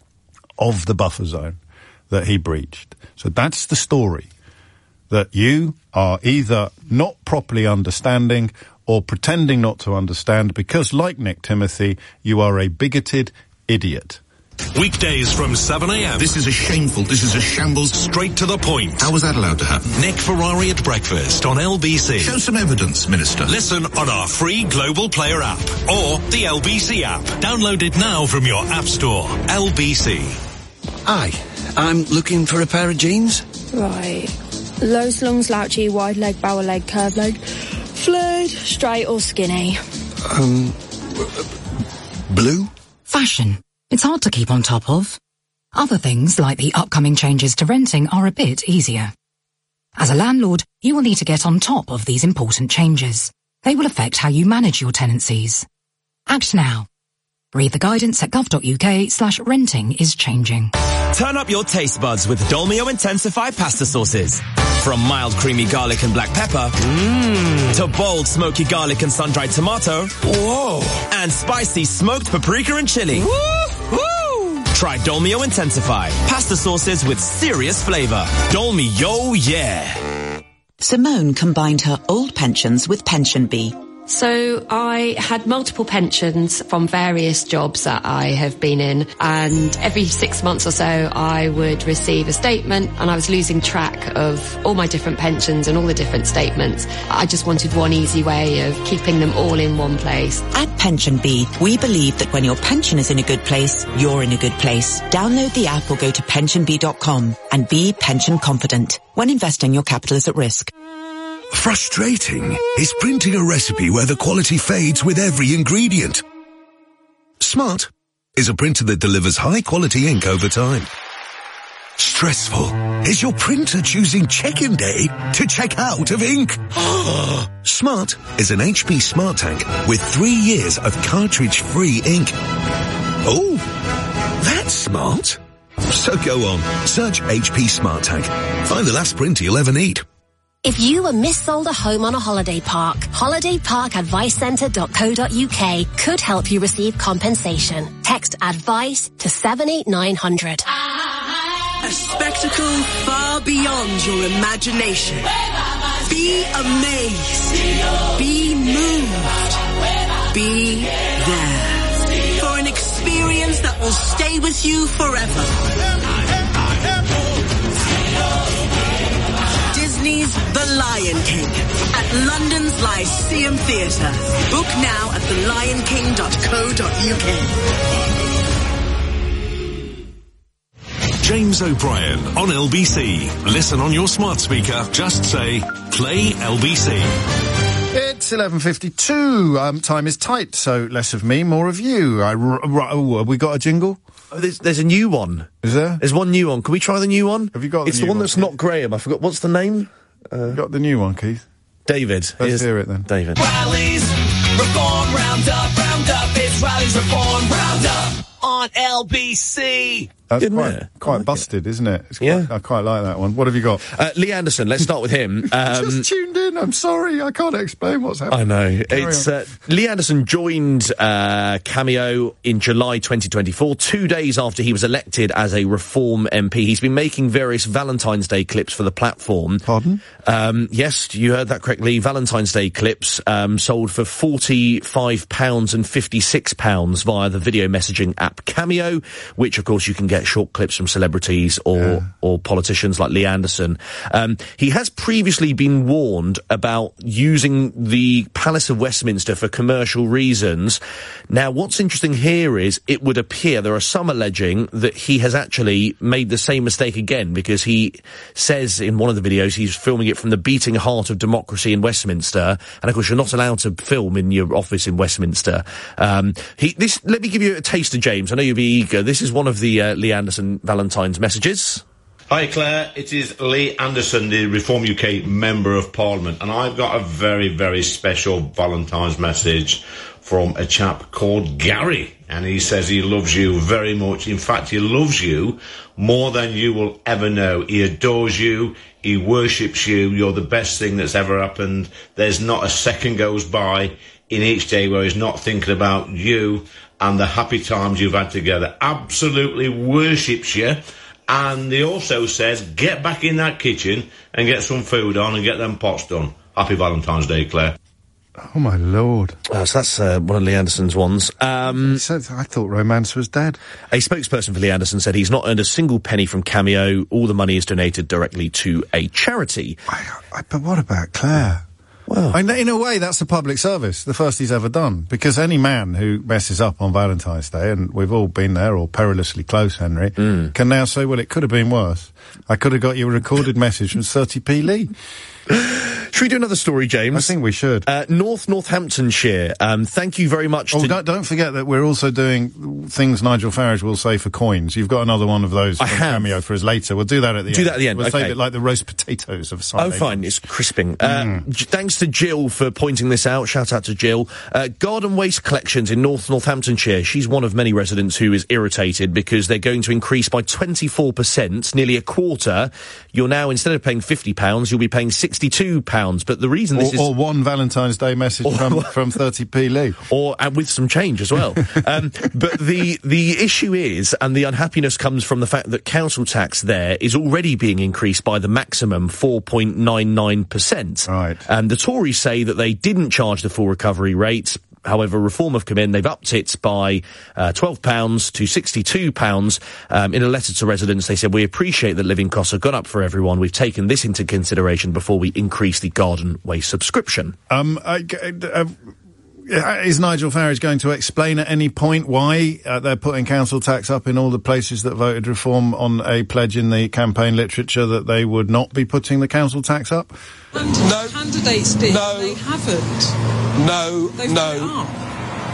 of the buffer zone that he breached. So that's the story that you are either not properly understanding or pretending not to understand because, like Nick Timothy, you are a bigoted idiot. Weekdays from seven a.m. This is a shameful, this is a shambles. Straight to the point. How was that allowed to happen? Nick Ferrari at breakfast on L B C. Show some evidence, Minister. Listen on our free Global Player app or the L B C app. Download it now from your app store. L B C. Hi, I'm looking for a pair of jeans. Right. Low slung, slouchy, wide leg, barrel leg, curved leg, flared, straight or skinny. Um, blue? Fashion. It's hard to keep on top of. Other things, like the upcoming changes to renting, are a bit easier. As a landlord, you will need to get on top of these important changes. They will affect how you manage your tenancies. Act now. Read the guidance at gov.uk slash renting is changing. Turn up your taste buds with Dolmio Intensify pasta sauces. From mild creamy garlic and black pepper, mmm, to bold smoky garlic and sun-dried tomato, whoa, and spicy smoked paprika and chili. Woo-hoo! Try Dolmio Intensify, pasta sauces with serious flavour. Dolmio, yeah. Simone combined her old pensions with Pension Bee. So I had multiple pensions from various jobs that I have been in, and every six months or so I would receive a statement, and I was losing track of all my different pensions and all the different statements. I just wanted one easy way of keeping them all in one place. At Pension Bee, we believe that when your pension is in a good place, you're in a good place. Download the app or go to pension bee dot com and be pension confident. When investing, your capital is at risk. Frustrating is printing a recipe where the quality fades with every ingredient. Smart is a printer that delivers high quality ink over time. Stressful? Is your printer choosing check-in day to check out of ink? Smart is an H P Smart Tank with three years of cartridge-free ink. Oh, that's smart. So go on, search H P Smart Tank. Find the last printer you'll ever need. If you were missold a home on a holiday park, holiday park advice centre dot co dot uk could help you receive compensation. Text ADVICE to seven eight nine hundred. A spectacle far beyond your imagination. Be amazed. Be moved. Be there. For an experience that will stay with you forever. Disney's The Lion King at London's Lyceum Theatre. Book now at the lion king dot co dot uk. James O'Brien on L B C. Listen on your smart speaker. Just say, play L B C. It's eleven fifty-two. Um, time is tight, so less of me, more of you. I, r- r- oh, have we got a jingle? Oh, there's, there's a new one. Is there? There's one new one. Can we try the new one? Have you got the It's new the one one, that's Keith? not Graham. I forgot. What's the name? Uh, you got the new one, Keith? David. Let's Here's hear it then. David. Riley's Reform Roundup, Roundup. It's Riley's Reform Roundup on L B C. That's Didn't quite, it? quite I like busted, isn't it? It's Yeah. Quite, I quite like that one. What have you got? Uh, Lee Anderson. Let's start with him. Um, Just tuned in. I'm sorry. I can't explain what's happening. I know. Carry It's on. uh, Lee Anderson joined uh, Cameo in July twenty twenty-four, two days after he was elected as a Reform M P. He's been making various Valentine's Day clips for the platform. Pardon? Um, yes, you heard that correctly. Valentine's Day clips um, sold for forty-five pounds and fifty-six pounds via the video messaging app Cameo, which, of course, you can get short clips from celebrities or, yeah. or politicians like Lee Anderson. Um, he has previously been warned about using the Palace of Westminster for commercial reasons. Now, what's interesting here is it would appear there are some alleging that he has actually made the same mistake again, because he says in one of the videos he's filming it from the beating heart of democracy in Westminster, and of course you're not allowed to film in your office in Westminster. Um, he, this, let me give you a taster, James. I know you'll be eager. This is one of the uh, Lee Anderson Valentine's messages. Hi Claire, it is Lee Anderson, the Reform U K Member of Parliament, and I've got a very, very special Valentine's message from a chap called Gary, and he says he loves you very much. In fact, he loves you more than you will ever know. He adores you, he worships you, you're the best thing that's ever happened. There's not a second goes by in each day where he's not thinking about you and the happy times you've had together. Absolutely worships you. And he also says, get back in that kitchen and get some food on and get them pots done. Happy Valentine's Day, Claire. Oh, my Lord. Uh, so that's uh, one of Lee Anderson's ones. Um, I thought romance was dead. A spokesperson for Lee Anderson said he's not earned a single penny from Cameo. All the money is donated directly to a charity. I, I, but what about Claire? Well, I, in a way, that's a public service, the first he's ever done. Because any man who messes up on Valentine's Day, and we've all been there, or perilously close, Henry, mm. can now say, well, it could have been worse. I could have got you a recorded message from thirty p Lee. Should we do another story, James? I think we should. Uh, North Northamptonshire, um, thank you very much oh, to... don't, don't forget that we're also doing things Nigel Farage will say for coins. You've got another one of those I from have. Cameo for us later. We'll do that at the do end. Do that at the end, We'll okay. save it like the roast potatoes of Sunday. Oh, fine, it's crisping. Uh, mm. j- thanks to Jill for pointing this out. Shout out to Jill. Uh, garden waste collections in North Northamptonshire. She's one of many residents who is irritated because they're going to increase by twenty-four percent, nearly a quarter. You're now, instead of paying fifty pounds, you'll be paying sixty-two pounds. But the reason this or, is... Or one Valentine's Day message or, from, from thirty p Lee. Or, and with some change as well. um, but the, the issue is, and the unhappiness comes from the fact that council tax there is already being increased by the maximum four point nine nine percent. Right. And the Tories say that they didn't charge the full recovery rate. However, Reform have come in, they've upped it by uh, twelve pounds to sixty-two pounds. Um, in a letter to residents, they said, we appreciate that living costs have gone up for everyone. We've taken this into consideration before we increase the garden waste subscription. Um, I, uh, is Nigel Farage going to explain at any point why uh, they're putting council tax up in all the places that voted Reform on a pledge in the campaign literature that they would not be putting the council tax up? No. Candidates did. No. They haven't. No. They've no.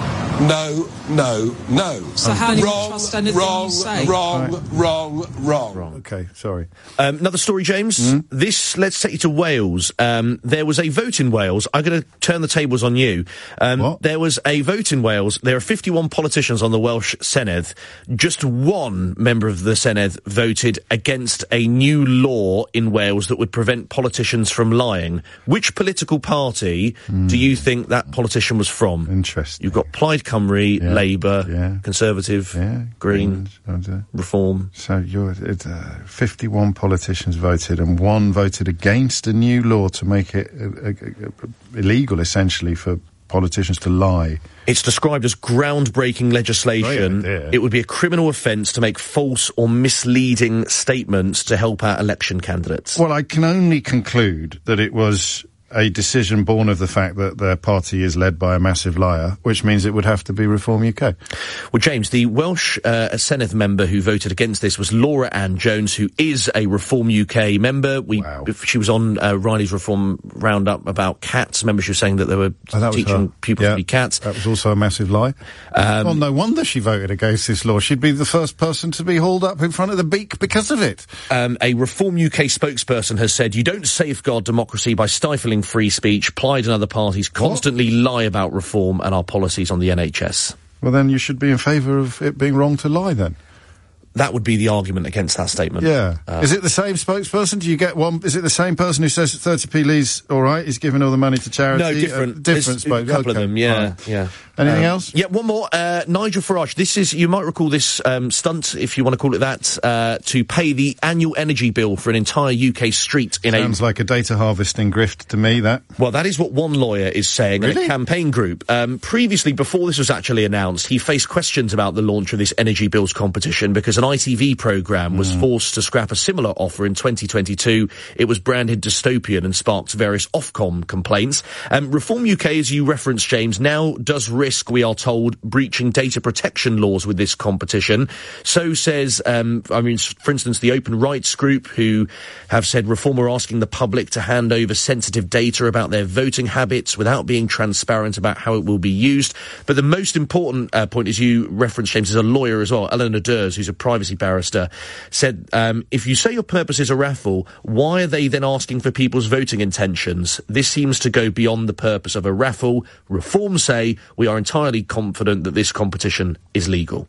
no, no, no. So how do you wrong, trust anything wrong, you say? wrong, Right. wrong, wrong, wrong. Okay, sorry. Um, another story, James. Mm. This, let's take you to Wales. Um, there was a vote in Wales. I'm going to turn the tables on you. Um, What? There was a vote in Wales. There are fifty-one politicians on the Welsh Senedd. Just one member of the Senedd voted against a new law in Wales that would prevent politicians from lying. Which political party Mm. do you think that politician was from? Interesting. You've got Plaid Cymru, Yeah. Labour, Yeah. Conservative, Yeah. Green, Greens, uh, Reform. So you're, it, uh, fifty-one politicians voted and one voted against a new law to make it uh, uh, uh, illegal, essentially, for politicians to lie. It's described as groundbreaking legislation. Great idea. It would be a criminal offence to make false or misleading statements to help out election candidates. Well, I can only conclude that it was a decision born of the fact that their party is led by a massive liar, which means it would have to be Reform U K. Well, James, the Welsh uh, Senedd member who voted against this was Laura Ann Jones, who is a Reform U K member. We, Wow. She was on uh, Riley's Reform Roundup about cats. Remember, she was saying that they were Oh, that was teaching her. pupils Yeah. to be cats. That was also a massive lie. Um, well, no wonder she voted against this law. She'd be the first person to be hauled up in front of the beak because of it. Um, a Reform U K spokesperson has said, you don't safeguard democracy by stifling free speech. Plaid and other parties constantly lie about reform and our policies on the N H S. Well, then you should be in favour of it being wrong to lie, then. That would be the argument against that statement. Yeah. Uh, is it the same spokesperson? Do you get one? Is it the same person who says thirty p Lee's all right? He's giving all the money to charity? No, different. Uh, different There's spokes. a couple okay. of them, yeah, Right. yeah. Anything Um, else? Yeah, one more. Uh, Nigel Farage. This is, you might recall this um, stunt, if you want to call it that, uh, to pay the annual energy bill for an entire U K street in Sounds a... like a data harvesting grift to me, that. Well, that is what one lawyer is saying in Really? a campaign group. Um, previously, before this was actually announced, he faced questions about the launch of this energy bills competition because an I T V programme was forced to scrap a similar offer in twenty twenty-two. It was branded dystopian and sparked various Ofcom complaints. Um, Reform U K, as you referenced, James, now does risk, we are told, breaching data protection laws with this competition. So says, um, I mean, for instance, the Open Rights Group, who have said Reform are asking the public to hand over sensitive data about their voting habits without being transparent about how it will be used. But the most important uh, point, as you referenced, James, is a lawyer as well, Eleanor Durs, who's a privacy barrister, said, um, if you say your purpose is a raffle, why are they then asking for people's voting intentions? This seems to go beyond the purpose of a raffle. Reform say we are entirely confident that this competition is legal.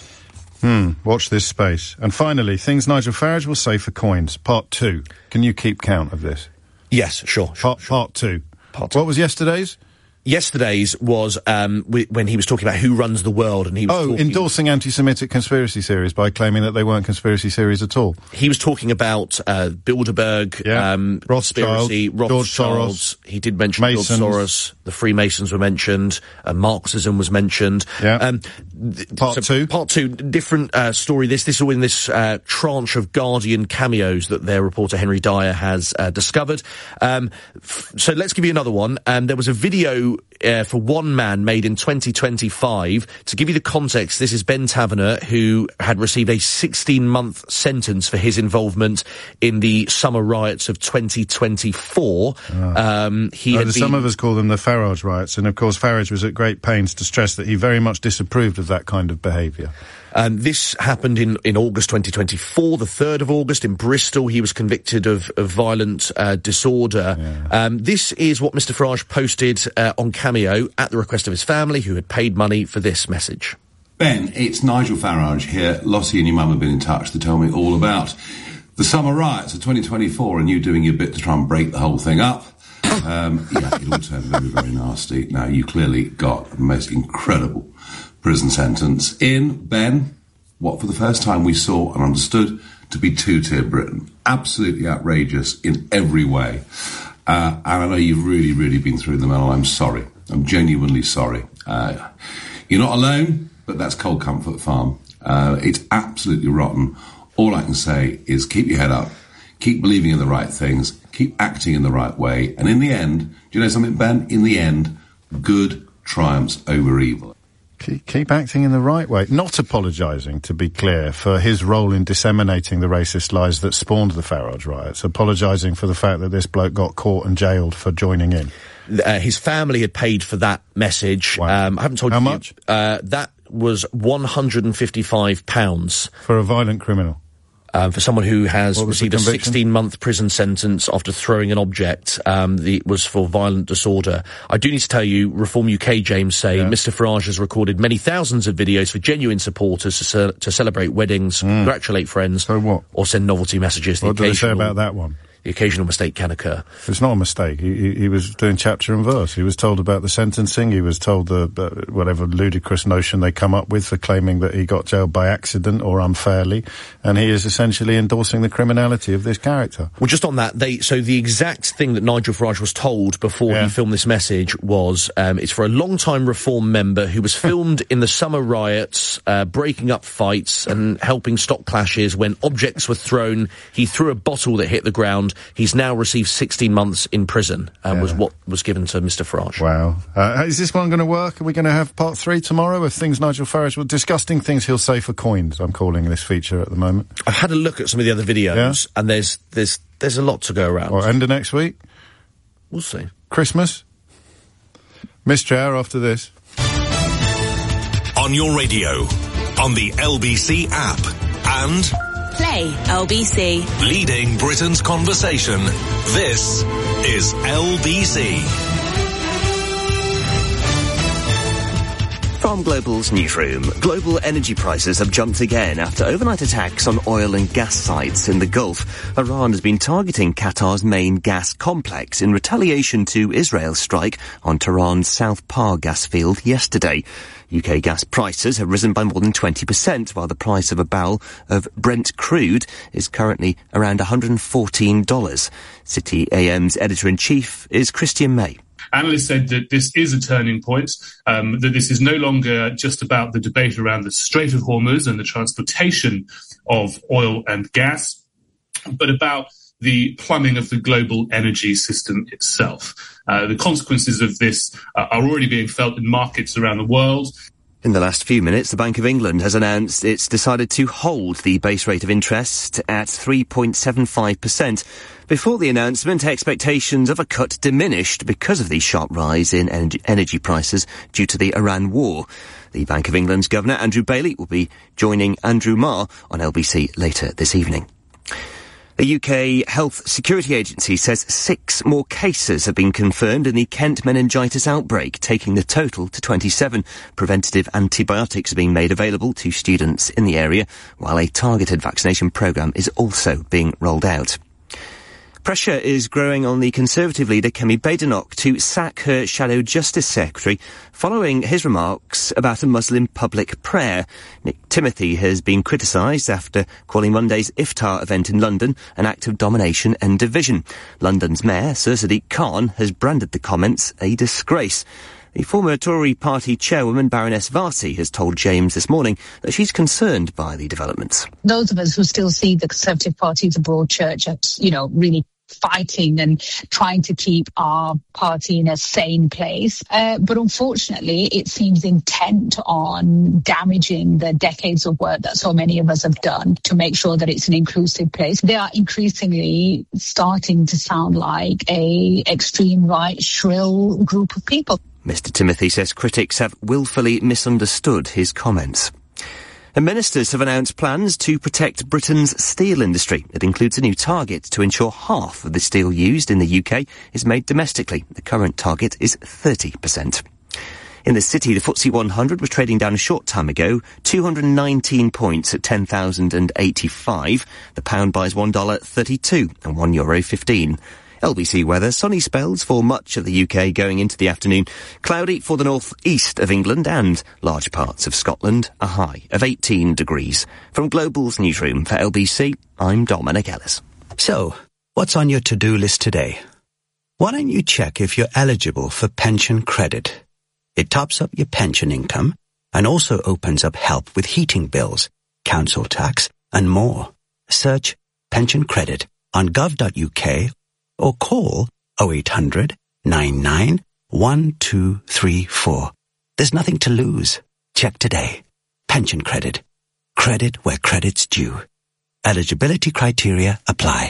Hmm, watch this space. And finally, things Nigel Farage will say for coins. Part two. Can you keep count of this? Yes, sure. sure part, part two. Part two. What was yesterday's? Yesterday's was um, w- when he was talking about who runs the world, and he was Oh, talking, endorsing anti-Semitic conspiracy theories by claiming that they weren't conspiracy theories at all. he was talking about uh, Bilderberg, Yeah. um, Rothschild, conspiracy, George Rothschilds. He did mention Masons. George Soros. The Freemasons were mentioned. Uh, Marxism was mentioned. Yeah. Um, Part so two. Part two. Different uh, story. This this all in this uh, tranche of Guardian cameos that their reporter Henry Dyer has uh, discovered. Um, f- so let's give you another one. Um, there was a video uh, for One Man made in twenty twenty-five. To give you the context, this is Ben Taverner, who had received a sixteen-month sentence for his involvement in the summer riots of twenty twenty-four. Um, he Oh, had the- been, some of us call them the Farage riots, and of course Farage was at great pains to stress that he very much disapproved of that kind of behaviour. Um, this happened in, in August twenty twenty-four, the third of August, in Bristol. He was convicted of, of violent uh, disorder. Yeah. Um, this is what Mister Farage posted uh, on Cameo at the request of his family, who had paid money for this message. Ben, it's Nigel Farage here. Lottie and your mum have been in touch to tell me all about the summer riots of twenty twenty-four and you doing your bit to try and break the whole thing up. Um, yeah, it all turned very, very nasty. Now, you clearly got the most incredible prison sentence in, Ben, what for the first time we saw and understood to be two-tier Britain. Absolutely outrageous in every way. Uh, and I know you've really, really been through them, and I'm sorry. I'm genuinely sorry. Uh, you're not alone, but that's Cold Comfort Farm. Uh, it's absolutely rotten. All I can say is keep your head up, keep believing in the right things, keep acting in the right way, and in the end, do you know something, Ben? In the end, good triumphs over evil. Keep, keep acting in the right way. Not apologising, to be clear, for his role in disseminating the racist lies that spawned the Farage riots. Apologising for the fact that this bloke got caught and jailed for joining in. Uh, his family had paid for that message. Wow. Um, I haven't told How you. How much? Uh, that was one hundred fifty-five pounds. For a violent criminal? Um, for someone who has What was the received a conviction? sixteen-month prison sentence after throwing an object, um, the, was for violent disorder. I do need to tell you, Reform U K, James, say Yeah. Mister Farage has recorded many thousands of videos for genuine supporters to, ce- to celebrate weddings, congratulate friends, So what? or send novelty messages. The What do they say occasional- about that one? The occasional mistake can occur. It's not a mistake. He, he, he was doing chapter and verse. He was told about the sentencing. He was told the uh, whatever ludicrous notion they come up with for claiming that he got jailed by accident or unfairly, and he is essentially endorsing the criminality of this character. Well, just on that, they so the exact thing that Nigel Farage was told before Yeah. he filmed this message was um, it's for a long-time Reform member who was filmed in the summer riots, uh, breaking up fights and helping stop clashes when objects were thrown. He threw a bottle that hit the ground. He's now received sixteen months in prison, um, Yeah. was what was given to Mister Farage. Wow. Uh, is this one going to work? Are we going to have part three tomorrow of things Nigel Farage, well, disgusting things he'll say for coins, I'm calling this feature at the moment. I've had a look at some of the other videos, and there's there's there's a lot to go around. Or end of next week? We'll see. Christmas? Mystery Hour after this. On your radio, on the L B C app, and Play L B C. leading Britain's conversation. This is L B C. From Global's newsroom, global energy prices have jumped again after overnight attacks on oil and gas sites in the Gulf. Iran has been targeting Qatar's main gas complex in retaliation to Israel's strike on Tehran's South Par gas field yesterday. U K gas prices have risen by more than twenty percent, while the price of a barrel of Brent crude is currently around one hundred fourteen dollars. City A M's editor-in-chief is Christian May. Analysts said that this is a turning point, um, that this is no longer just about the debate around the Strait of Hormuz and the transportation of oil and gas, but about the plumbing of the global energy system itself. Uh, the consequences of this uh, are already being felt in markets around the world. In the last few minutes, the Bank of England has announced it's decided to hold the base rate of interest at three point seven five percent. Before the announcement, expectations of a cut diminished because of the sharp rise in energy, energy prices due to the Iran war. The Bank of England's Governor, Andrew Bailey, will be joining Andrew Marr on L B C later this evening. The U K Health Security Agency says six more cases have been confirmed in the Kent meningitis outbreak, taking the total to twenty-seven. Preventative antibiotics are being made available to students in the area, while a targeted vaccination programme is also being rolled out. Pressure is growing on the Conservative leader Kemi Badenoch to sack her Shadow Justice Secretary following his remarks about a Muslim public prayer. Nick Timothy has been criticised after calling Monday's iftar event in London an act of domination and division. London's Mayor, Sir Sadiq Khan, has branded the comments a disgrace. The former Tory party chairwoman, Baroness Varsi, has told James this morning that she's concerned by the developments. Those of us who still see the Conservative Party as a broad church at, you know, really fighting and trying to keep our party in a sane place. Uh, but unfortunately, it seems intent on damaging the decades of work that so many of us have done to make sure that it's an inclusive place. They are increasingly starting to sound like a extreme right, shrill group of people. Mister Timothy says critics have willfully misunderstood his comments. And ministers have announced plans to protect Britain's steel industry. It includes a new target to ensure half of the steel used in the U K is made domestically. The current target is thirty percent. In the city, the F T S E one hundred was trading down a short time ago, two hundred nineteen points at ten thousand eighty-five. The pound buys one dollar thirty-two and one euro fifteen. L B C weather, sunny spells for much of the U K going into the afternoon. Cloudy for the north east of England and large parts of Scotland, a high of eighteen degrees. From Global's newsroom for L B C, I'm Dominic Ellis. So, what's on your to-do list today? Why don't you check if you're eligible for pension credit? It tops up your pension income and also opens up help with heating bills, council tax and more. Search pension credit on gov dot U K or call oh eight hundred, nine nine, one two three four. There's nothing to lose. Check today. Pension credit. Credit where credit's due. Eligibility criteria apply.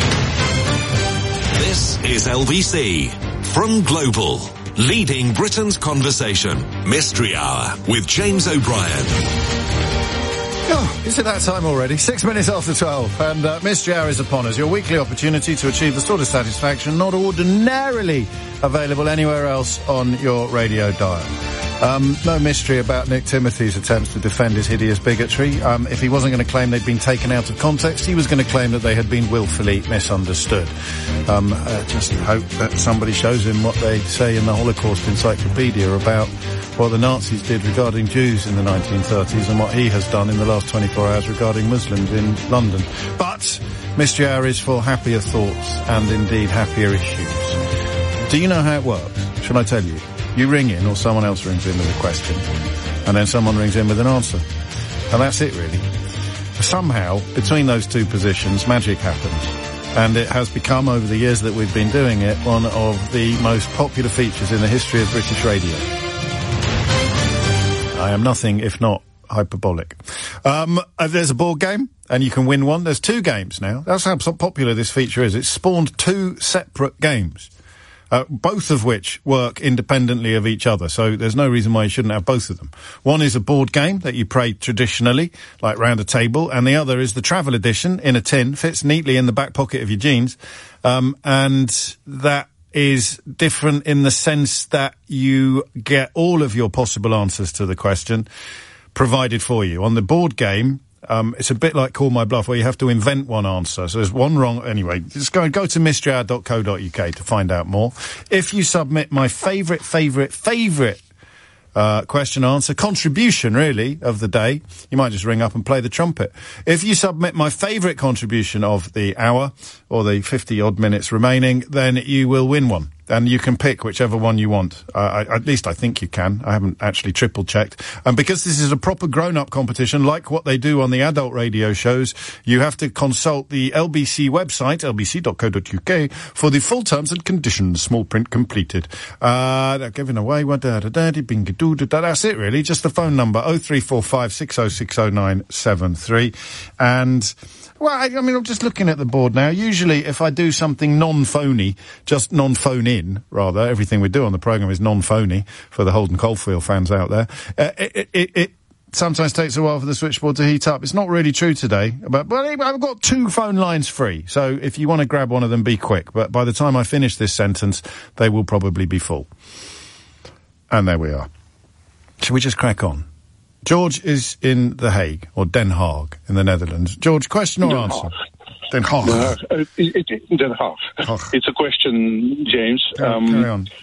This is L B C from Global, leading Britain's conversation. Mystery Hour with James O'Brien. Oh, is it that time already? Six minutes after twelve, and uh, Mystery Hour is upon us. Your weekly opportunity to achieve the sort of satisfaction not ordinarily available anywhere else on your radio dial. Um, no mystery about Nick Timothy's attempts to defend his hideous bigotry. Um, if he wasn't going to claim they'd been taken out of context, he was going to claim that they had been willfully misunderstood. Um, uh, just hope that somebody shows him what they say in the Holocaust Encyclopedia about what the Nazis did regarding Jews in the nineteen thirties and what he has done in the last twenty-four hours regarding Muslims in London. But Mystery Hour is for happier thoughts and indeed happier issues. Do you know how it works? Shall I tell you? You ring in, or someone else rings in with a question, and then someone rings in with an answer. And that's it, really. Somehow, between those two positions, magic happens. And it has become, over the years that we've been doing it, one of the most popular features in the history of British radio. I am nothing if not hyperbolic. Um, uh, there's a board game, and you can win one. There's two games now. That's how popular this feature is. It's spawned two separate games. Uh, both of which work independently of each other, so there's no reason why you shouldn't have both of them. One is a board game that you play traditionally, like round a table, and the other is the travel edition in a tin, fits neatly in the back pocket of your jeans, um, and that is different in the sense that you get all of your possible answers to the question provided for you. On the board game, Um, it's a bit like Call My Bluff, where you have to invent one answer. So there's one wrong. Anyway, just go, go to mystery hour dot co dot uk to find out more. If you submit my favourite, favourite, favourite uh, question answer, contribution, really, of the day, you might just ring up and play the trumpet. If you submit my favourite contribution of the hour, or the fifty-odd minutes remaining, then you will win one. And you can pick whichever one you want. Uh, I, at least I think you can. I haven't actually triple-checked. And because this is a proper grown-up competition, like what they do on the adult radio shows, you have to consult the L B C website, l b c dot co dot uk, for the full terms and conditions, small print completed. Uh, they're giving away, that's it, really. Just the phone number, oh three four five, six oh six oh nine seven three. And... Well, I, I mean, I'm just looking at the board now. Usually, if I do something non-phony, just non-phone-in, rather, everything we do on the programme is non-phony, for the Holden Caulfield fans out there, uh, it, it, it sometimes takes a while for the switchboard to heat up. It's not really true today, but, but I've got two phone lines free, so if you want to grab one of them, be quick. But by the time I finish this sentence, they will probably be full. And there we are. Shall we just crack on? George is in The Hague, or Den Haag, in the Netherlands. George, question or Den answer? Haag. Den Haag. Uh, it, it, it, Den Haag. Haag. It's a question, James. Yeah, um, carry on.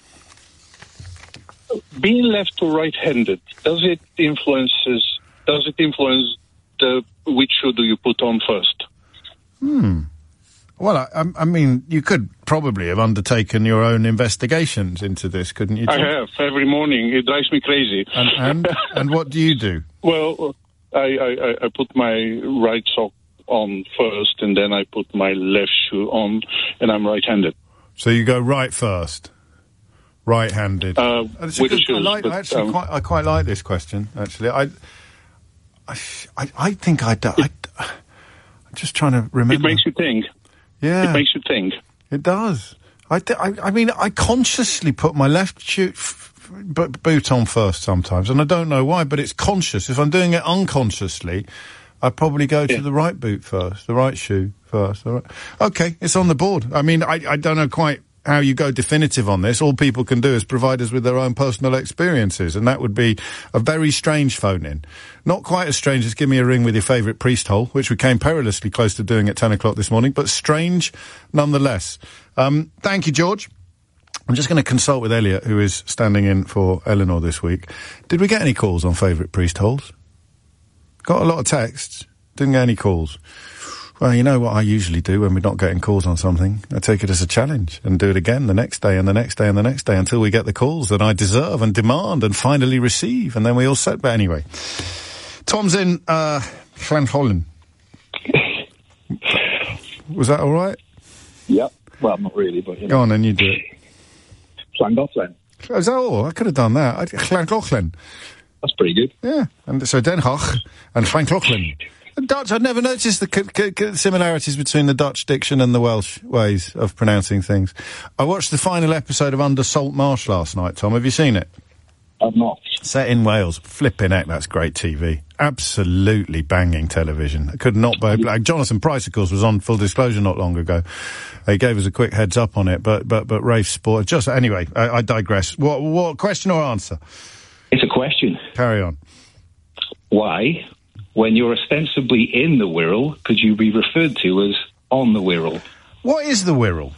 Being left or right-handed, does it influences? Does it influence the which shoe do you put on first? Hmm. Well, I, I mean, you could probably have undertaken your own investigations into this, couldn't you, George? I have, every morning. It drives me crazy. And and, and what do you do? Well, I, I, I put my right sock on first, and then I put my left shoe on, and I'm right-handed. So you go right first? Right-handed? Uh, with the shoes. I, like, but, I actually um, quite, I quite like this question, actually. I, I, I, I think I do. I, I'm just trying to remember. It makes you think. Yeah. It makes you think. It does. I, I, I mean, I consciously put my left shoe, f- f- boot on first sometimes, and I don't know why, but it's conscious. If I'm doing it unconsciously, I probably go to yeah. the right boot first, the right shoe first. All right. Okay, it's on the board. I mean, I, I don't know quite how you go definitive on this. All people can do is provide us with their own personal experiences, and that would be a very strange phone-in. Not quite as strange as give me a ring with your favourite priest hole, which we came perilously close to doing at ten o'clock this morning, but strange nonetheless. Um, thank you, George. I'm just going to consult with Elliot, who is standing in for Eleanor this week. Did we get any calls on favourite priest holes? Got a lot of texts. Didn't get any calls. Well, you know what I usually do when we're not getting calls on something? I take it as a challenge and do it again the next day and the next day and the next day until we get the calls that I deserve and demand and finally receive, and then we all set. But anyway, Tom's in uh, Llangollen. Was that all right? Yep. Well, not really, but you know. Go on, then you do it. Llangollen. Is that all? I could have done that. I, Llangollen. That's pretty good. Yeah, and so Den Haag and Frank Lachlan. The Dutch, I'd never noticed the c- c- c- similarities between the Dutch diction and the Welsh ways of pronouncing things. I watched the final episode of Under Salt Marsh last night, Tom. Have you seen it? I've not. Set in Wales. Flipping heck, that's great T V. Absolutely banging television. I could not be... Like, Jonathan Price, of course, was on Full Disclosure not long ago. He gave us a quick heads up on it, but but but Rafe Sport... Just, anyway, I, I digress. What, what, question or answer? It's a question. Carry on. Why, when you're ostensibly in the Wirral, could you be referred to as on the Wirral? What is the Wirral?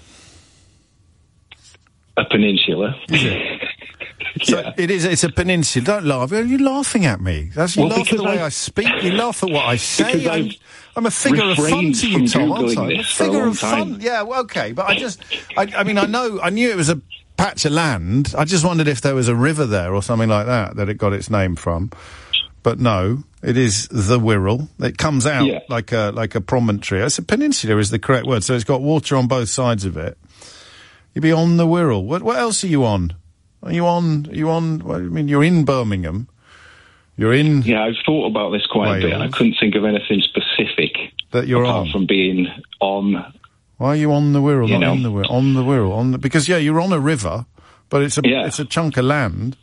A peninsula. Is it? So yeah. It is, it's a peninsula. Don't laugh. You're laughing at me. That's, you well, laugh at the way I, I speak. You laugh at what I say. I'm, I'm a figure of fun to you, Tom, aren't I? I'm a figure of fun. Yeah, well, okay. But I just, I, I mean, I know, I knew it was a patch of land. I just wondered if there was a river there or something like that, that it got its name from. But no, it is the Wirral. It comes out yeah. like a, like a promontory. It's a peninsula is the correct word. So it's got water on both sides of it. You'd be on the Wirral. What, what else are you on? Are you on, are you on, well, I mean, you're in Birmingham. You're in... Yeah, I've thought about this quite Wales. a bit, and I couldn't think of anything specific that you're apart on. from being on... Why are you on the Wirral, you not know? in the Wirral? On the Wirral, on the... Because, yeah, you're on a river, but it's a, yeah. it's a chunk of land,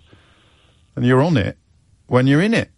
and you're on it when you're in it.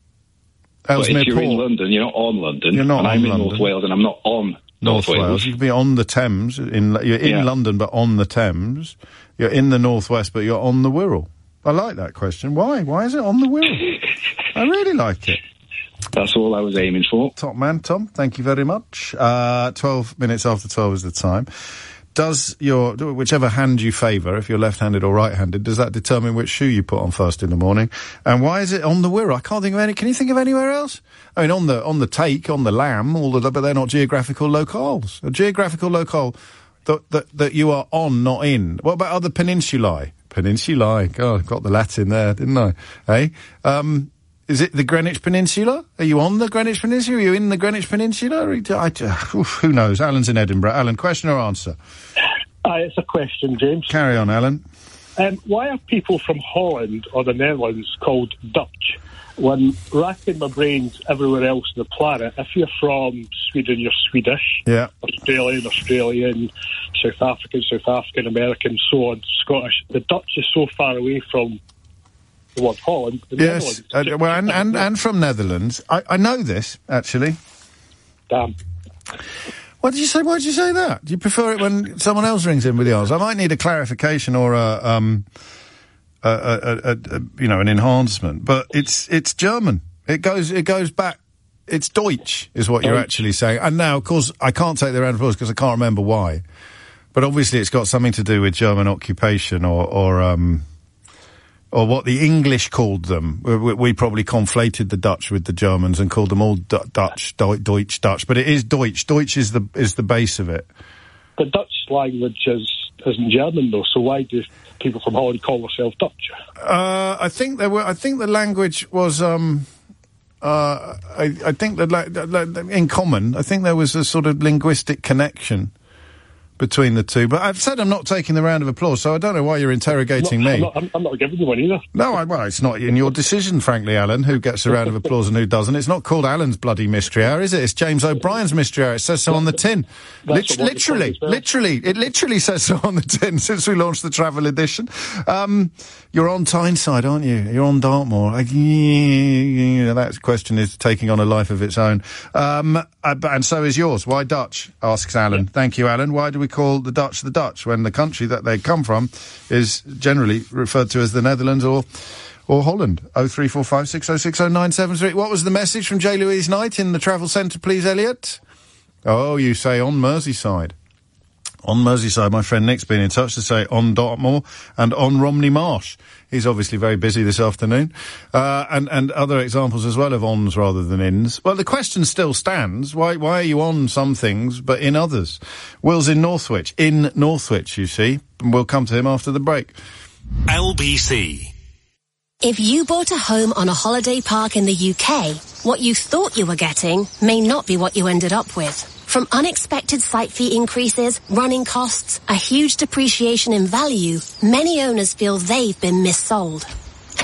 But if you're Port. in London, you're not on London. You're not and on I'm London. in North Wales, and I'm not on North, North Wales. Wales. You could be on the Thames. In, you're in yeah. London, but on the Thames. You're in the Northwest, but you're on the Wirral. I like that question. Why? Why is it on the Wirral? I really like it. That's all I was aiming for. Top man, Tom. Thank you very much. Uh, twelve minutes after twelve is the time. Does your, whichever hand you favour, if you're left-handed or right-handed, does that determine which shoe you put on first in the morning? And why is it on the Wirral? I can't think of any, can you think of anywhere else? I mean, on the, on the Take, on the Lamb, all the, but they're not geographical locales. A geographical locale that, that, that you are on, not in. What about other peninsulae? Peninsulae. God, I got the Latin there, didn't I? Hey? Um, is it the Greenwich Peninsula? Are you on the Greenwich Peninsula? Are you in the Greenwich Peninsula? I, oof, who knows? Alan's in Edinburgh. Alan, question or answer? Uh, it's a question, James. Carry on, Alan. Um, why are people from Holland or the Netherlands called Dutch? When racking my brains everywhere else on the planet, if you're from Sweden, you're Swedish. Yeah. Australian, Australian, South African, South African, American, so on, Scottish. The Dutch is so far away from the word Holland. The yes, uh, well, and, and, and from Netherlands. I, I know this, actually. Damn. What did you say? Why did you say that? Do you prefer it when someone else rings in with the answer? I might need a clarification or a... um. A, a, a, a, you know, an enhancement, but it's it's German. It goes it goes back. It's Deutsch, is what you're actually saying. And now, of course, I can't take the round of applause because I can't remember why. But obviously, it's got something to do with German occupation, or or um, or what the English called them. We, we probably conflated the Dutch with the Germans and called them all D- Dutch, Deutsch, Dutch. But it is Deutsch. Deutsch is the is the base of it. The Dutch language is isn't German though, so why do people from Holland call themselves Dutch? Uh, I think there were. I think the language was. Um, uh, I, I think that, like, in common. I think there was a sort of linguistic connection between the two. But I've said I'm not taking the round of applause, so I don't know why you're interrogating I'm not, me. I'm not, I'm not giving you one either. No, I, well, it's not in your decision, frankly, Alan, who gets a round of applause and who doesn't. It's not called Alan's bloody mystery hour, is it? It's James O'Brien's mystery hour. It says so on the tin. Lit- literally, literally, it literally says so on the tin since we launched the travel edition. Um, you're on Tyneside, aren't you? You're on Dartmoor. Like, yeah, that question is taking on a life of its own. Um, uh, and so is yours. Why Dutch? Asks Alan. Yeah. Thank you, Alan. Why do we call the Dutch the Dutch when the country that they come from is generally referred to as the Netherlands or or Holland? oh three four five six oh six oh nine seven three. What was the message from J. Louise Knight in the travel centre, please, Elliot? Oh, you say on Merseyside. On Merseyside, my friend Nick's been in touch to say on Dartmoor and on Romney Marsh. He's obviously very busy this afternoon. Uh, and, and other examples as well of ons rather than ins. Well, the question still stands. Why, why are you on some things but in others? Will's in Northwich. In Northwich, you see. And we'll come to him after the break. L B C. If you bought a home on a holiday park in the U K, what you thought you were getting may not be what you ended up with. From unexpected site fee increases, running costs, a huge depreciation in value, many owners feel they've been missold.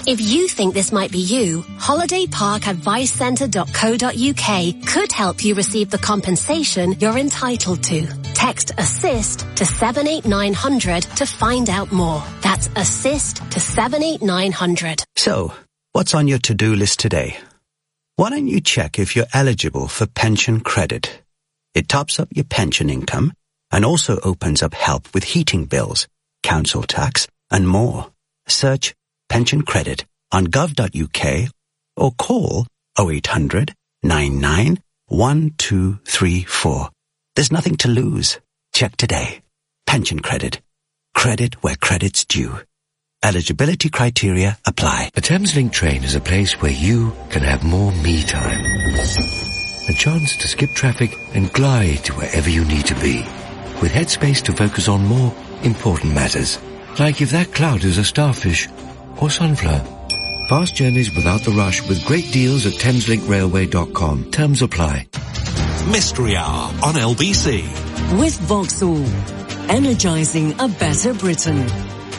If you think this might be you, holiday park advice centre dot co dot uk could help you receive the compensation you're entitled to. Text ASSIST to seven eight nine hundred to find out more. That's ASSIST to seven eight nine hundred. So, what's on your to-do list today? Why don't you check if you're eligible for pension credit? It tops up your pension income and also opens up help with heating bills, council tax, and more. Search pension credit on gov dot uk or call oh eight hundred, nine nine, one two three four. There's nothing to lose. Check today. Pension credit. Credit where credit's due. Eligibility criteria apply. The Thameslink train is a place where you can have more me time. A chance to skip traffic and glide to wherever you need to be. With headspace to focus on more important matters. Like if that cloud is a starfish or sunflower. Fast journeys without the rush with great deals at thameslink railway dot com. Terms apply. Mystery Hour on L B C. With Vauxhall. Energising a better Britain.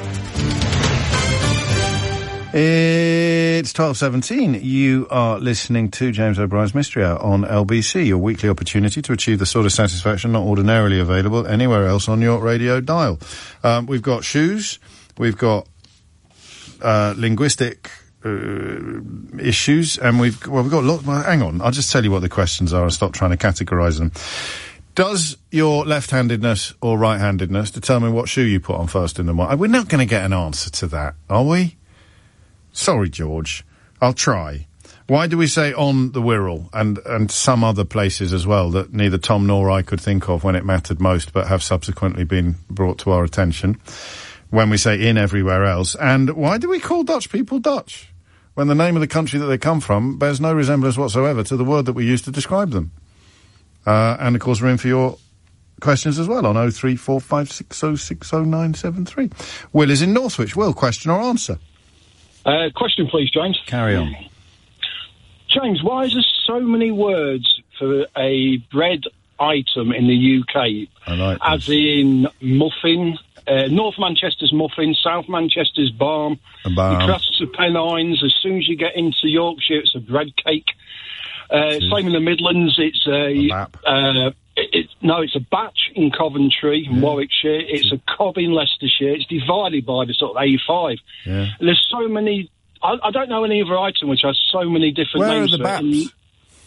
It's twelve seventeen. You are listening to James O'Brien's Mystery Hour on L B C, your weekly opportunity to achieve the sort of satisfaction not ordinarily available anywhere else on your radio dial. Um, we've got shoes, we've got uh, linguistic uh, issues, and we've well, we've got lots. Well, hang on, I'll just tell you what the questions are and stop trying to categorise them. Does your left-handedness or right-handedness determine what shoe you put on first in the morning? We're not going to get an answer to that, are we? Sorry, George. I'll try. Why do we say on the Wirral and, and some other places as well that neither Tom nor I could think of when it mattered most but have subsequently been brought to our attention when we say in everywhere else? And why do we call Dutch people Dutch when the name of the country that they come from bears no resemblance whatsoever to the word that we use to describe them? Uh, and, of course, we're in for your questions as well on oh three four five six oh six oh nine seven three. Will is in Northwich. Will, question or answer? Uh, question, please, James. Carry on. James, why is there so many words for a bread item in the U K? I like As this. in muffin, uh, North Manchester's muffin, South Manchester's barm, a barm. The crusts of Pennines. As soon as you get into Yorkshire, it's a bread cake. Uh, same in the Midlands, it's a... a uh, it, it, no, it's a batch in Coventry, in Warwickshire. It's a cob in Leicestershire. It's divided by the sort of A five. Yeah. And there's so many... I, I don't know any other item which has so many different Where names. Where are the baps?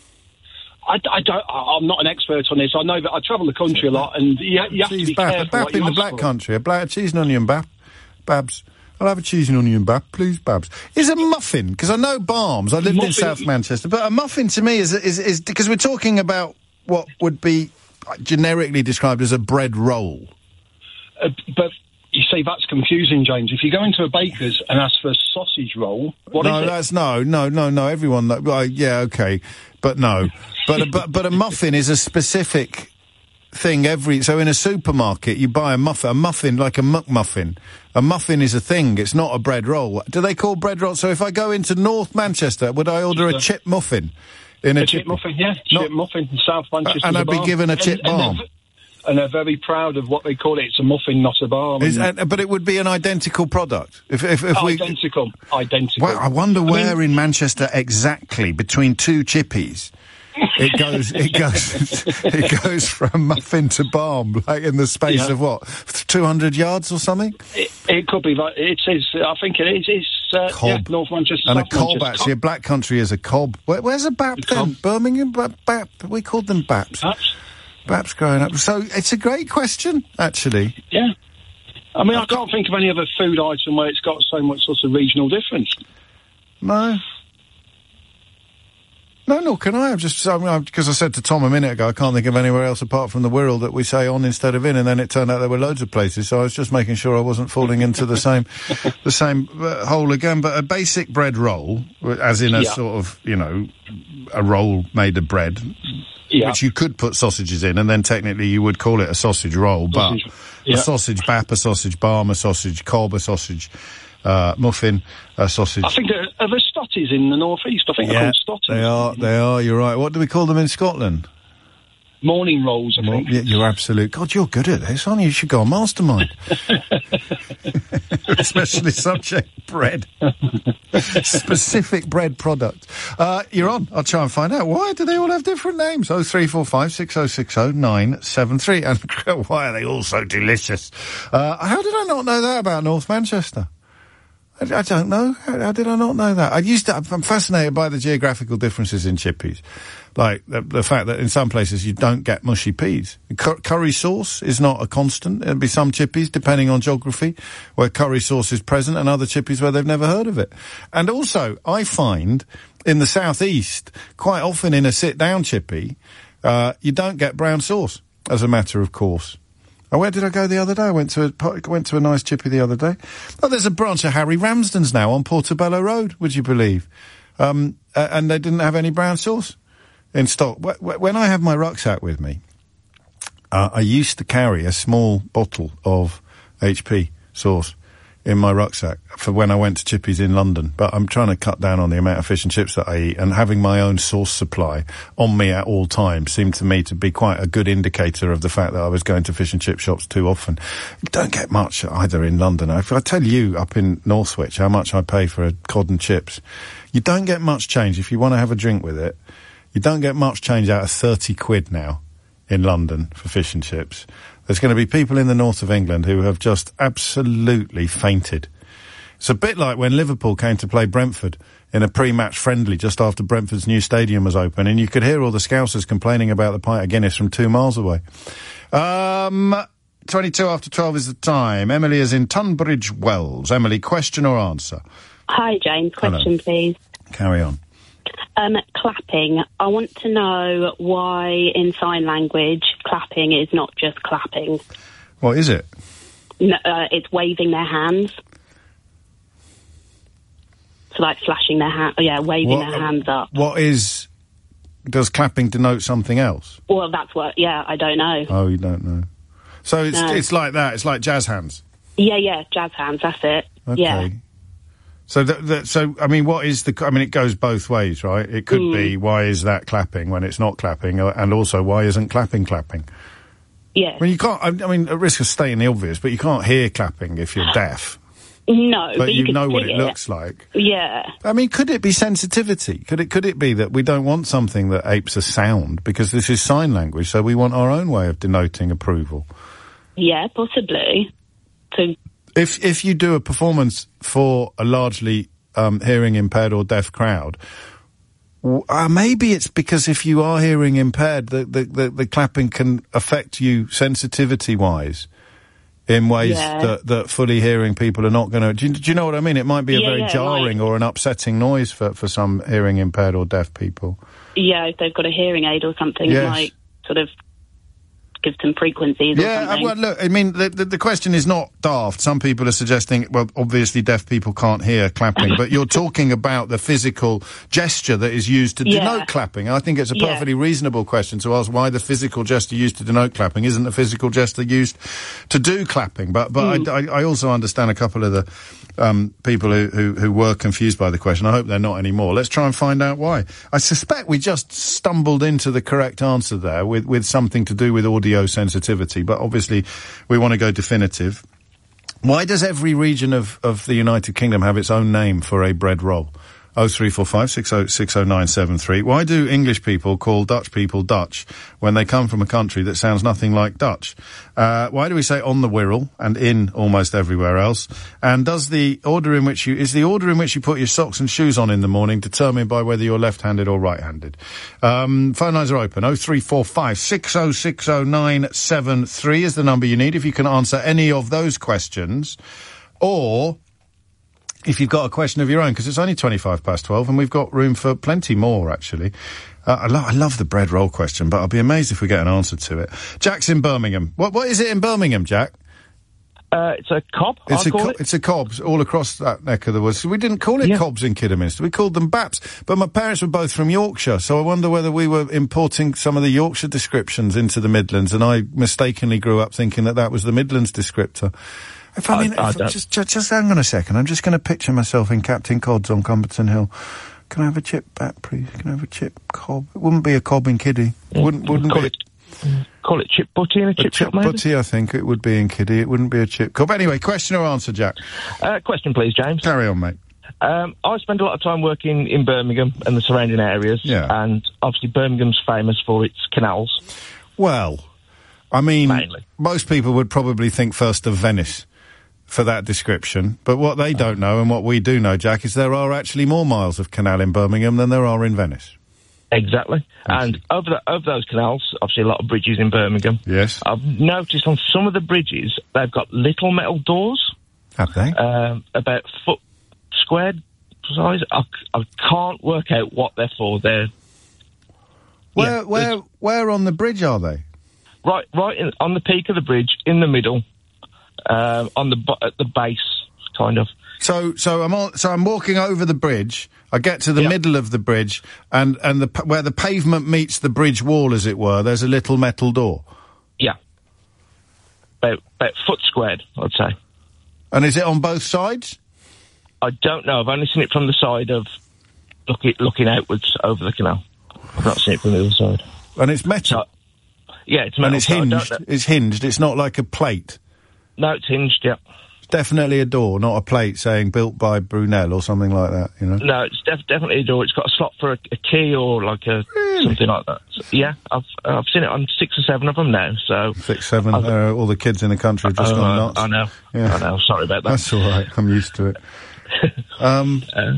I, I don't... I, I'm not an expert on this. I know that I travel the country a lot, and you, you have to be bap, careful a bap what you in the ask black for. country. A black a cheese and onion bap. Babs. I'll have a cheese and onion bap, please, Babs. Is a muffin, because I know Barms, I lived muffin. in South Manchester, but a muffin to me is, is, is, because we're talking about what would be generically described as a bread roll. Uh, but, you see, that's confusing, James. If you go into a baker's and ask for a sausage roll, what no, is it? No, that's, no, no, no, no, everyone, well, yeah, okay, but no. but, a, but, but a muffin is a specific thing every... So in a supermarket, you buy a muffin, a muffin like a McMuffin. A muffin is a thing, it's not a bread roll. Do they call bread roll? So if I go into North Manchester, would I order a chip muffin? In a, a chip, chip muffin, yeah, not, chip muffin in South Manchester. And I'd be barm. given a chip and, barm. And they're, and they're very proud of what they call it. It's a muffin, not a barm. Is, uh, but it would be an identical product. If, if, if identical, we, identical. Well, I wonder I where mean, in Manchester exactly, between two chippies, it goes, it goes, it goes from muffin to barm, like in the space yeah. of what, two hundred yards or something? It, it could be. Like, it is. I think it is. It's uh, cob. Yeah, North Manchester. And South a cob, Manchester. actually. A black country is a cob. Where, where's a bap a then? Cob. Birmingham? Bap, bap. We called them baps. Baps. Baps growing up. So it's a great question, actually. Yeah. I mean, I've I can't think of any other food item where it's got so much sort of regional difference. No. No, no, can I? I've just, I mean, because I said to Tom a minute ago, I can't think of anywhere else apart from the Wirral that we say on instead of in, and then it turned out there were loads of places, so I was just making sure I wasn't falling into the same, the same uh, hole again. But a basic bread roll, as in a yeah. sort of, you know, a roll made of bread, yeah. which you could put sausages in, and then technically you would call it a sausage roll, sausage. but Yeah. a sausage bap, a sausage barm, a sausage cob, a sausage uh, muffin, a sausage... I think there are there stotties in the northeast. I think yeah, they're called stotties. they are, they are, you're right. What do we call them in Scotland? morning rolls, I think. Yeah, you're absolute. God, you're good at this, aren't you? You should go on Mastermind. Especially subject bread. Specific bread product. Uh, you're on. I'll try and find out. Why do they all have different names? oh three four five, six oh six oh, nine seven three. And why are they all so delicious? Uh, how did I not know that about North Manchester? I, I don't know. How, how did I not know that? I used to, I'm fascinated by the geographical differences in chippies. Like, the, the fact that in some places you don't get mushy peas. Cur- curry sauce is not a constant. There'll be some chippies, depending on geography, where curry sauce is present, and other chippies where they've never heard of it. And also, I find, in the southeast, quite often in a sit-down chippy, uh, you don't get brown sauce, as a matter of course. Oh, where did I go the other day? I went to a, went to a nice chippy the other day. Oh, there's a branch of Harry Ramsden's now on Portobello Road, would you believe? Um, uh, and they didn't have any brown sauce in stock. When I have my rucksack with me, uh, I used to carry a small bottle of H P sauce in my rucksack for when I went to Chippies in London. But I'm trying to cut down on the amount of fish and chips that I eat, and having my own sauce supply on me at all times seemed to me to be quite a good indicator of the fact that I was going to fish and chip shops too often. You don't get much either in London. If I tell you up in Northwich how much I pay for a cod and chips, you don't get much change if you want to have a drink with it. You don't get much change out of thirty quid now in London for fish and chips. There's going to be people in the north of England who have just absolutely fainted. It's a bit like when Liverpool came to play Brentford in a pre-match friendly just after Brentford's new stadium was open, and you could hear all the Scousers complaining about the pint of Guinness from two miles away. Um, twenty-two after twelve is the time. Emily is in Tunbridge Wells. Emily, question or answer? Hi, James. Question, Hello. please. Carry on. Um, clapping. I want to know why in sign language clapping is not just clapping. What is it? No, uh, it's waving their hands. So like flashing their hand, yeah, waving What- their hands up. What is... Does clapping denote something else? Well, that's what, yeah, I don't know. Oh, you don't know. So it's No. it's like that. It's like jazz hands. Yeah, yeah, jazz hands, that's it. Okay. Yeah. So, th- th- so I mean, what is the? I mean, it goes both ways, right? It could Mm. be why is that clapping when it's not clapping, or, and also why isn't clapping clapping? Yeah. I mean, you can't. I, I mean, at risk of stating the obvious, but you can't hear clapping if you're deaf. No, But, but, you can know what see it looks like. Yeah. I mean, could it be sensitivity? Could it? Could it be that we don't want something that apes a sound because this is sign language, so we want our own way of denoting approval? Yeah, possibly. So, If if you do a performance for a largely um, hearing impaired or deaf crowd, w- uh, maybe it's because if you are hearing impaired, the the, the, the clapping can affect you sensitivity wise in ways Yeah. that, that fully hearing people are not going to. Do, you- do you know what I mean? It might be a Yeah, very yeah, jarring or an upsetting noise for, for some hearing impaired or deaf people. yeah, if they've got a hearing aid or something, Yes. it might sort of give some frequencies or Yeah, uh, something. well, look, I mean, the, the, the question is not daft. Some people are suggesting, well, obviously deaf people can't hear clapping, but you're talking about the physical gesture that is used to Yeah. denote clapping. I think it's a Yeah. perfectly reasonable question to ask why the physical gesture used to denote clapping isn't the physical gesture used to do clapping. But but Mm. I, I, I also understand a couple of the um, people who, who, who were confused by the question. I hope they're not anymore. Let's try and find out why. I suspect we just stumbled into the correct answer there with, with something to do with audio sensitivity, but obviously we want to go definitive. Why does every region of, of the United Kingdom have its own name for a bread roll? oh three four five, six oh six oh nine seven three. Why do English people call Dutch people Dutch when they come from a country that sounds nothing like Dutch? Uh, why do we say on the Wirral and in almost everywhere else? And does the order in which you, is the order in which you put your socks and shoes on in the morning determined by whether you're left-handed or right-handed? Um, phone lines are open. oh three four five, six oh six oh nine seven three is the number you need if you can answer any of those questions. Or if you've got a question of your own, because it's only twenty-five past twelve and we've got room for plenty more, actually. Uh, I, lo- I love the bread roll question, but I'll be amazed if we get an answer to it. Jack's in Birmingham. What What is it in Birmingham, Jack? Uh, it's a cob, It's I a call co- it. It's a cobs all across that neck of the woods. We didn't call it Yeah. cobs in Kidderminster. We called them baps. But my parents were both from Yorkshire, so I wonder whether we were importing some of the Yorkshire descriptions into the Midlands, and I mistakenly grew up thinking that that was the Midlands descriptor. If I, I- mean, I if- don't- just, just, just hang on a second. I'm just going to picture myself in Captain Cod's on Cumberton Hill. Can I have a chip back, please? Can I have a chip cob? It wouldn't be a cob in Kiddie. Wouldn't, wouldn't call be. it Call it chip butty in a, a chip, chip shop, maybe? butty, I think it would be in Kiddie. It wouldn't be a chip cup. Anyway, question or answer, Jack? Uh, question, please, James. Carry on, mate. Um, I spend a lot of time working in Birmingham and the surrounding areas. Yeah. And obviously Birmingham's famous for its canals. Well, I mean, Mainly. most people would probably think first of Venice for that description. But what they don't know, and what we do know, Jack, is there are actually more miles of canal in Birmingham than there are in Venice. Exactly. And over the, over those canals, obviously a lot of bridges in Birmingham. Yes. I've noticed on some of the bridges, they've got little metal doors. Have they? Um, about foot squared size. I, I can't work out what they're for. They're Where, yeah, where, where on the bridge are they? right, right in, on the peak of the bridge, in the middle, um, on the bu- at the base, kind of. So, so I'm on, so I'm walking over the bridge. I get to the middle of the bridge, and and the p- where the pavement meets the bridge wall, as it were. There's a little metal door. Yeah, about about foot squared, I'd say. And is it on both sides? I don't know. I've only seen it from the side of looking looking outwards over the canal. I've not seen it from the other side. And it's metal. So, yeah, it's metal. And it's so I don't hinged. know. It's hinged. It's not like a plate. No, it's hinged. Yeah. It's definitely a door, not a plate saying built by Brunel or something like that. You know. No, it's def- definitely a door. It's got a slot for a, a key or like a really? something like that. So, yeah, I've I've seen it on six or seven of them now. So six, seven. Uh, all the kids in the country have just uh, gone nuts. I know. Yeah. I know. Sorry about that. That's all right. I'm used to it. um. Uh,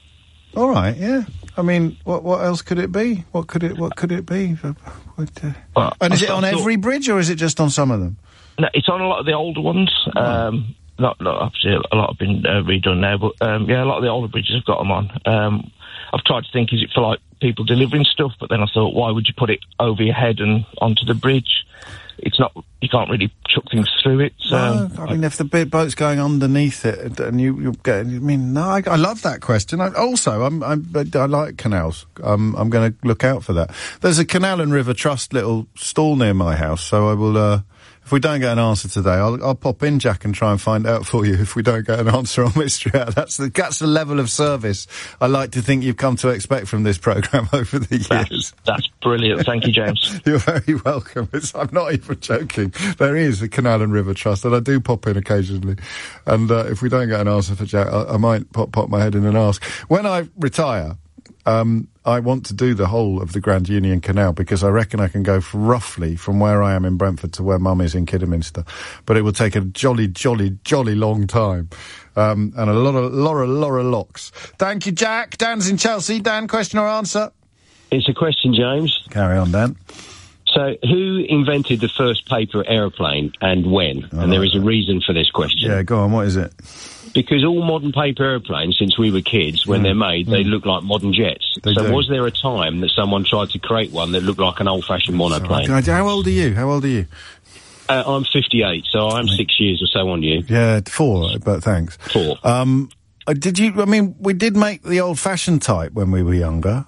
all right. Yeah. I mean, what what else could it be? What could it What could it be? What, uh, well, and is I it on thought- every bridge or is it just on some of them? No, it's on a lot of the older ones. Um, not, not obviously a lot have been uh, redone now, but um, yeah, a lot of the older bridges have got them on. Um, I've tried to think, is it for like people delivering stuff? But then I thought, why would you put it over your head and onto the bridge? It's not. You can't really chuck things through it. So No, I mean, if the big boat's going underneath it, and you you get, I mean, no, I, I love that question. I, also, I'm, I'm I like canals. Um, I'm going to look out for that. There's a Canal and River Trust little stall near my house, so I will. Uh, if we don't get an answer today, I'll, I'll pop in, Jack, and try and find out for you. If we don't get an answer on Mystery Hour, that's the that's the level of service I like to think you've come to expect from this programme over the years. That's, that's brilliant. Thank you, James. You're very welcome. It's, I'm not even joking. There is a Canal and River Trust, and I do pop in occasionally. And uh, if we don't get an answer for Jack, I, I might pop, pop my head in and ask. When I retire, um, I want to do the whole of the Grand Union Canal because I reckon I can go f- roughly from where I am in Brentford to where Mum is in Kidderminster. But it will take a jolly, jolly, jolly long time. Um, and a lot of, lot of, lot of locks. Thank you, Jack. Dan's in Chelsea. Dan, question or answer? It's a question, James. Carry on, Dan. So, who invented the first paper aeroplane and when? Oh, and there is a reason for this question. Yeah, go on. What is it? Because all modern paper aeroplanes, since we were kids, when Mm. they're made, they Mm. look like modern jets. They so do. was there a time that someone tried to create one that looked like an old-fashioned monoplane? Can I- How old are you? How old are you? Uh, I'm fifty-eight, so I'm six years or so on you. Yeah, four, but thanks. Four. Um, uh, did you, I mean, we did make the old-fashioned type when we were younger.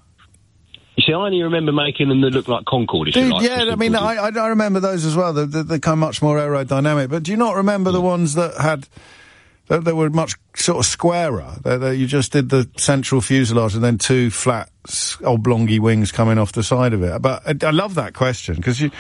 You see, I only remember making them that looked like Concorde, if you Dude, like. yeah, I mean, I, I, I remember those as well. They're, they're, they're kind of much more aerodynamic. But do you not remember the ones that had, that, that were much sort of squarer? That, that you just did the central fuselage and then two flat, s- oblongy wings coming off the side of it. But I, I love that question, because you,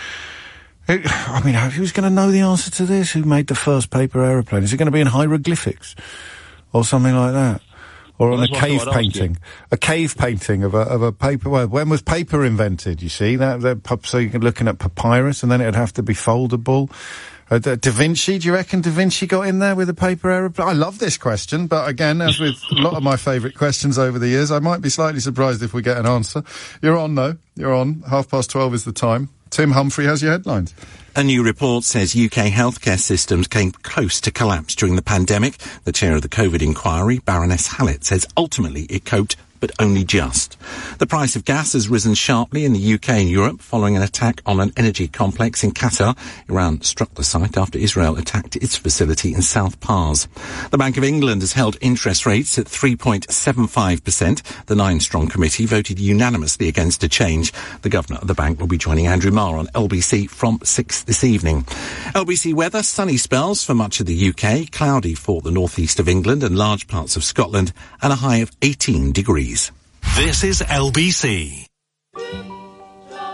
it, I mean, who's going to know the answer to this? Who made the first paper aeroplane? Is it going to be in hieroglyphics or something like that? Or Well, on a that's what I cave thought I'd ask painting, a cave painting of a of a paper. Well, when was paper invented? You see that, that pu- so you're looking at papyrus, and then it'd have to be foldable. Uh, da, da Vinci, do you reckon Da Vinci got in there with a paper aeroplane? I love this question, but again, as with a lot of my favourite questions over the years, I might be slightly surprised if we get an answer. You're on, though. You're on. Half past twelve is the time. Tim Humphrey has your headlines. A new report says U K healthcare systems came close to collapse during the pandemic. The chair of the COVID inquiry, Baroness Hallett, says ultimately it coped, but only just. The price of gas has risen sharply in the U K and Europe following an attack on an energy complex in Qatar. Iran struck the site after Israel attacked its facility in South Pars. The Bank of England has held interest rates at three point seven five percent. The nine-strong committee voted unanimously against a change. The governor of the bank will be joining Andrew Marr on L B C from six this evening. L B C weather, sunny spells for much of the U K, cloudy for the northeast of England and large parts of Scotland, and a high of eighteen degrees. This is L B C. Inter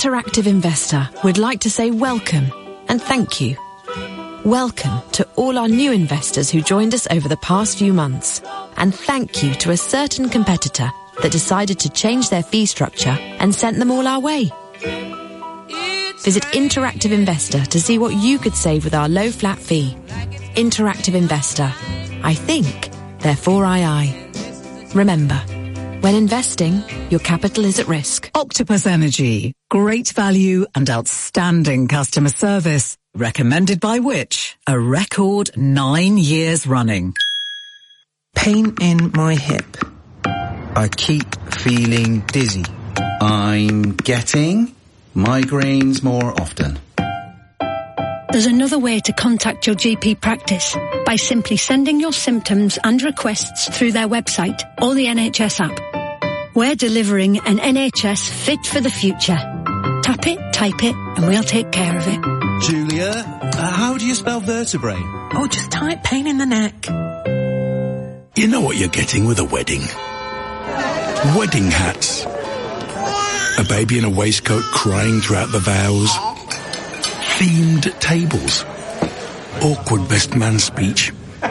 Interactive Investor would like to say welcome and thank you. Welcome to all our new investors who joined us over the past few months, and thank you to a certain competitor that decided to change their fee structure and sent them all our way. Visit Interactive Investor to see what you could save with our low flat fee. Interactive Investor. I think, therefore I I. Remember, when investing, your capital is at risk. Octopus Energy. Great value and outstanding customer service. Recommended by which? A record nine years running. Pain in my hip. I keep feeling dizzy. I'm getting migraines more often. There's another way to contact your G P practice by simply sending your symptoms and requests through their website or the N H S app. We're delivering an N H S fit for the future. Tap it, type it, and we'll take care of it. Julia, uh, how do you spell vertebrae? Oh, just type pain in the neck. You know what you're getting with a wedding? Wedding hats. A baby in a waistcoat crying throughout the vows. Themed tables. Awkward best man speech.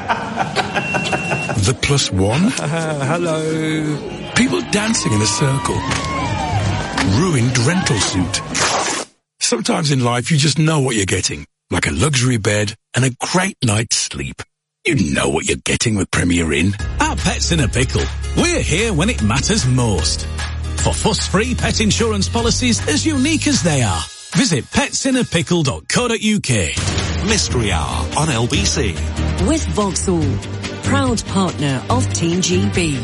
The plus one. Uh, hello. People dancing in a circle. Ruined rental suit. Sometimes in life you just know what you're getting. Like a luxury bed and a great night's sleep. You know what you're getting with Premier Inn. Our Pets in a Pickle. We're here when it matters most. For fuss-free pet insurance policies as unique as they are. Visit pets in a pickle dot co dot uk. Mystery Hour on L B C. With Vauxhall, proud partner of Team G B.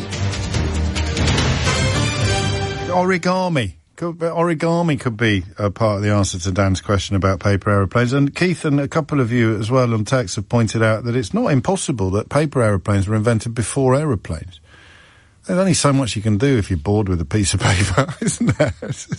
Origami. Could, origami could be a part of the answer to Dan's question about paper aeroplanes. And Keith and a couple of you as well on text have pointed out that it's not impossible that paper aeroplanes were invented before aeroplanes. There's only so much you can do if you're bored with a piece of paper, isn't there?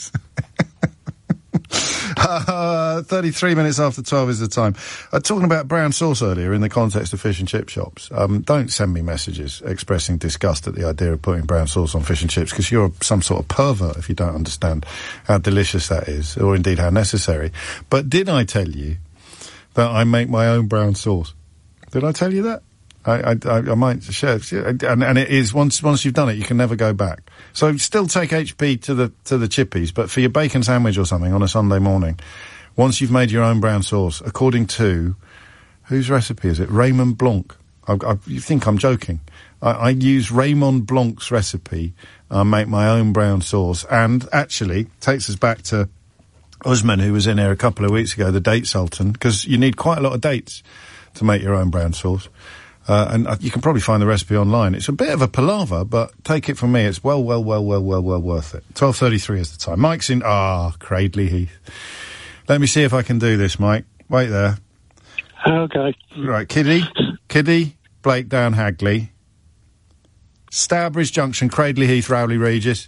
Uh, thirty-three minutes after twelve is the time. Uh, talking about brown sauce earlier in the context of fish and chip shops. Um, don't send me messages expressing disgust at the idea of putting brown sauce on fish and chips, because you're some sort of pervert if you don't understand how delicious that is, or indeed how necessary. But did I tell you that I make my own brown sauce? Did I tell you that? I, I, I might share, and, and it is, once, once you've done it, you can never go back. So still take H P to the, to the chippies, but for your bacon sandwich or something on a Sunday morning, once you've made your own brown sauce, according to, whose recipe is it? Raymond Blanc. I, I, you think I'm joking. I, I use Raymond Blanc's recipe, I make my own brown sauce, and actually takes us back to Usman, who was in here a couple of weeks ago, the date sultan, because you need quite a lot of dates to make your own brown sauce. Uh, and uh, you can probably find the recipe online. It's a bit of a palaver, but take it from me, it's well, well, well, well, well, well worth it. twelve thirty-three is the time. Mike's in, ah, Cradley Heath. Let me see if I can do this, Mike. Wait there. Okay. Right, Kiddie, Kiddie, Blakedown, Hagley, Stourbridge Junction, Cradley Heath, Rowley Regis.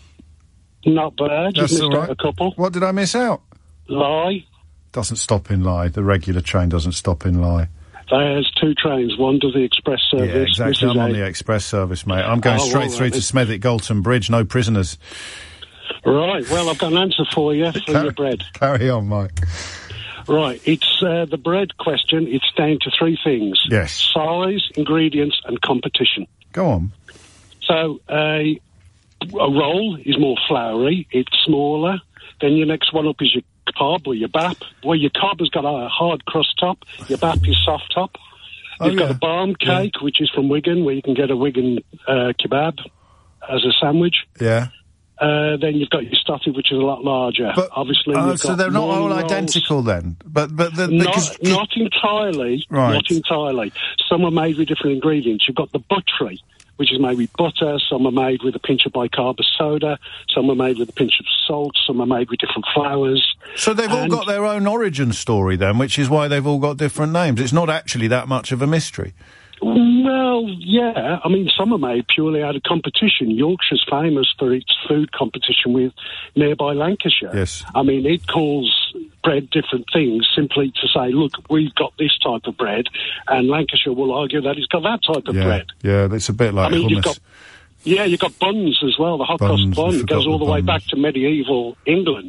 Not bad. That's You've missed all right. out a couple. What did I miss out? Lie. Doesn't stop in Lie. The regular train doesn't stop in Lie. There's two trains. One does the express service. Yeah, exactly. I'm A. on the express service, mate. I'm going Oh, straight well, through to Smethwick Galton Bridge. No prisoners. Right. Well, I've got an answer for you for Car- your bread. Carry on, Mike. Right. It's uh, the bread question. It's down to three things. Yes. Size, ingredients, and competition. Go on. So uh, a roll is more floury. It's smaller. Then your next one up is your cob or your bap. Well, your cob has got a hard crust top. Your bap is soft top. Oh, You've got yeah. a barm cake, which is from Wigan, where you can get a Wigan uh, kebab as a sandwich. Yeah. Uh, then you've got your stotty, which is a lot larger. But, Obviously, Oh, you've so got they're not morning all rolls. identical then? But, but the, the, Not, 'cause- not entirely. Right. Not entirely. Some are made with different ingredients. You've got the buttery, which is made with butter. Some are made with a pinch of bicarb soda. Some are made with a pinch of salt. Some are made with different flours. So they've all And- got their own origin story then, which is why they've all got different names. It's not actually that much of a mystery. Well, yeah. I mean, some are made purely out of competition. Yorkshire's famous for its food competition with nearby Lancashire. Yes. I mean, it calls bread different things simply to say, look, we've got this type of bread, and Lancashire will argue that it's got that type of Yeah, bread. yeah, it's a bit like I mean, you've hummus. got, yeah, you've got buns as well. The hot cross Buns, I bun forgot goes all the the way buns. back to medieval England.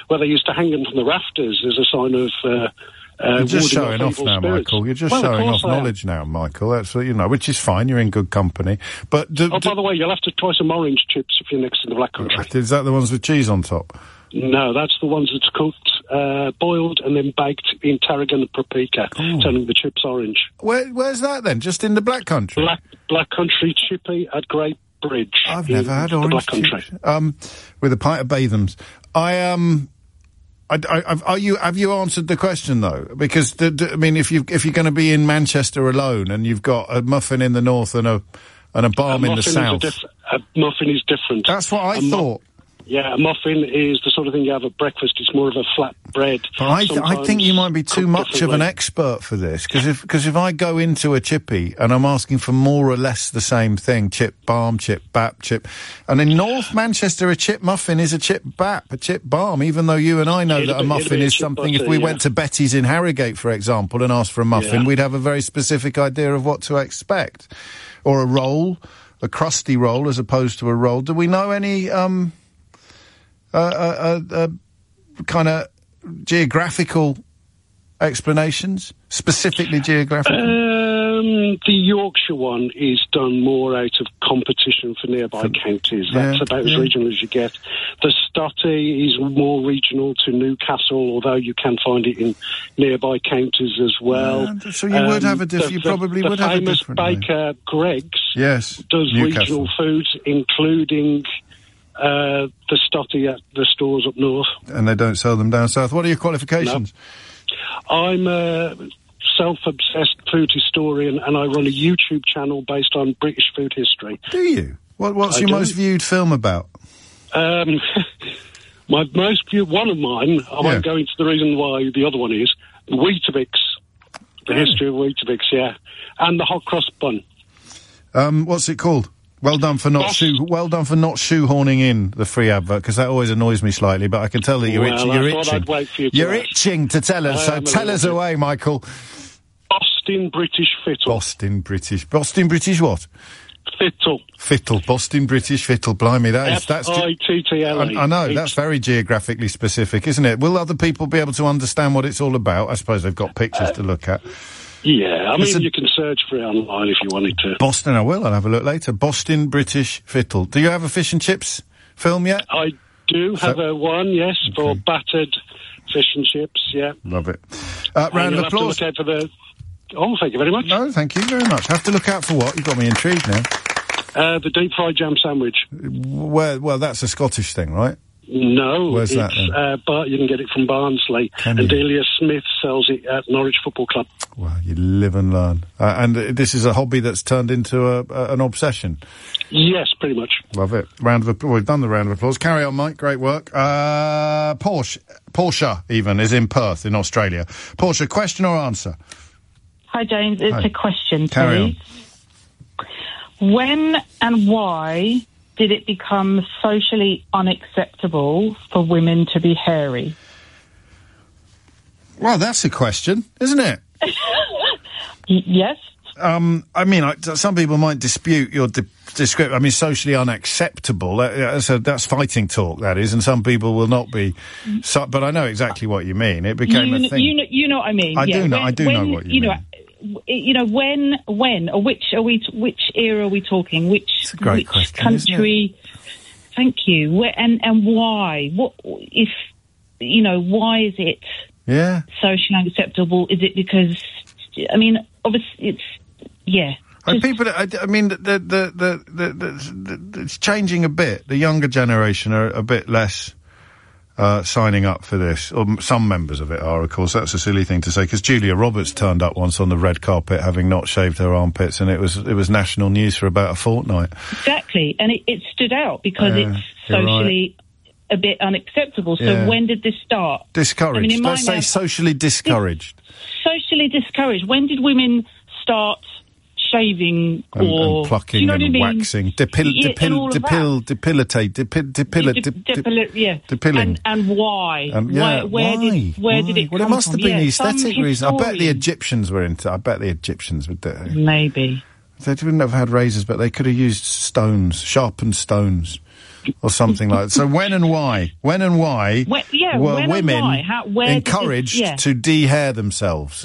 where they used to hang them from the rafters as a sign of. Uh, Uh, You're just warding showing off now, spirits. Michael. You're just well, showing of off I am. knowledge now, Michael. That's what, you know, which is fine. You're in good company. But do, Oh, do, by the way, you'll have to try some orange chips if you're next in the Black Country. is that the ones with cheese on top? No, that's the ones that's cooked, uh, boiled, and then baked in tarragon and paprika, turning the chips orange. Where, where's that then? Just in the Black Country? Black Black Country chippy at Great Bridge. I've in never had the orange Black Country. chips. Um, with a pint of Bathams. I um. I, I, I've- are you, have you answered the question though? Because the, the, I mean, if you if you're going to be in Manchester alone and you've got a muffin in the north and a and a balm a in the muffin is south, a, diff- a muffin is different. that's what I A mu- thought. Yeah, a muffin is the sort of thing you have at breakfast. It's more of a flat bread. But I, th- I think you might be too cooked much of an differently. expert for this, because if, cause if I go into a chippy and I'm asking for more or less the same thing, chip balm, chip bap, chip, and in North Manchester a chip muffin is a chip bap, a chip balm, even though you and I know It'd that a be- it'd muffin be a is chip something, butter, if we yeah. went to Betty's in Harrogate, for example, and asked for a muffin, Yeah. we'd have a very specific idea of what to expect. Or a roll, a crusty roll as opposed to a roll. Do we know any, um, uh, uh, uh, uh kind of geographical explanations? Specifically geographical? Um, the Yorkshire one is done more out of competition for nearby counties. That's yeah, about yeah. as regional as you get. The Stotty is more regional to Newcastle, although you can find it in nearby counties as well. Yeah, so you would have a diff- the- you the- probably the would have a famous different name. baker Greg's Yes, does Newcastle. regional foods, including uh, the Stotty at the stores up north. And they don't sell them down south. What are your qualifications? I'm a self-obsessed food historian, and I run a YouTube channel based on British food history. Do you? What, what's I your do. most viewed film about? Um, my most viewed one of mine, I Yeah. won't go into the reason why the other one is, Weetabix. The history of Weetabix, yeah. And the hot cross bun. Um, what's it called? Well done for not Boss- shoe. Well done for not shoehorning in the free advert, because that always annoys me slightly. But I can tell that you're Well, itching. I You're thought itching. I'd wait for you to You're ask. itching to tell us. I So am a tell little us bit. away, Michael. Boston British Fittle. Boston British. Boston British what? Fittle. Fittle. Boston British Fittle. Blimey, that is F that's. ge- I T T L E. I, I know, It's- that's very geographically specific, isn't it? Will other people be able to understand what it's all about? I suppose they've got pictures to look at. Yeah, I It's mean, a- you can search for it online if you wanted to. Boston, I will. I'll have a look later. Boston British Fittle. Do you have a fish and chips film yet? I do have So- a one, yes, for battered fish and chips, yeah. Love it. Uh, And round you'll of have to applause. look out for the... Oh, thank you very much. No, thank you very much. Have to look out for what? You've got me intrigued now. Uh, the deep fried jam sandwich. Well, well, that's a Scottish thing, right? No, Where's it's, that then? uh, but you can get it from Barnsley. Can and you? Delia Smith sells it at Norwich Football Club. Well, you live and learn. Uh, and uh, this is a hobby that's turned into a, a, an obsession. Yes, pretty much. Love it. Round of applause. We've done the round of applause. Carry on, Mike. Great work. Uh, Porsche, Porsche even, is in Perth in Australia. Porsche, question or answer? Hi, James. It's Hi. a question, Carry please. When and why did it become socially unacceptable for women to be hairy? Well, that's a question, isn't it? Y- yes. Um, I mean, I, some people might dispute your de- description. I mean, socially unacceptable. That, that's, a, that's fighting talk, that is, and some people will not be. So, but I know exactly what you mean. It became you, a kn- thing. You know, you know what I mean. I yeah. do know. When- I do when, know what you, you mean. know. w- You know when, when, or which are we? T- which era are we talking? Which, It's a great which question, isn't it? country? Thank you. Where, and and why? What if you know? Why is it Yeah. socially unacceptable? Is it because? I mean, obviously, it's yeah. And people, I, I mean, the the, the the the the the it's changing a bit. The younger generation are a bit less uh, signing up for this, or m- some members of it are. Of course, that's a silly thing to say, because Julia Roberts turned up once on the red carpet having not shaved her armpits, and it was it was national news for about a fortnight. Exactly, and it, it stood out because Yeah, it's you're socially a bit unacceptable. So Yeah. when did this start? Discouraged. I mean, in my Let's say mind- socially discouraged. Socially discouraged. When did women start shaving And, or and plucking do you know and what I mean? waxing, depil, Yeah, and depil, all of depil, depilatate, depil, depil, De- dep- de- depil- yeah, depilling. and, and why? Um, yeah, where where why? did where Why? did it Well, come it must from? have been Yeah, the some aesthetic reason. I bet the historian- Egyptians were into. I bet the Egyptians would do it. Maybe. They wouldn't have had razors, but they could have used stones, sharpened stones, or something like that. So when and why? When and why when, yeah, were when women and why? How, where encouraged it, yeah. to de-hair themselves?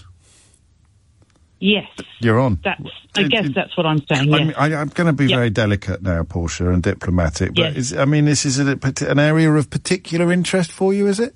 Yes. You're on. That's, I guess that's what I'm saying, yes. I mean, I, I'm going to be Yep. very delicate now, Portia, and diplomatic, but Yes. is, I mean, this is a, an area of particular interest for you, is it?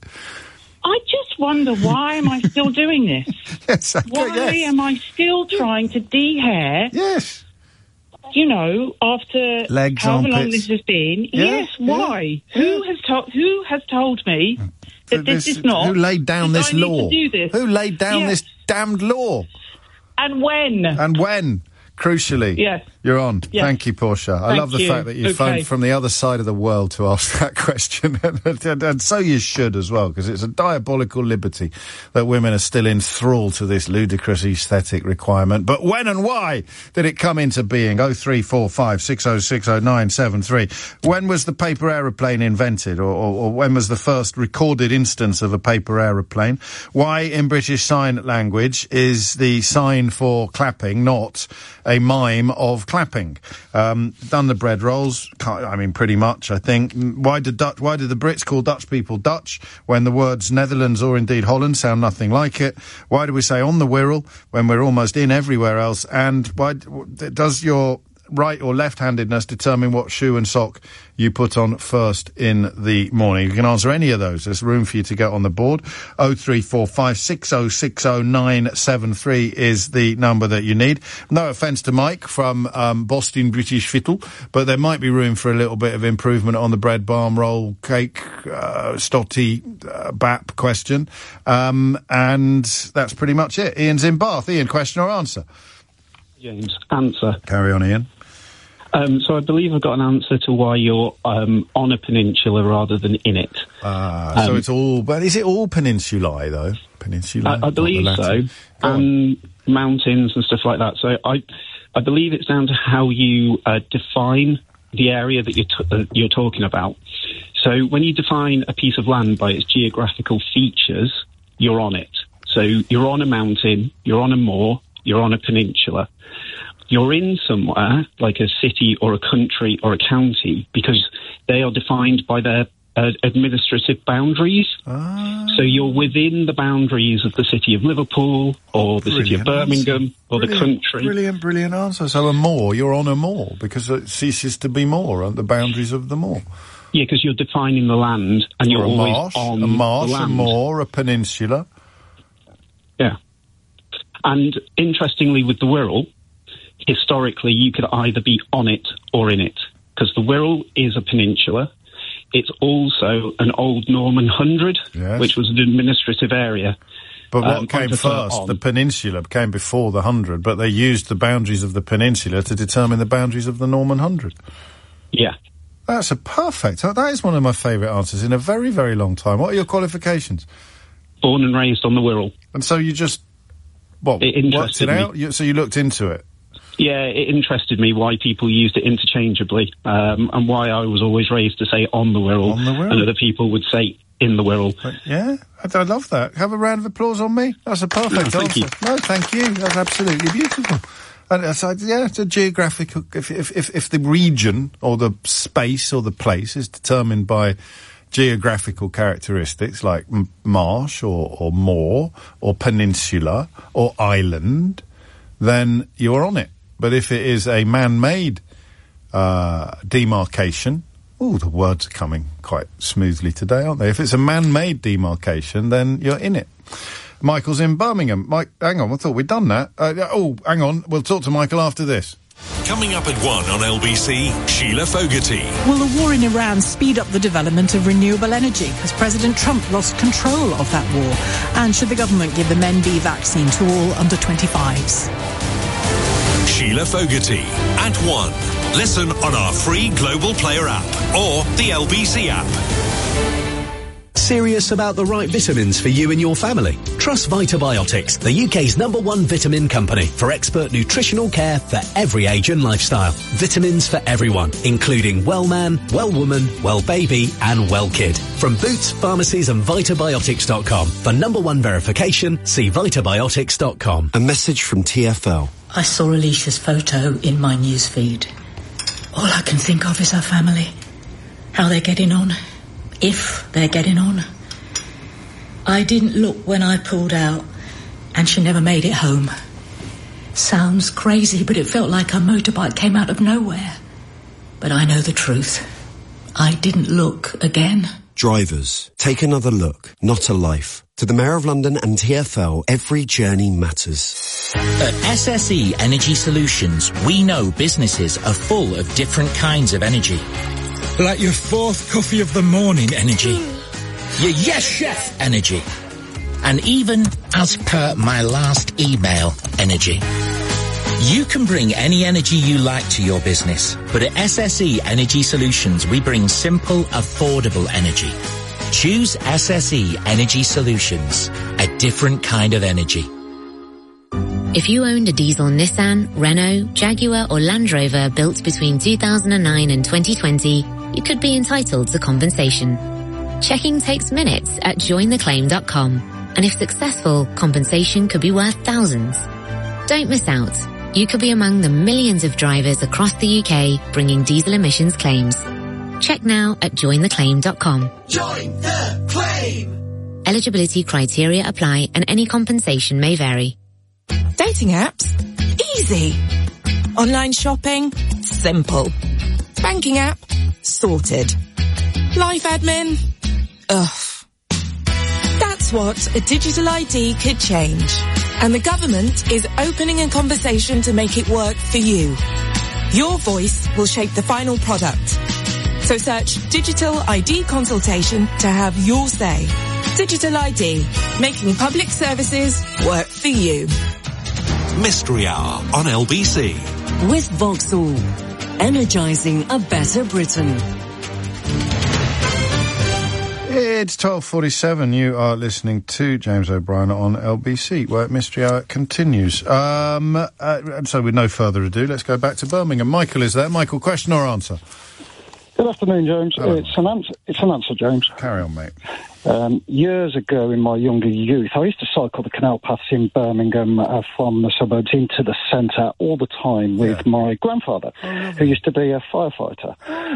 I just wonder, why am I still doing this? Yes, okay, Why yes. am I still trying to de-hair? Yes. You know, after Legs, however long armpits. this has been. Yeah, Yes, why? yeah, Who has told? Who has told me that this, is not? Who laid down that this I need law? to do this? Who laid down Yes. this damned law? And when? And when? Crucially. Yes. You're on. Yes. Thank you, Portia. I Thank love the you. fact that you Okay. phoned from the other side of the world to ask that question. and, and, and so you should as well, because it's a diabolical liberty that women are still enthralled to this ludicrous aesthetic requirement. But when and why did it come into being? oh three four five, six oh six oh nine seven three. When was the paper aeroplane invented? Or, or, or when was the first recorded instance of a paper aeroplane? Why in British Sign Language is the sign for clapping not a mime of clapping? Um, done the bread rolls. Can't- I mean, pretty much, I think. Why did Dutch, why did the Brits call Dutch people Dutch when the words Netherlands or indeed Holland sound nothing like it? Why do we say on the Wirral when we're almost in everywhere else? And why d- does your right or left-handedness determine what shoe and sock you put on first in the morning? You can answer any of those. There's room for you to get on the board. oh three four five, six oh six oh nine seven three is the number that you need. No offence to Mike from um, Boston British Fittle, but there might be room for a little bit of improvement on the bread, barm roll, cake, uh, stotty, uh, B A P question. Um, and that's pretty much it. Ian's in Bath. Ian, question or answer? James, answer. Carry on, Ian. Um, so I believe I've got an answer to why you're um, on a peninsula rather than in it. Ah, so Um, it's all, but is it all peninsulae though? Peninsula? I, I believe so, and mountains and stuff like that. So I, I believe it's down to how you uh, define the area that you're t- uh, you're talking about. So when you define a piece of land by its geographical features, you're on it. So you're on a mountain, you're on a moor, you're on a peninsula. You're in somewhere, like a city or a country or a county, because they are defined by their uh, administrative boundaries. Ah. So you're within the boundaries of the city of Liverpool or the city of Brilliant Birmingham answer. or the Brilliant, country. Brilliant, brilliant answer. So a moor, you're on a moor, because it ceases to be moor at the boundaries of the moor. Yeah, because you're defining the land and Or you're a always marsh, on a marsh, the a land. moor, a peninsula. Yeah. And interestingly, with the Wirral, historically, you could either be on it or in it, because the Wirral is a peninsula. It's also an old Norman hundred, Yes. which was an administrative area. But what Um, I came prefer first? on. The peninsula came before the hundred, but they used the boundaries of the peninsula to determine the boundaries of the Norman hundred. Yeah. That's a perfect. That is one of my favourite answers in a very, very long time. What are your qualifications? Born and raised on the Wirral. And so you just, what, It worked interested it me. out? You, so you looked into it? Yeah, it interested me why people used it interchangeably, um, and why I was always raised to say on the Wirral, On the Wirral. and other people would say in the Wirral. Yeah, I, I love that. Have a round of applause on me. That's a perfect No, thank answer. you. No, thank you. That's absolutely beautiful. And it's like, yeah, it's a geographical. If, if if if the region or the space or the place is determined by geographical characteristics like m- marsh or or moor or peninsula or island, then you're on it. But if it is a man-made uh, demarcation, oh, the words are coming quite smoothly today, aren't they? If it's a man-made demarcation, then you're in it. Michael's in Birmingham. Mike, hang on, I thought we'd done that. Uh, oh, hang on, we'll talk to Michael after this. Coming up at one on L B C, Sheila Fogarty. Will the war in Iran speed up the development of renewable energy? Has President Trump lost control of that war? And should the government give the Men B vaccine to all under twenty-fives? Sheila Fogarty at one. Listen on our free Global Player app or the L B C app. Serious about the right vitamins for you and your family? Trust Vitabiotics, the U K's number one vitamin company for expert nutritional care for every age and lifestyle. Vitamins for everyone, including well man, well woman, well baby and well kid. From Boots, pharmacies and vitabiotics dot com. For number one verification, see vitabiotics dot com. A message from T F L. I saw Alicia's photo in my newsfeed. All I can think of is her family. How they're getting on. If they're getting on. I didn't look when I pulled out, and she never made it home. Sounds crazy, but it felt like her motorbike came out of nowhere. But I know the truth. I didn't look again. Drivers, take another look, not a life. To the Mayor of London and T F L, every journey matters. At S S E Energy Solutions, we know businesses are full of different kinds of energy. Like your fourth coffee of the morning energy. Your yes chef energy. And even, as per my last email, energy. You can bring any energy you like to your business, but at S S E Energy Solutions, we bring simple, affordable energy. Choose S S E Energy Solutions, a different kind of energy. If you owned a diesel Nissan, Renault, Jaguar or Land Rover built between two thousand nine and twenty twenty, you could be entitled to compensation. Checking takes minutes at join the claim dot com, and if successful, compensation could be worth thousands. Don't miss out. You could be among the millions of drivers across the U K bringing diesel emissions claims. Check now at join the claim dot com. Join the claim! Eligibility criteria apply and any compensation may vary. Dating apps? Easy. Online shopping? Simple. Banking app? Sorted. Life admin? Ugh. That's what a digital I D could change. And the government is opening a conversation to make it work for you. Your voice will shape the final product. So search Digital I D Consultation to have your say. Digital I D, making public services work for you. Mystery Hour on L B C. With Vauxhall, energising a better Britain. It's twelve forty-seven. You are listening to James O'Brien on L B C, where Mystery Hour continues. Um, uh, and so with no further ado, let's go back to Birmingham. Michael is there. Michael, question or answer? Good afternoon, James. Hello. It's an answer. It's an answer, James. Carry on, mate. Um, years ago, in my younger youth, I used to cycle the canal paths in Birmingham uh, from the suburbs into the centre all the time with yeah. my grandfather, oh, who used to be a firefighter.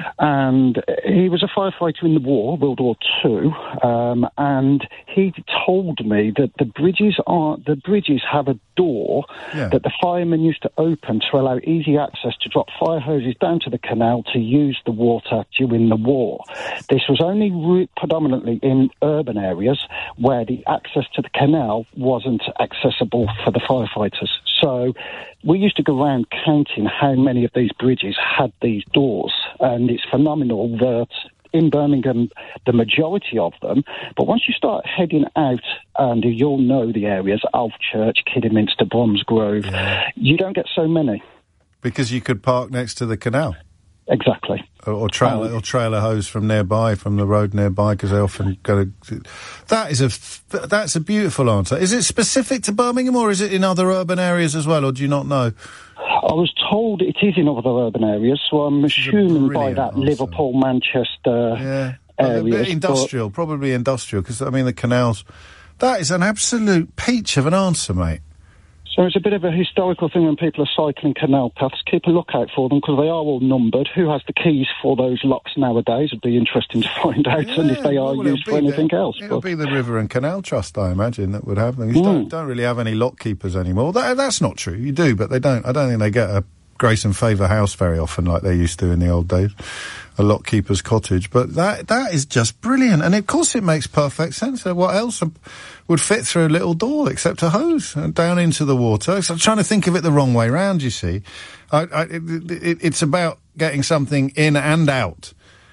And he was a firefighter in the war, World War Two, um, and he told me that the bridges are the bridges have a door yeah. that the firemen used to open to allow easy access to drop fire hoses down to the canal to use the water during the war. This was only re- predominantly in urban areas where the access to the canal wasn't accessible for the firefighters. So we used to go around counting how many of these bridges had these doors, and it's phenomenal that in Birmingham, the majority of them, but once you start heading out, and you'll know the areas, Alvechurch, Kidderminster, Bromsgrove, yeah. you don't get so many. Because you could park next to the canal. Exactly. Or, or, trail, um, or trail a hose from nearby, from the road nearby, because they often go to... That is a, that's a beautiful answer. Is it specific to Birmingham, or is it in other urban areas as well, or do you not know? I was told it is in other urban areas, so I'm assuming by that answer. Liverpool, Manchester yeah. areas. Uh, industrial, but... probably industrial, because, I mean, the canals... That is an absolute peach of an answer, mate. So it's a bit of a historical thing when people are cycling canal paths. Keep a lookout for them, because they are all numbered. Who has the keys for those locks nowadays? It'd be interesting to find out, yeah, and if they are well, used for anything the, else. It'll but... be the River and Canal Trust, I imagine, that would have them. You mm. don't, don't really have any lock keepers anymore. That, that's not true. You do, but they don't. I don't think they get a Grace and Favour house very often like they used to in the old days. A lock keeper's cottage. But that that is just brilliant. And of course it makes perfect sense. What else would fit through a little door except a hose and down into the water? So I'm trying to think of it the wrong way round, you see. I, I, it, it, it's about getting something in and out.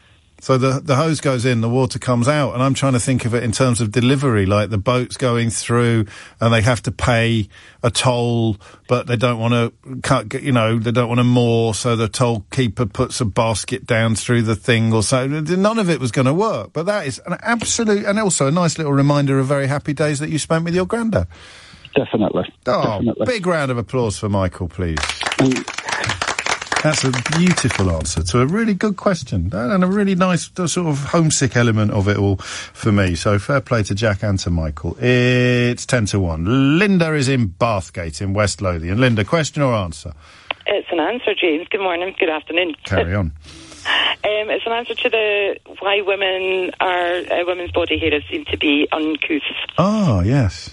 So the the hose goes in, the water comes out, and I'm trying to think of it in terms of delivery, like the boat's going through and they have to pay a toll, but they don't want to cut, you know, they don't want to moor, so the toll keeper puts a basket down through the thing or so. None of it was going to work, but that is an absolute, and also a nice little reminder of very happy days that you spent with your granddad. Definitely. Oh, Definitely. Big round of applause for Michael, please. Um, That's a beautiful answer to a really good question and a really nice sort of homesick element of it all for me. So fair play to Jack and to Michael. It's ten to one. Linda is in Bathgate in West Lothian. Linda, question or answer? It's an answer, James. Good morning. Good afternoon. Carry on. Um, it's an answer to the why women are uh, women's body hair seem to be uncouth. Oh, yes.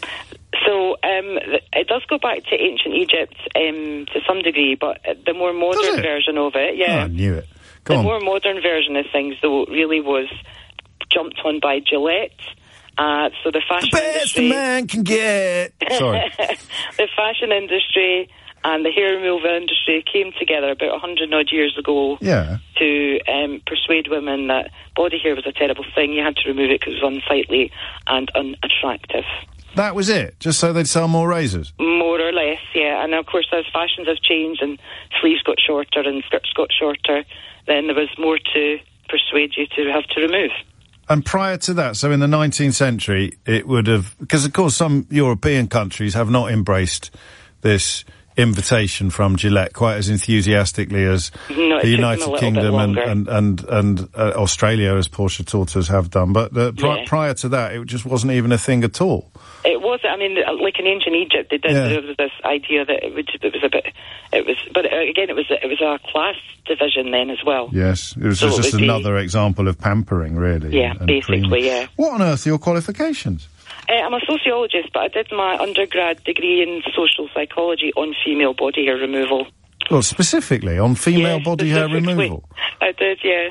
So um, th- it does go back to ancient Egypt um, to some degree, but the more modern version of it, yeah, Oh, I knew it. Go the on. more modern version of things, though, really was jumped on by Gillette. Uh, so the fashion the best industry, a man can get. Sorry. the fashion industry and the hair removal industry came together about a hundred odd years ago Yeah. to um, persuade women that body hair was a terrible thing. You had to remove it because it was unsightly and unattractive. That was it? Just so they'd sell more razors? More or less, yeah. And of course, as fashions have changed and sleeves got shorter and skirts got shorter, then there was more to persuade you to have to remove. And prior to that, so in the nineteenth century, it would have... Because, of course, some European countries have not embraced this invitation from Gillette quite as enthusiastically as No, it the took them a United little bit Kingdom and, longer. and, and, and uh, Australia, as Portia taught us, have done. But uh, pri- Yeah. prior to that, it just wasn't even a thing at all. It was, I mean, like in ancient Egypt, they did, Yeah. there was this idea that it, would, it was a bit, it was, but uh, again, it was, it was a class division then as well. Yes, it was So it just would be- another example of pampering, really. Yeah, and- and basically, premium. yeah. What on earth are your qualifications? Uh, I'm a sociologist, but I did my undergrad degree in social psychology on female body hair removal. Well, specifically on female Yeah, body hair specifically. removal. I did, yeah.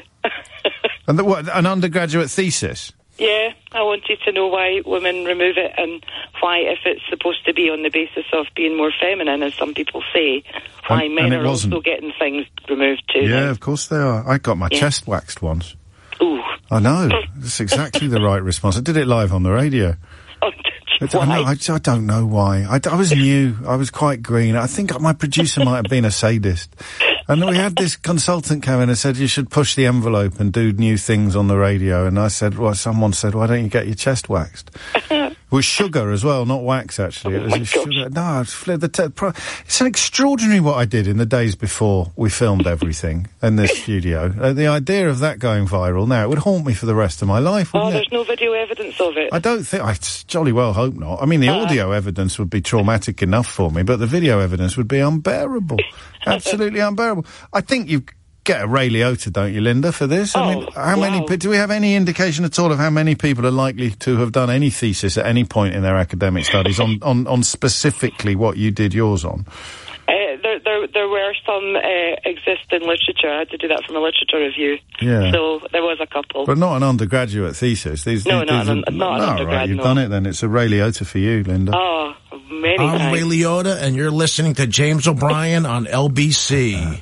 And the, what, an undergraduate thesis? Yeah, I wanted to know why women remove it and why, if it's supposed to be on the basis of being more feminine, as some people say, why And- men and it are wasn't. also getting things removed too. Yeah, then. of course they are. I got my Yeah. chest waxed once. Ooh. I know. That's exactly the right response. I did it live on the radio. Oh, I, don't know, I, I don't know why. I, I was new. I was quite green. I think my producer might have been a sadist. And we had this consultant come in and said, you should push the envelope and do new things on the radio. And I said, well, someone said, why don't you get your chest waxed? It was sugar as well, not wax, actually. Oh It was a sugar. No, it's, fl- the te- pro- it's an extraordinary what I did in the days before we filmed everything in this studio. Uh, the idea of that going viral now, it would haunt me for the rest of my life, Oh, wouldn't it? there's no video evidence of it. I don't think, I jolly well hope not. I mean, the Uh-uh. audio evidence would be traumatic enough for me, but the video evidence would be unbearable. Absolutely unbearable. I think you get a Ray Liotta, don't you, Linda, for this? I mean, Oh, how many, wow. pe- do we have any indication at all of how many people are likely to have done any thesis at any point in their academic studies on, on, on specifically what you did yours on? Uh, there, there, there were some uh, exist in literature. I had to do that from a literature review. Yeah. So there was a couple. But not an undergraduate thesis. These, No, these, not these an- are, not an no, undergrad, right, you've no. done it then. It's a Ray Liotta for you, Linda. Oh, many I'm times. Ray Liotta, and you're listening to James O'Brien on L B C.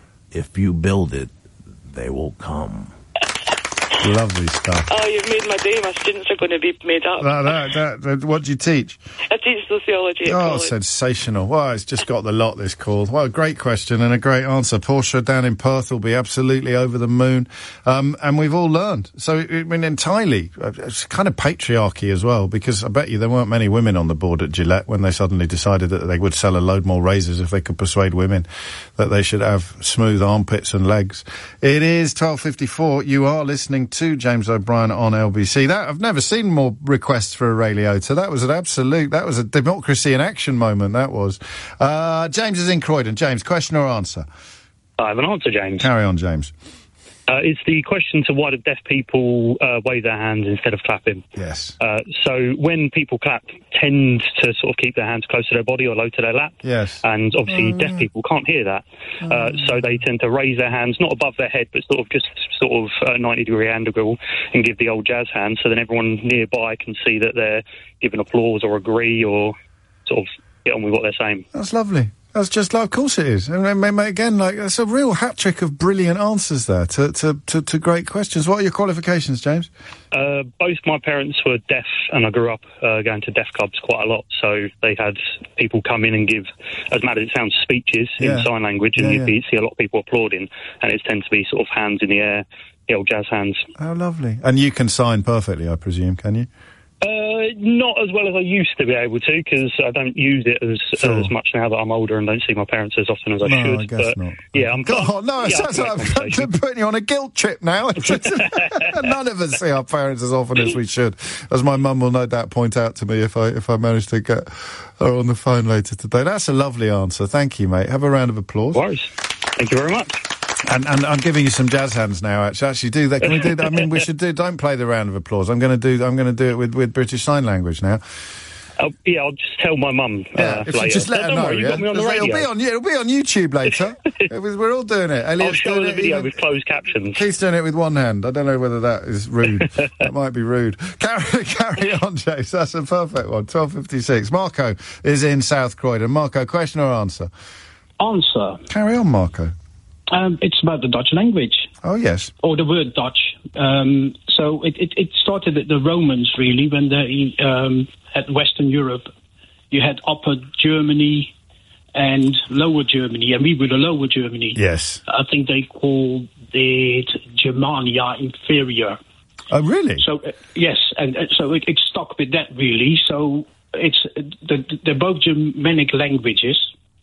If you build it, they will come. Lovely stuff. Oh, you've made my day. My students are going to be made up. That, that, that, that, what do you teach? I teach sociology at Oh, college. sensational. Well, it's just got the lot, this call. Well, a great question and a great answer. Portia down in Perth will be absolutely over the moon. Um, and we've all learned. So, I mean, entirely, uh, it's kind of patriarchy as well, because I bet you there weren't many women on the board at Gillette when they suddenly decided that they would sell a load more razors if they could persuade women that they should have smooth armpits and legs. It is twelve fifty-four. You are listening to James O'Brien on L B C. That I've never seen more requests for a Ray Liotta. That was an absolute, that was a democracy in action moment, that was. Uh, James is in Croydon. James, question or answer? I have an answer, James. Carry on, James. Uh, it's the question to why do deaf people uh, wave their hands instead of clapping? Yes. Uh, so when people clap, tend to sort of keep their hands close to their body or low to their lap. Yes. And obviously Oh, deaf yeah. people can't hear that. Uh, so they tend to raise their hands, not above their head, but sort of just sort of a ninety degree angle and give the old jazz hand. So then everyone nearby can see that they're giving applause or agree or sort of get on with what they're saying. That's lovely. That's just like, of course it is. And then, again, like, that's a real hat trick of brilliant answers there to, to, to, to great questions. What are your qualifications, James? Uh, both my parents were deaf, and I grew up uh, going to deaf clubs quite a lot. So they had people come in and give, as mad as it sounds, speeches Yeah. in sign language, and Yeah, you'd yeah. be, see a lot of people applauding, and it tends to be sort of hands in the air, the old jazz hands. Oh, lovely. And you can sign perfectly, I presume, can you? Uh, not as well as I used to be able to, because I don't use it as Sure. as much now that I'm older and don't see my parents as often as I No, should. I guess but not. Yeah, I'm. God, no, yeah, it sounds I'm like I'm putting you on a guilt trip now. None of us see our parents as often as we should, as my mum will no doubt point out to me if I if I manage to get her on the phone later today. That's a lovely answer. Thank you, mate. Have a round of applause. Worries. Thank you very much. And, and I'm giving you some jazz hands now. Actually, actually, do that. Can we do that? I mean, we should do. Don't play the round of applause. I'm going to do. I'm going to do it with, with British Sign Language now. Uh, yeah, I'll just tell my mum. Yeah, uh, if later. you just let No, her don't know. worry, you Yeah, got me on the radio. it'll be on. Yeah, it'll be on YouTube later. It was, we're all doing it. I'll Elliot's show doing the it video even- with closed captions. Keith's doing it with one hand. I don't know whether that is rude. That might be rude. Carry, carry on, James. That's a perfect one. twelve fifty-six. Marco is in South Croydon. Marco, question or answer? Answer. Carry on, Marco. Um, it's about the Dutch language. Oh, yes. Or the word Dutch. Um, so it, it, it started at the Romans, really, when they um, had Western Europe. You had Upper Germany and Lower Germany, and we were the Lower Germany. Yes. I think they called it Germania Inferior. Oh, really? So, uh, yes, and uh, so it, it stuck with that, really. So it's uh, the, they're both Germanic languages.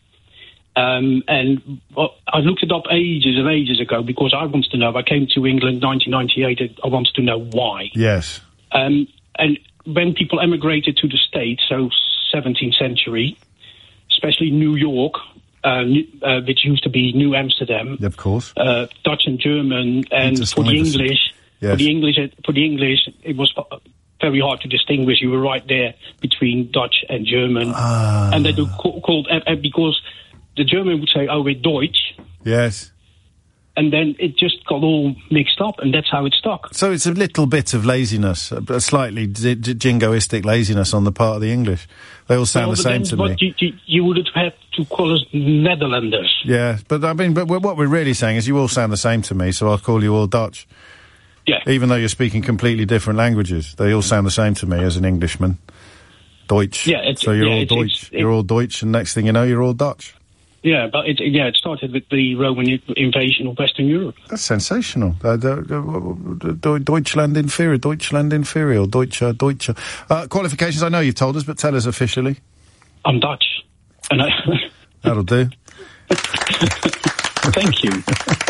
Um, and well, I looked it up ages and ages ago because I wanted to know. I came to England in nineteen ninety-eight. And I wanted to know why. Yes. Um, and when people emigrated to the States, so seventeenth century, especially New York, uh, New- uh, which used to be New Amsterdam, Of course. uh, Dutch and German, and It's for the Stuyvesant. English, Yes. for the English, for the English, it was uh, very hard to distinguish. You were right there between Dutch and German, Ah. and they were ca- called uh, uh, because the German would say, "Oh, we're Deutsch," Yes. and then it just got all mixed up, and that's how it stuck. So it's a little bit of laziness, a a slightly j- j- jingoistic laziness on the part of the English. They all sound Well, the but same then to what me. You, you, you would have had to call us Netherlanders. Yeah, but I mean, but we're- what we're really saying is you all sound the same to me, so I'll call you all Dutch. Yeah. Even though you're speaking completely different languages, they all sound the same to me as an Englishman. Deutsch. Yeah, it's- so you're yeah, all it's- Deutsch. it's- you're all Deutsch, and next thing you know, you're all Dutch. Yeah, but it, yeah, it started with the Roman invasion of Western Europe. That's sensational. Uh, the, the, the, Deutschland inferior, Deutschland inferior, Deutsche, Deutsche. Uh, qualifications, I know you've told us, but tell us officially. I'm Dutch. And I That'll do. Thank you.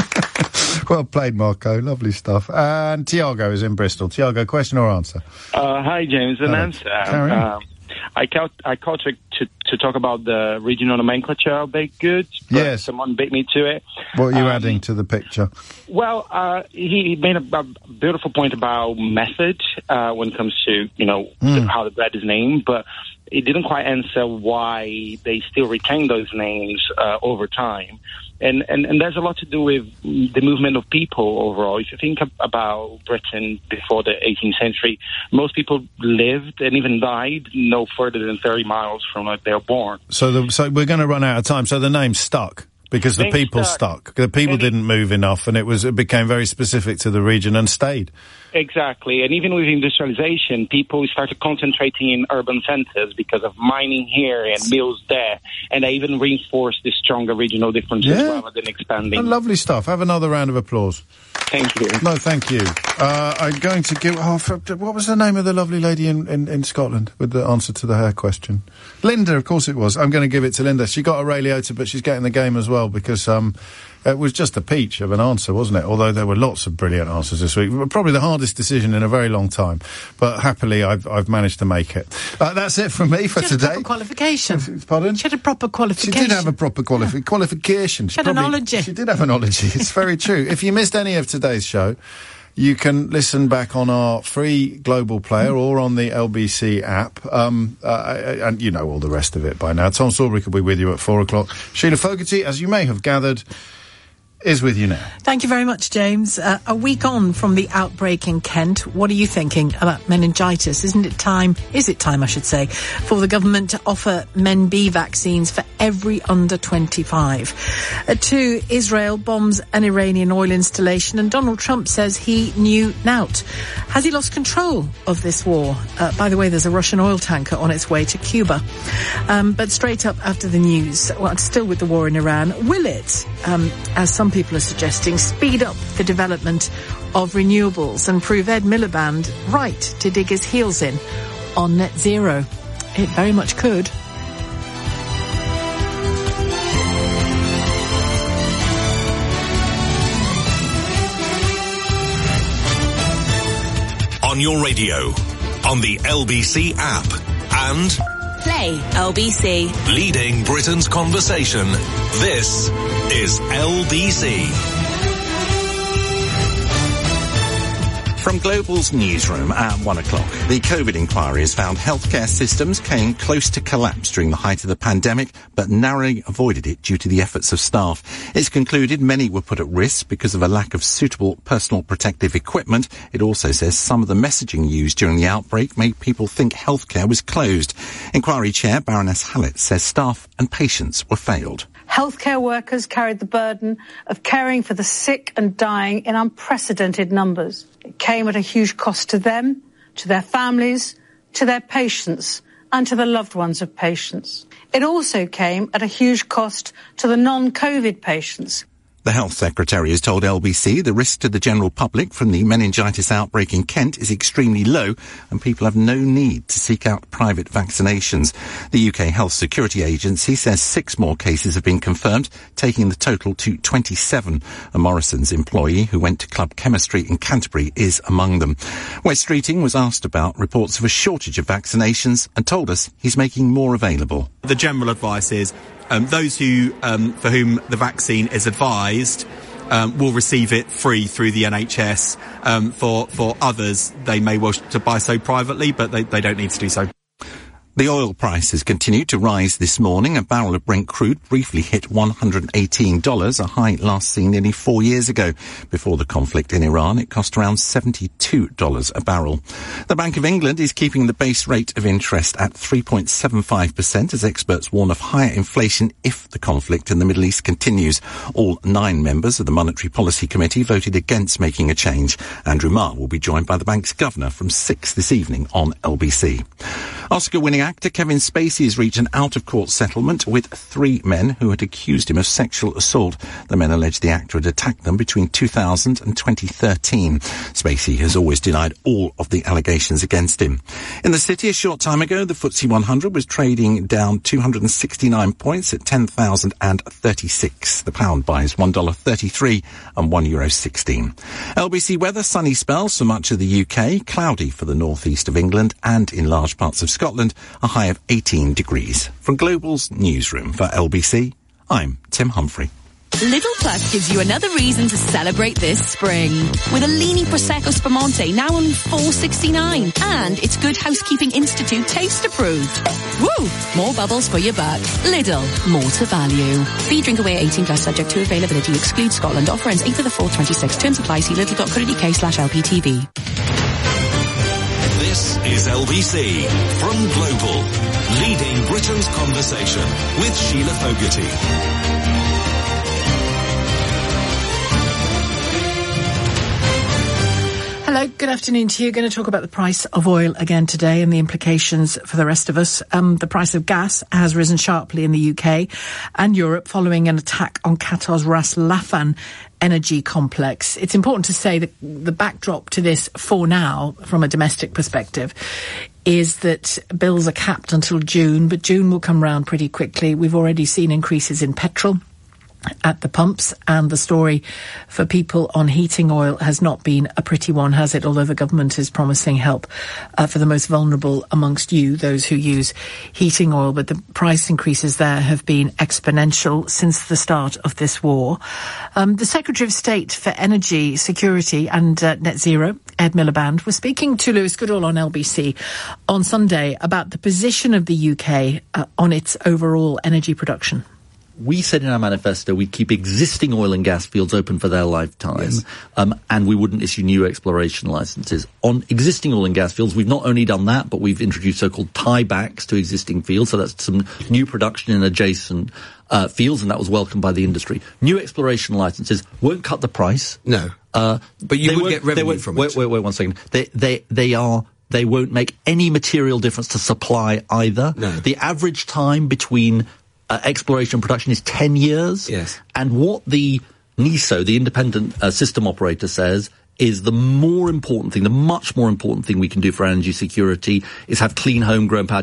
Well played, Marco. Lovely stuff. And Tiago is in Bristol. Tiago, question or answer? Uh, hi, James. An Hello. answer. Carry on. Um, I caught I caught to, to to talk about the regional nomenclature of baked goods. But Yes. someone beat me to it. What are you Um, adding to the picture? Well, uh, he, he made a, a beautiful point about method uh, when it comes to you know Mm. the, how the bread is named, but it didn't quite answer why they still retain those names uh, over time. And, and and there's a lot to do with the movement of people overall. If you think ab- about Britain before the eighteenth century, most people lived and even died no further than thirty miles from where they were born. So, the, so we're going to run out of time. So the name stuck because the Name people stuck. stuck. The people And it- didn't move enough, and it was it became very specific to the region and stayed. Exactly. And even with industrialization, people started concentrating in urban centers because of mining here and mills there. And they even reinforced the stronger regional differences Yeah. rather than expanding. And lovely stuff. Have another round of applause. Thank you. No, thank you. Uh, I'm going to give... Oh, for, what was the name of the lovely lady in, in, in Scotland with the answer to the hair question? Linda, of course it was. I'm going to give it to Linda. She got a Ray Liotta, but she's getting the game as well because um, it was just a peach of an answer, wasn't it? Although there were lots of brilliant answers this week. Probably the hardest decision in a very long time. But happily, I've, I've managed to make it. Uh, that's it from me for She had a today. proper qualification. Pardon? She had a proper She qualification. did have a proper qualifi- qualification. She had an probably- ology. She did have an ology. It's very true. If you missed any of today's show, you can listen back on our free global player or on the L B C app. Um, uh, and you know all the rest of it by now. Tom Sawbury will be with you at four o'clock. Sheila Fogarty, as you may have gathered, is with you now. Thank you very much, James. Uh, a week on from the outbreak in Kent, what are you thinking about meningitis? Isn't it time, is it time, I should say, for the government to offer Men B vaccines for every under twenty-five? Uh, two, Israel bombs an Iranian oil installation and Donald Trump says he knew nout. Has he lost control of this war? Uh, by the way, there's a Russian oil tanker on its way to Cuba. Um, but straight up after the news, well, still with the war in Iran, will it, um, as some people are suggesting, speed up the development of renewables and prove Ed Miliband right to dig his heels in? on net zero. It very much could. On your radio, on the L B C app, and Play L B C. leading Britain's conversation. This is L B C. From Global's newsroom at one o'clock, the COVID inquiry has found healthcare systems came close to collapse during the height of the pandemic, but narrowly avoided it due to the efforts of staff. It's concluded many were put at risk because of a lack of suitable personal protective equipment. It also says some of the messaging used during the outbreak made people think healthcare was closed. Inquiry Chair Baroness Hallett says staff and patients were failed. Healthcare workers carried the burden of caring for the sick and dying in unprecedented numbers. It came at a huge cost to them, to their families, to their patients, and to the loved ones of patients. It also came at a huge cost to the non-COVID patients. The Health Secretary has told L B C the risk to the general public from the meningitis outbreak in Kent is extremely low and people have no need to seek out private vaccinations. The U K Health Security Agency says six more cases have been confirmed, taking the total to twenty-seven. A Morrison's employee who went to Club Chemistry in Canterbury is among them. Wes Streeting was asked about reports of a shortage of vaccinations and told us he's making more available. The general advice is Um, those who, um, for whom the vaccine is advised, um, will receive it free through the N H S. Um, for for others, they may wish to buy so privately, but they, they don't need to do so. The oil price has continued to rise this morning. A barrel of Brent crude briefly hit one hundred eighteen dollars, a high last seen nearly four years ago. Before the conflict in Iran, it cost around seventy-two dollars a barrel. The Bank of England is keeping the base rate of interest at three point seven five percent as experts warn of higher inflation if the conflict in the Middle East continues. All nine members of the Monetary Policy Committee voted against making a change. Andrew Marr will be joined by the bank's governor from six this evening on L B C. Oscar-winning actor Kevin Spacey has reached an out-of-court settlement with three men who had accused him of sexual assault. The men alleged the actor had attacked them between two thousand and twenty thirteen. Spacey has always denied all of the allegations against him. In the city a short time ago, the F T S E one hundred was trading down two hundred sixty-nine points at ten thousand thirty-six. The pound buys one dollar thirty-three and one euro sixteen. L B C weather, sunny spells for much of the U K, cloudy for the northeast of England and in large parts of Scotland, a high of eighteen degrees. From Global's newsroom for L B C, I'm Tim Humphrey. Lidl Plus gives you another reason to celebrate this spring. With a Lini Prosecco Spumante now only four sixty-nine. And it's Good Housekeeping Institute taste approved. Woo! More bubbles for your buck. Lidl, more to value. Free drink away eighteen plus subject to availability. Excludes Scotland. Offer ends eighth of the fourth twenty-six. Terms apply. See lidl dot co dot uk slash L P T V. This is L B C from Global, leading Britain's conversation with Sheila Fogarty. Hello, good afternoon to you. Going to talk about the price of oil again today and the implications for the rest of us. Um, the price of gas has risen sharply in the U K and Europe following an attack on Qatar's Ras Laffan energy complex. It's important to say that the backdrop to this for now, from a domestic perspective, is that bills are capped until June, but June will come round pretty quickly. We've already seen increases in petrol at the pumps, and the story for people on heating oil has not been a pretty one, has it? Although the government is promising help uh, for the most vulnerable amongst you, those who use heating oil. But the price increases there have been exponential since the start of this war. Um, the Secretary of State for Energy Security and uh, Net Zero, Ed Miliband, was speaking to Lewis Goodall on L B C on Sunday about the position of the U K uh, on its overall energy production. We said in our manifesto we'd keep existing oil and gas fields open for their lifetime, yes. um, and we wouldn't issue new exploration licenses. On existing oil and gas fields, we've not only done that, but we've introduced so-called tiebacks to existing fields, so that's some new production in adjacent uh, fields, and that was welcomed by the industry. New exploration licenses won't cut the price. No, uh, but you would get revenue from wait, it. Wait, wait, wait one second. They, they, they are... They won't make any material difference to supply either. No. The average time between Uh, exploration and production is ten years. Yes. And what the N I S O, the independent uh, system operator, says is the more important thing, the much more important thing we can do for energy security is have clean homegrown power.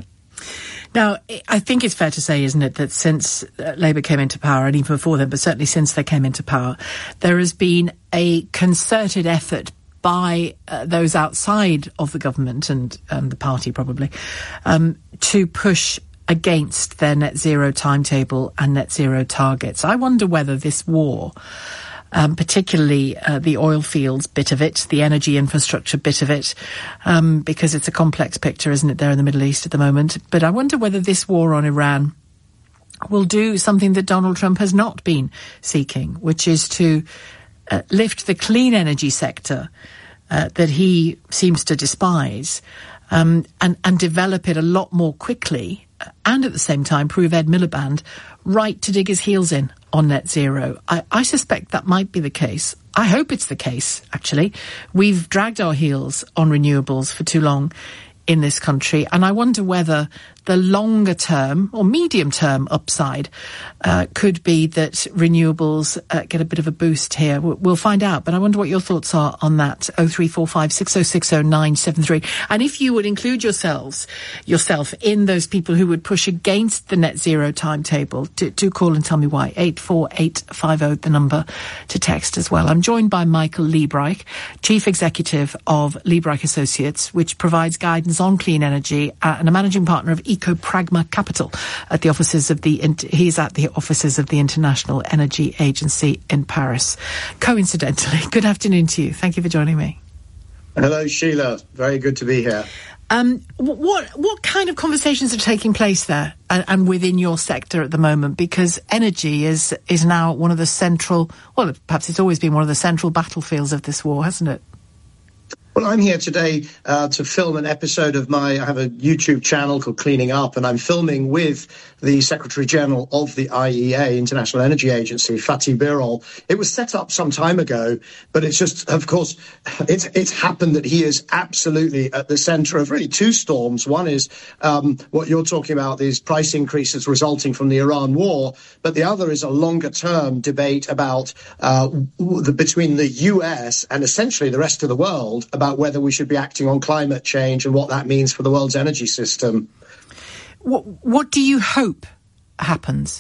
Now, I think it's fair to say, isn't it, that since uh, Labour came into power, and even before then, but certainly since they came into power, there has been a concerted effort by uh, those outside of the government and um, the party probably um, to push against their net zero timetable and net zero targets. I wonder whether this war, um, particularly uh, the oil fields bit of it, the energy infrastructure bit of it, um, because it's a complex picture, isn't it, there in the Middle East at the moment. But I wonder whether this war on Iran will do something that Donald Trump has not been seeking, which is to uh, lift the clean energy sector uh, that he seems to despise, um, and, and develop it a lot more quickly, and at the same time prove Ed Miliband right to dig his heels in on net zero. I, I suspect that might be the case. I hope it's the case, actually. We've dragged our heels on renewables for too long in this country, and I wonder whether the longer term or medium term upside uh, could be that renewables uh, get a bit of a boost here. We'll, we'll find out, but I wonder what your thoughts are on that. oh three four five, six oh six oh, nine seven three. And if you would include yourselves, yourself in those people who would push against the net zero timetable, do, do call and tell me why. eight four eight five oh, the number to text as well. I'm joined by Michael Liebreich, Chief Executive of Liebreich Associates, which provides guidance on clean energy, uh, and a managing partner of Ecopragma Capital at the offices of the, he's at the offices of the International Energy Agency in Paris. Coincidentally, good afternoon to you. Thank you for joining me. Hello, Sheila. Very good to be here. Um, what what kind of conversations are taking place there and, and within your sector at the moment? Because energy is is now one of the central, well, perhaps it's always been one of the central battlefields of this war, hasn't it? Well, I'm here today uh, to film an episode of my, I have a YouTube channel called Cleaning Up, and I'm filming with the Secretary General of the I E A, International Energy Agency, Fatih Birol. It was set up some time ago, but it's just, of course, it's, it's happened that he is absolutely at the centre of really two storms. One is um, what you're talking about, these price increases resulting from the Iran war, but the other is a longer-term debate about uh, the, between the U S and essentially the rest of the world about whether we should be acting on climate change and what that means for the world's energy system. What, what do you hope happens?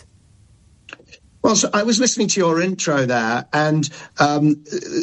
Well, so I was listening to your intro there, and um,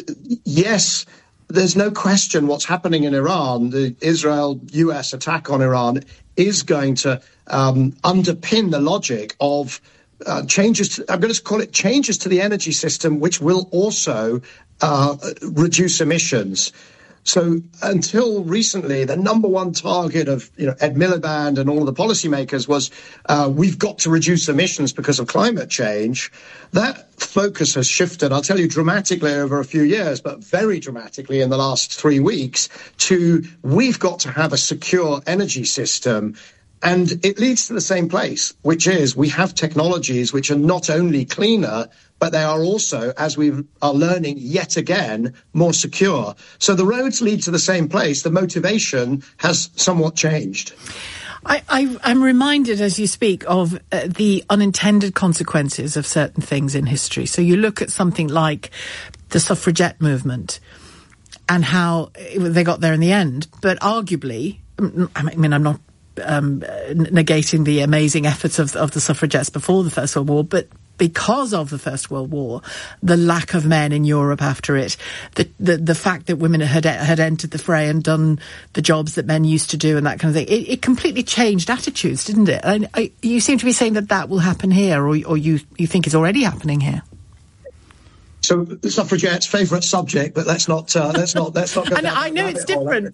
yes, there's no question what's happening in Iran. The Israel-U S attack on Iran is going to um, underpin the logic of uh, changes, to, I'm going to call it changes to the energy system, which will also uh, reduce emissions. So until recently, the number one target of you know Ed Miliband and all of the policymakers was uh, we've got to reduce emissions because of climate change. That focus has shifted, I'll tell you, dramatically over a few years, but very dramatically in the last three weeks to we've got to have a secure energy system. And it leads to the same place, which is we have technologies which are not only cleaner, but they are also, as we are learning yet again, more secure. So the roads lead to the same place. The motivation has somewhat changed. I, I, I'm reminded as you speak of uh, the unintended consequences of certain things in history. So you look at something like the suffragette movement and how they got there in the end. But arguably, I mean, I'm not um, negating the amazing efforts of, of the suffragettes before the First World War, but because of the First World War, the lack of men in Europe after it, the the, the fact that women had had entered the fray and done the jobs that men used to do and that kind of thing, it, it completely changed attitudes, didn't it? And I, you seem to be saying that that will happen here, or, or you, you think it's already happening here. So the suffragettes' favourite subject, but let's not uh, let's not let's not go. And I know it's different.